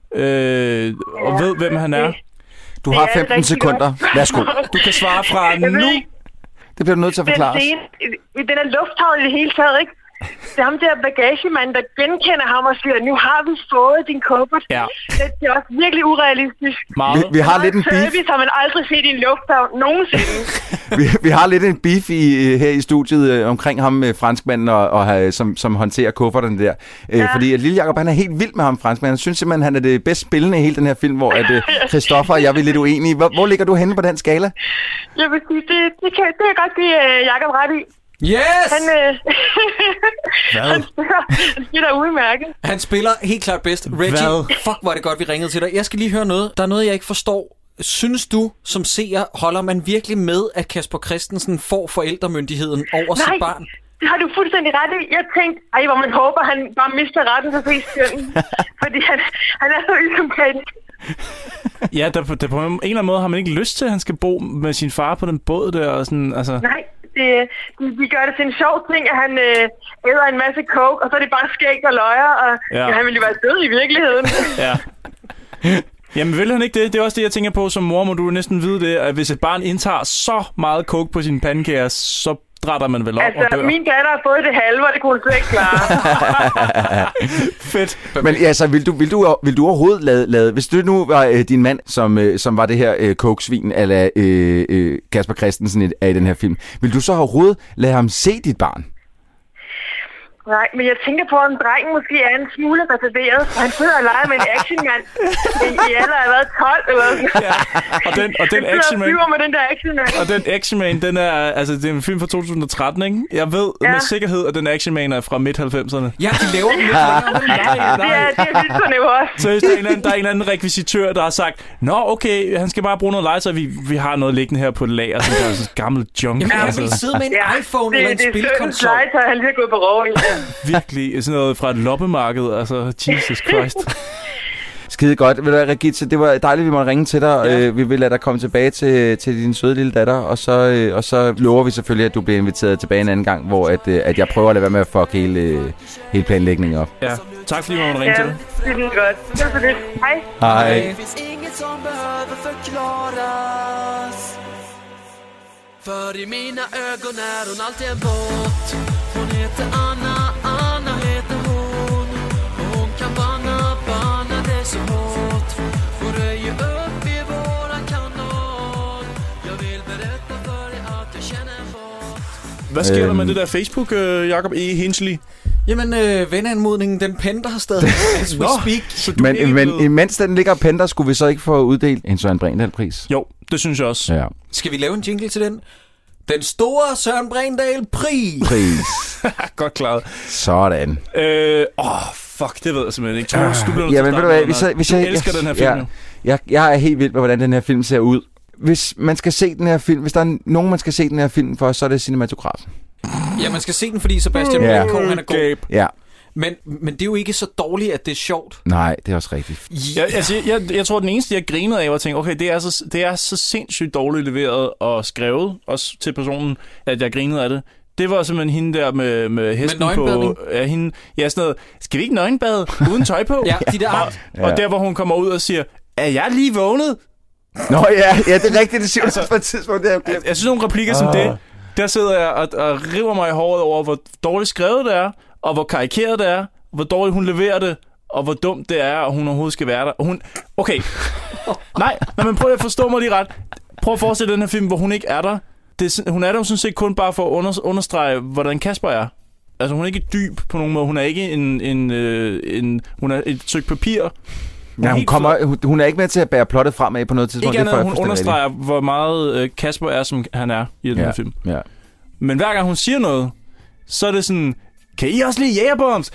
øh, og ja. ved, hvem han er.
Du har femten sekunder. Værsgo.
Du kan svare fra nu.
Det bliver du nødt til at forklare os.
Den er lufthavn i det hele taget, ikke? Det er ham der bagagemand, der genkender ham og siger, nu har vi fået din kuffert.
Ja.
Det, det er også virkelig urealistisk.
Vi, vi har lidt en beef.
Service har man aldrig set i en lufthavn nogensinde.
vi, vi har lidt en beef i, her i studiet øh, omkring ham med franskmanden, og, og, som, som håndterer kufferten der. Øh, ja. Fordi at Lille Jacob, han er helt vild med ham, franskmanden. Han synes simpelthen, han er det bedst spillende i hele den her film, hvor at, øh, Christoffer og jeg er lidt uenige. Hvor, hvor ligger du henne på den skala?
Jeg vil sige, det, det, kan, det er godt give uh, Jacob ret i.
Yes!
Han, øh,
Hvad?
han spiller, han spiller udmærket.
Han spiller helt klart bedst. Reggie,
Hvad?
fuck, hvor er det godt, vi ringede til dig. Jeg skal lige høre noget. Der er noget, jeg ikke forstår. Synes du, som seer, holder man virkelig med, at Kasper Christensen får forældremyndigheden over
Nej,
sit barn?
det har du fuldstændig ret i. Jeg tænkte, ej, hvor man håber, han bare mister retten til at se stjernen. Fordi han, han er så usympatisk.
Ja, der, der på en eller anden måde har man ikke lyst til, at han skal bo med sin far på den båd der. Og sådan, altså.
Nej, det, de, de gør det til en sjov ting, at han øh, æder en masse coke, og så er det bare skæg og løjer, og
Ja.
ja, han ville jo være død i virkeligheden.
Ja. Jamen vil han ikke det? Det er også det, jeg tænker på. Som mor må du næsten vide det, at hvis et barn indtager så meget coke på sine pandekager, så drætter man vel op
Altså,
og dør.
min datter har fået det halve, og det kunne hun slet ikke klare.
Fedt.
Men altså, vil du, vil du, vil du overhovedet lade, lade... Hvis du nu var øh, din mand, som, øh, som var det her øh, coke-svin, eller øh, øh, Kasper Christensen i, er i den her film, vil du så overhovedet lade ham se dit barn?
Nej, men jeg tænker på, at en dreng måske er en smule reserveret, for han sidder og leger med en actionmand i, i alder af været tolv eller sådan.
Ja. Og den, og den
Han sidder og
actionman,
flyver med den der actionman.
og den actionman, den er, altså det er en film fra to tusind og tretten, ikke? Jeg ved ja. med sikkerhed, at den actionman er fra midt halvfemserne.
Ja, de laver den lidt længere.
Ja, det er det er firserne jo også.
Så der er, en eller anden, der er en eller anden rekvisitør, der har sagt, nå okay, han skal bare bruge noget legetøj, vi, vi har noget liggende her på et lager, som er sådan gammelt junk.
Jamen, jeg
altså.
vil sidde med en
Ja,
iPhone
det,
eller en
det er søndens
spilkonsol.
legetøj, han lige har gået på rov i.
Virkelig sådan noget fra et loppemarked, altså Jesus Christ.
Skide godt. Ved du hvad, Regitze, det var dejligt, vi måtte ringe til dig. Ja. Øh, vi vil lade dig komme tilbage til, til din søde lille datter, og så, øh, og så lover vi selvfølgelig, at du bliver inviteret tilbage en anden gang, hvor at, øh, at jeg prøver at lade være med at fuck hele, øh, hele planlægningen op.
Ja, tak fordi vi måtte ringe
Ja,
til dig.
det er godt. Det er så lidt. Hej.
Hej.
Det finns inget som behöver förklaras. För i mina ögon är hon alltid en båt. Hon heter Anna, Anna heter hon. Och hon kan banna, banna det så hårt. Hon röjer upp i våran kanal. Jag vill berätta för dig att jag känner en båt.
Hvad sker
Øhm.
der med det der Facebook, øh, Jacob E. Hinsley?
Jamen, øh, venneanmodningen, den pender har stadig as we speak.
Så du er
Men,
ikke
men
blevet-
imens den ligger og penter, skulle vi så ikke få uddelt en Søren Brindahl-pris?
Jo, det synes jeg også.
Ja.
Skal vi lave en jingle til den? Den store Søren Brindahl-pris.
Pris.
Godt klaret.
Sådan.
Øh, åh, fuck, det ved jeg simpelthen ikke. Troels, du bliver nødt
Ja,
til at
men ved du
starte
hvad,
med
hvis
noget.
jeg, hvis
Du
jeg,
elsker
jeg,
den her film,
jeg,
jo.
jeg, jeg er helt vild med, hvordan den her film ser ud. Hvis man skal se den her film, hvis der er nogen, man skal se den her film for, så er det cinematografen.
Ja, man skal se den, fordi Sebastian
Ja.
Blanco, han er god.
Ja.
Men, men det er jo ikke så dårligt, at det er sjovt.
Nej, det er også rigtigt.
Jeg, altså, jeg, jeg, jeg tror, den eneste, jeg grinede af, var at tænke, okay, det er, så, det er så sindssygt dårligt leveret og skrevet, også til personen, at jeg grinede af det. Det var simpelthen hende der med, med hesten
Med
på...
nøgenbadning?
Ja, hende, ja, sådan noget, skal vi ikke nøgenbade uden tøj på?
Ja, de der
og,
art.
og
Ja.
der, hvor hun kommer ud og siger, er jeg lige vågnet?
Nå ja, ja, det er rigtigt, det siger altså, på et tidspunkt. Det er
Jeg, jeg synes, nogle replikker
Ah.
som det, der sidder jeg og, og river mig i håret over, hvor dårligt skrevet det er, og hvor karikeret det er, hvor dårligt hun leverer det, og hvor dumt det er, og hun overhovedet skal være der. Og hun... Okay. Nej, nej, men prøv at forstå mig lige ret. Prøv at forestille den her film, hvor hun ikke er der. Det er, hun er der jo sådan set kun bare for at under, understrege, hvordan Kasper er. Altså, hun er ikke dyb på nogen måde. Hun er ikke en... en, øh, en hun er et stykke papir. Hun
Ja,
er
hun,
helt
kommer,
flot.
hun, hun er ikke med til at bære plottet fremad på noget tidspunkt.
Ikke
Det er
andet,
for-
hun
fuldstændig
understreger, hvor meget øh, Kasper er, som han er i den
Ja,
her film.
ja.
Men hver gang hun siger noget, så er det sådan, kan I også lide jægerbombs?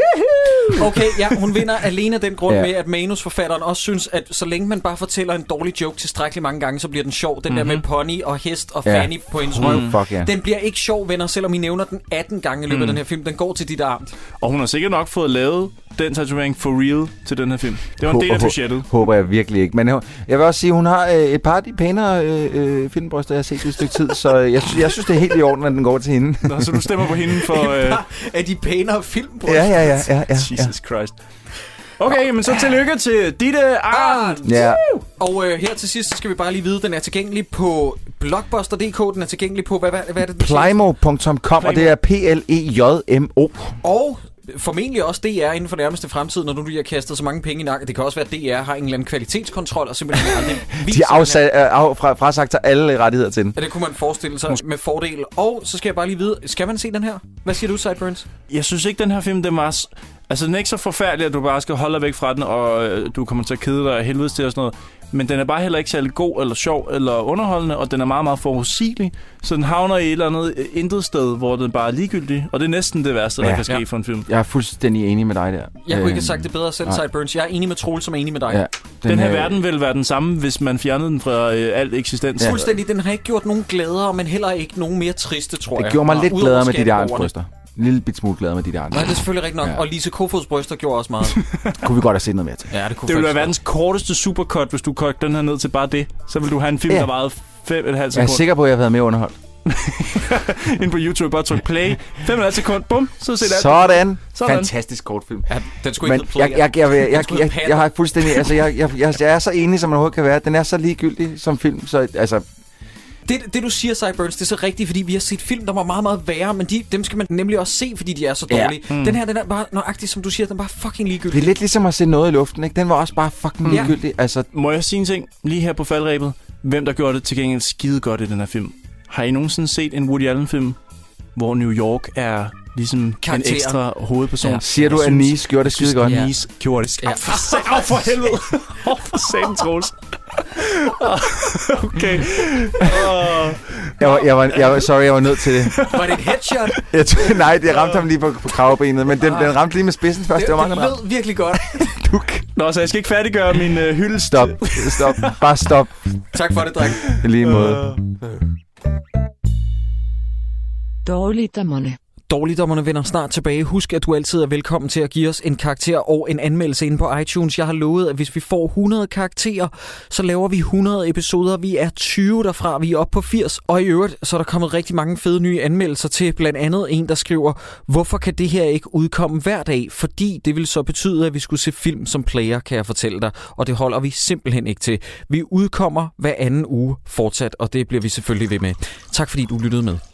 Yahoo!
Okay, ja, hun vinder alene af den grund
Ja.
med, at manusforfatteren også synes, at så længe man bare fortæller en dårlig joke tilstrækkeligt mange gange, så bliver den sjov. Den mm-hmm. der med pony og hest og
Ja.
Fanny på hendes
Mm.
røv.
Fuck, ja.
Den bliver ikke sjov, venner, selvom I nævner den atten gange i løbet af
Mm.
den her film. Den går til dit armt.
Og hun har sikkert nok fået lavet den tatovering for real til den her film. Det var en del af
Hå- hå-
budgettet.
Håber jeg virkelig ikke. Men jeg jeg vil også sige, at hun har øh, et par af de pænere øh, øh, filmbryster, jeg har set i et stykke tid. Så jeg, sy- jeg synes, det er helt i orden, at den går til hende.
Nå, så du stemmer på hende for... Øh...
Er de pænere filmbryster?
Ja, ja, ja, ja, ja,
Jesus Christ. Okay, men så tillykke til Ditte Arndt.
Ja.
Og øh, her til sidst så skal vi bare lige vide, at den er tilgængelig på blockbuster punktum d k. Den er tilgængelig på, hvad, hvad, hvad er det, den siger?
Plymo punktum com, og det er P L E J M O.
Og formentlig også D R inden for nærmeste fremtid, når du lige har kastet så mange penge i nakken. Det kan også være, at D R har en eller anden kvalitetskontrol, og simpelthen aldrig viser
De er afsat, øh, af, fra, frasagt til alle rettigheder til den.
Ja, det kunne man forestille sig med fordel. Og så skal jeg bare lige vide, skal man se den her? Hvad siger du, Sideburns?
Jeg synes ikke, den her film, den var... s- Altså, den er ikke så forfærdelig, at du bare skal holde dig væk fra den, og øh, du kommer til at kede dig af helvedes til og sådan noget. Men den er bare heller ikke særlig god, eller sjov, eller underholdende, og den er meget, meget forudsigelig. Så den havner i et eller andet intet sted, hvor den bare er ligegyldig. Og det er næsten det værste, der ja. kan ske ja. for en film.
Jeg er fuldstændig enig med dig der.
Jeg kunne ikke have sagt det bedre selv, Sideburns. Jeg er enig med Troels, som er enig med dig. Ja,
den, den her øh... verden vil være den samme, hvis man fjernede den fra øh, alt eksistens.
Ja. Fuldstændig. Den har ikke gjort nogen glædere, men heller ikke nogen mere triste, tror
det
jeg.
Det gjorde mig lidt glædere med de der arnsbryster. En lille bit smule glad med de der andre.
Nej, det er selvfølgelig rigtigt nok. Ja. Og Lise Kofods bryster gjorde også meget.
Kunne vi godt have set noget mere til.
Ja, det kunne
det ville være verdens korteste supercut, hvis du kørte den her ned til bare det. Så vil du have en film, ja. der varede fem og et halvt sekund.
Jeg er sikker på, at jeg har været mere underholdt.
Ind på YouTube, bare tryk play. fem og et halvt sekund, bum, så ser det
Sådan. Sådan. Fantastisk kortfilm.
Ja, den skulle ikke
Men jeg, jeg, jeg, jeg, jeg, jeg, jeg, jeg har fuldstændig... Altså, jeg, jeg, jeg, jeg er så enig, som man overhovedet kan være. Den er så ligegyldig som film, så altså...
Det, det du siger, Sideburns, det er så rigtigt, fordi vi har set film, der var meget, meget værre, men de, dem skal man nemlig også se, fordi de er så dårlige. Ja. Mm. Den her, den er bare nøjagtigt, som du siger, den er bare fucking ligegyldig.
Det er lidt ligesom at se noget i luften, ikke? Den var også bare fucking mm. ligegyldig. Altså...
Må jeg sige en ting lige her på faldrebet? Hvem der gjorde det til gengæld skide godt i den her film? Har I nogensinde set en Woody Allen-film, hvor New York er ligesom karakter. En ekstra hovedperson? Ja.
Siger du, at Nice gjorde det skide godt?
Ja. Nice gjorde det skide godt. Ja. Åh, for helvede! Åh, for satan, Troels. Okay. Oh.
Jeg var, jeg var, jeg var, sorry, jeg var nødt til det.
Var det et headshot?
Jeg tror, nej, det ramte ham lige på, på kravbenet, men den, den ramte lige med spidsen først.
Det,
det var
mange, det lød virkelig godt.
Duk.
Nå, så jeg skal ikke færdiggøre min uh, hyldest.
Stop, stop, bare stop.
Tak for det, dreng.
I lige måde.
Dårligdommerne.
Dårligdommerne vender snart tilbage. Husk, at du altid er velkommen til at give os en karakter og en anmeldelse inde på iTunes. Jeg har lovet, at hvis vi får hundrede karakterer, så laver vi hundrede episoder. Vi er tyve derfra, vi er oppe på firs. Og i øvrigt, så er der kommet rigtig mange fede nye anmeldelser til. Blandt andet en, der skriver, hvorfor kan det her ikke udkomme hver dag? Fordi det vil så betyde, at vi skulle se film som player, kan jeg fortælle dig. Og det holder vi simpelthen ikke til. Vi udkommer hver anden uge fortsat, og det bliver vi selvfølgelig ved med. Tak fordi du lyttede med.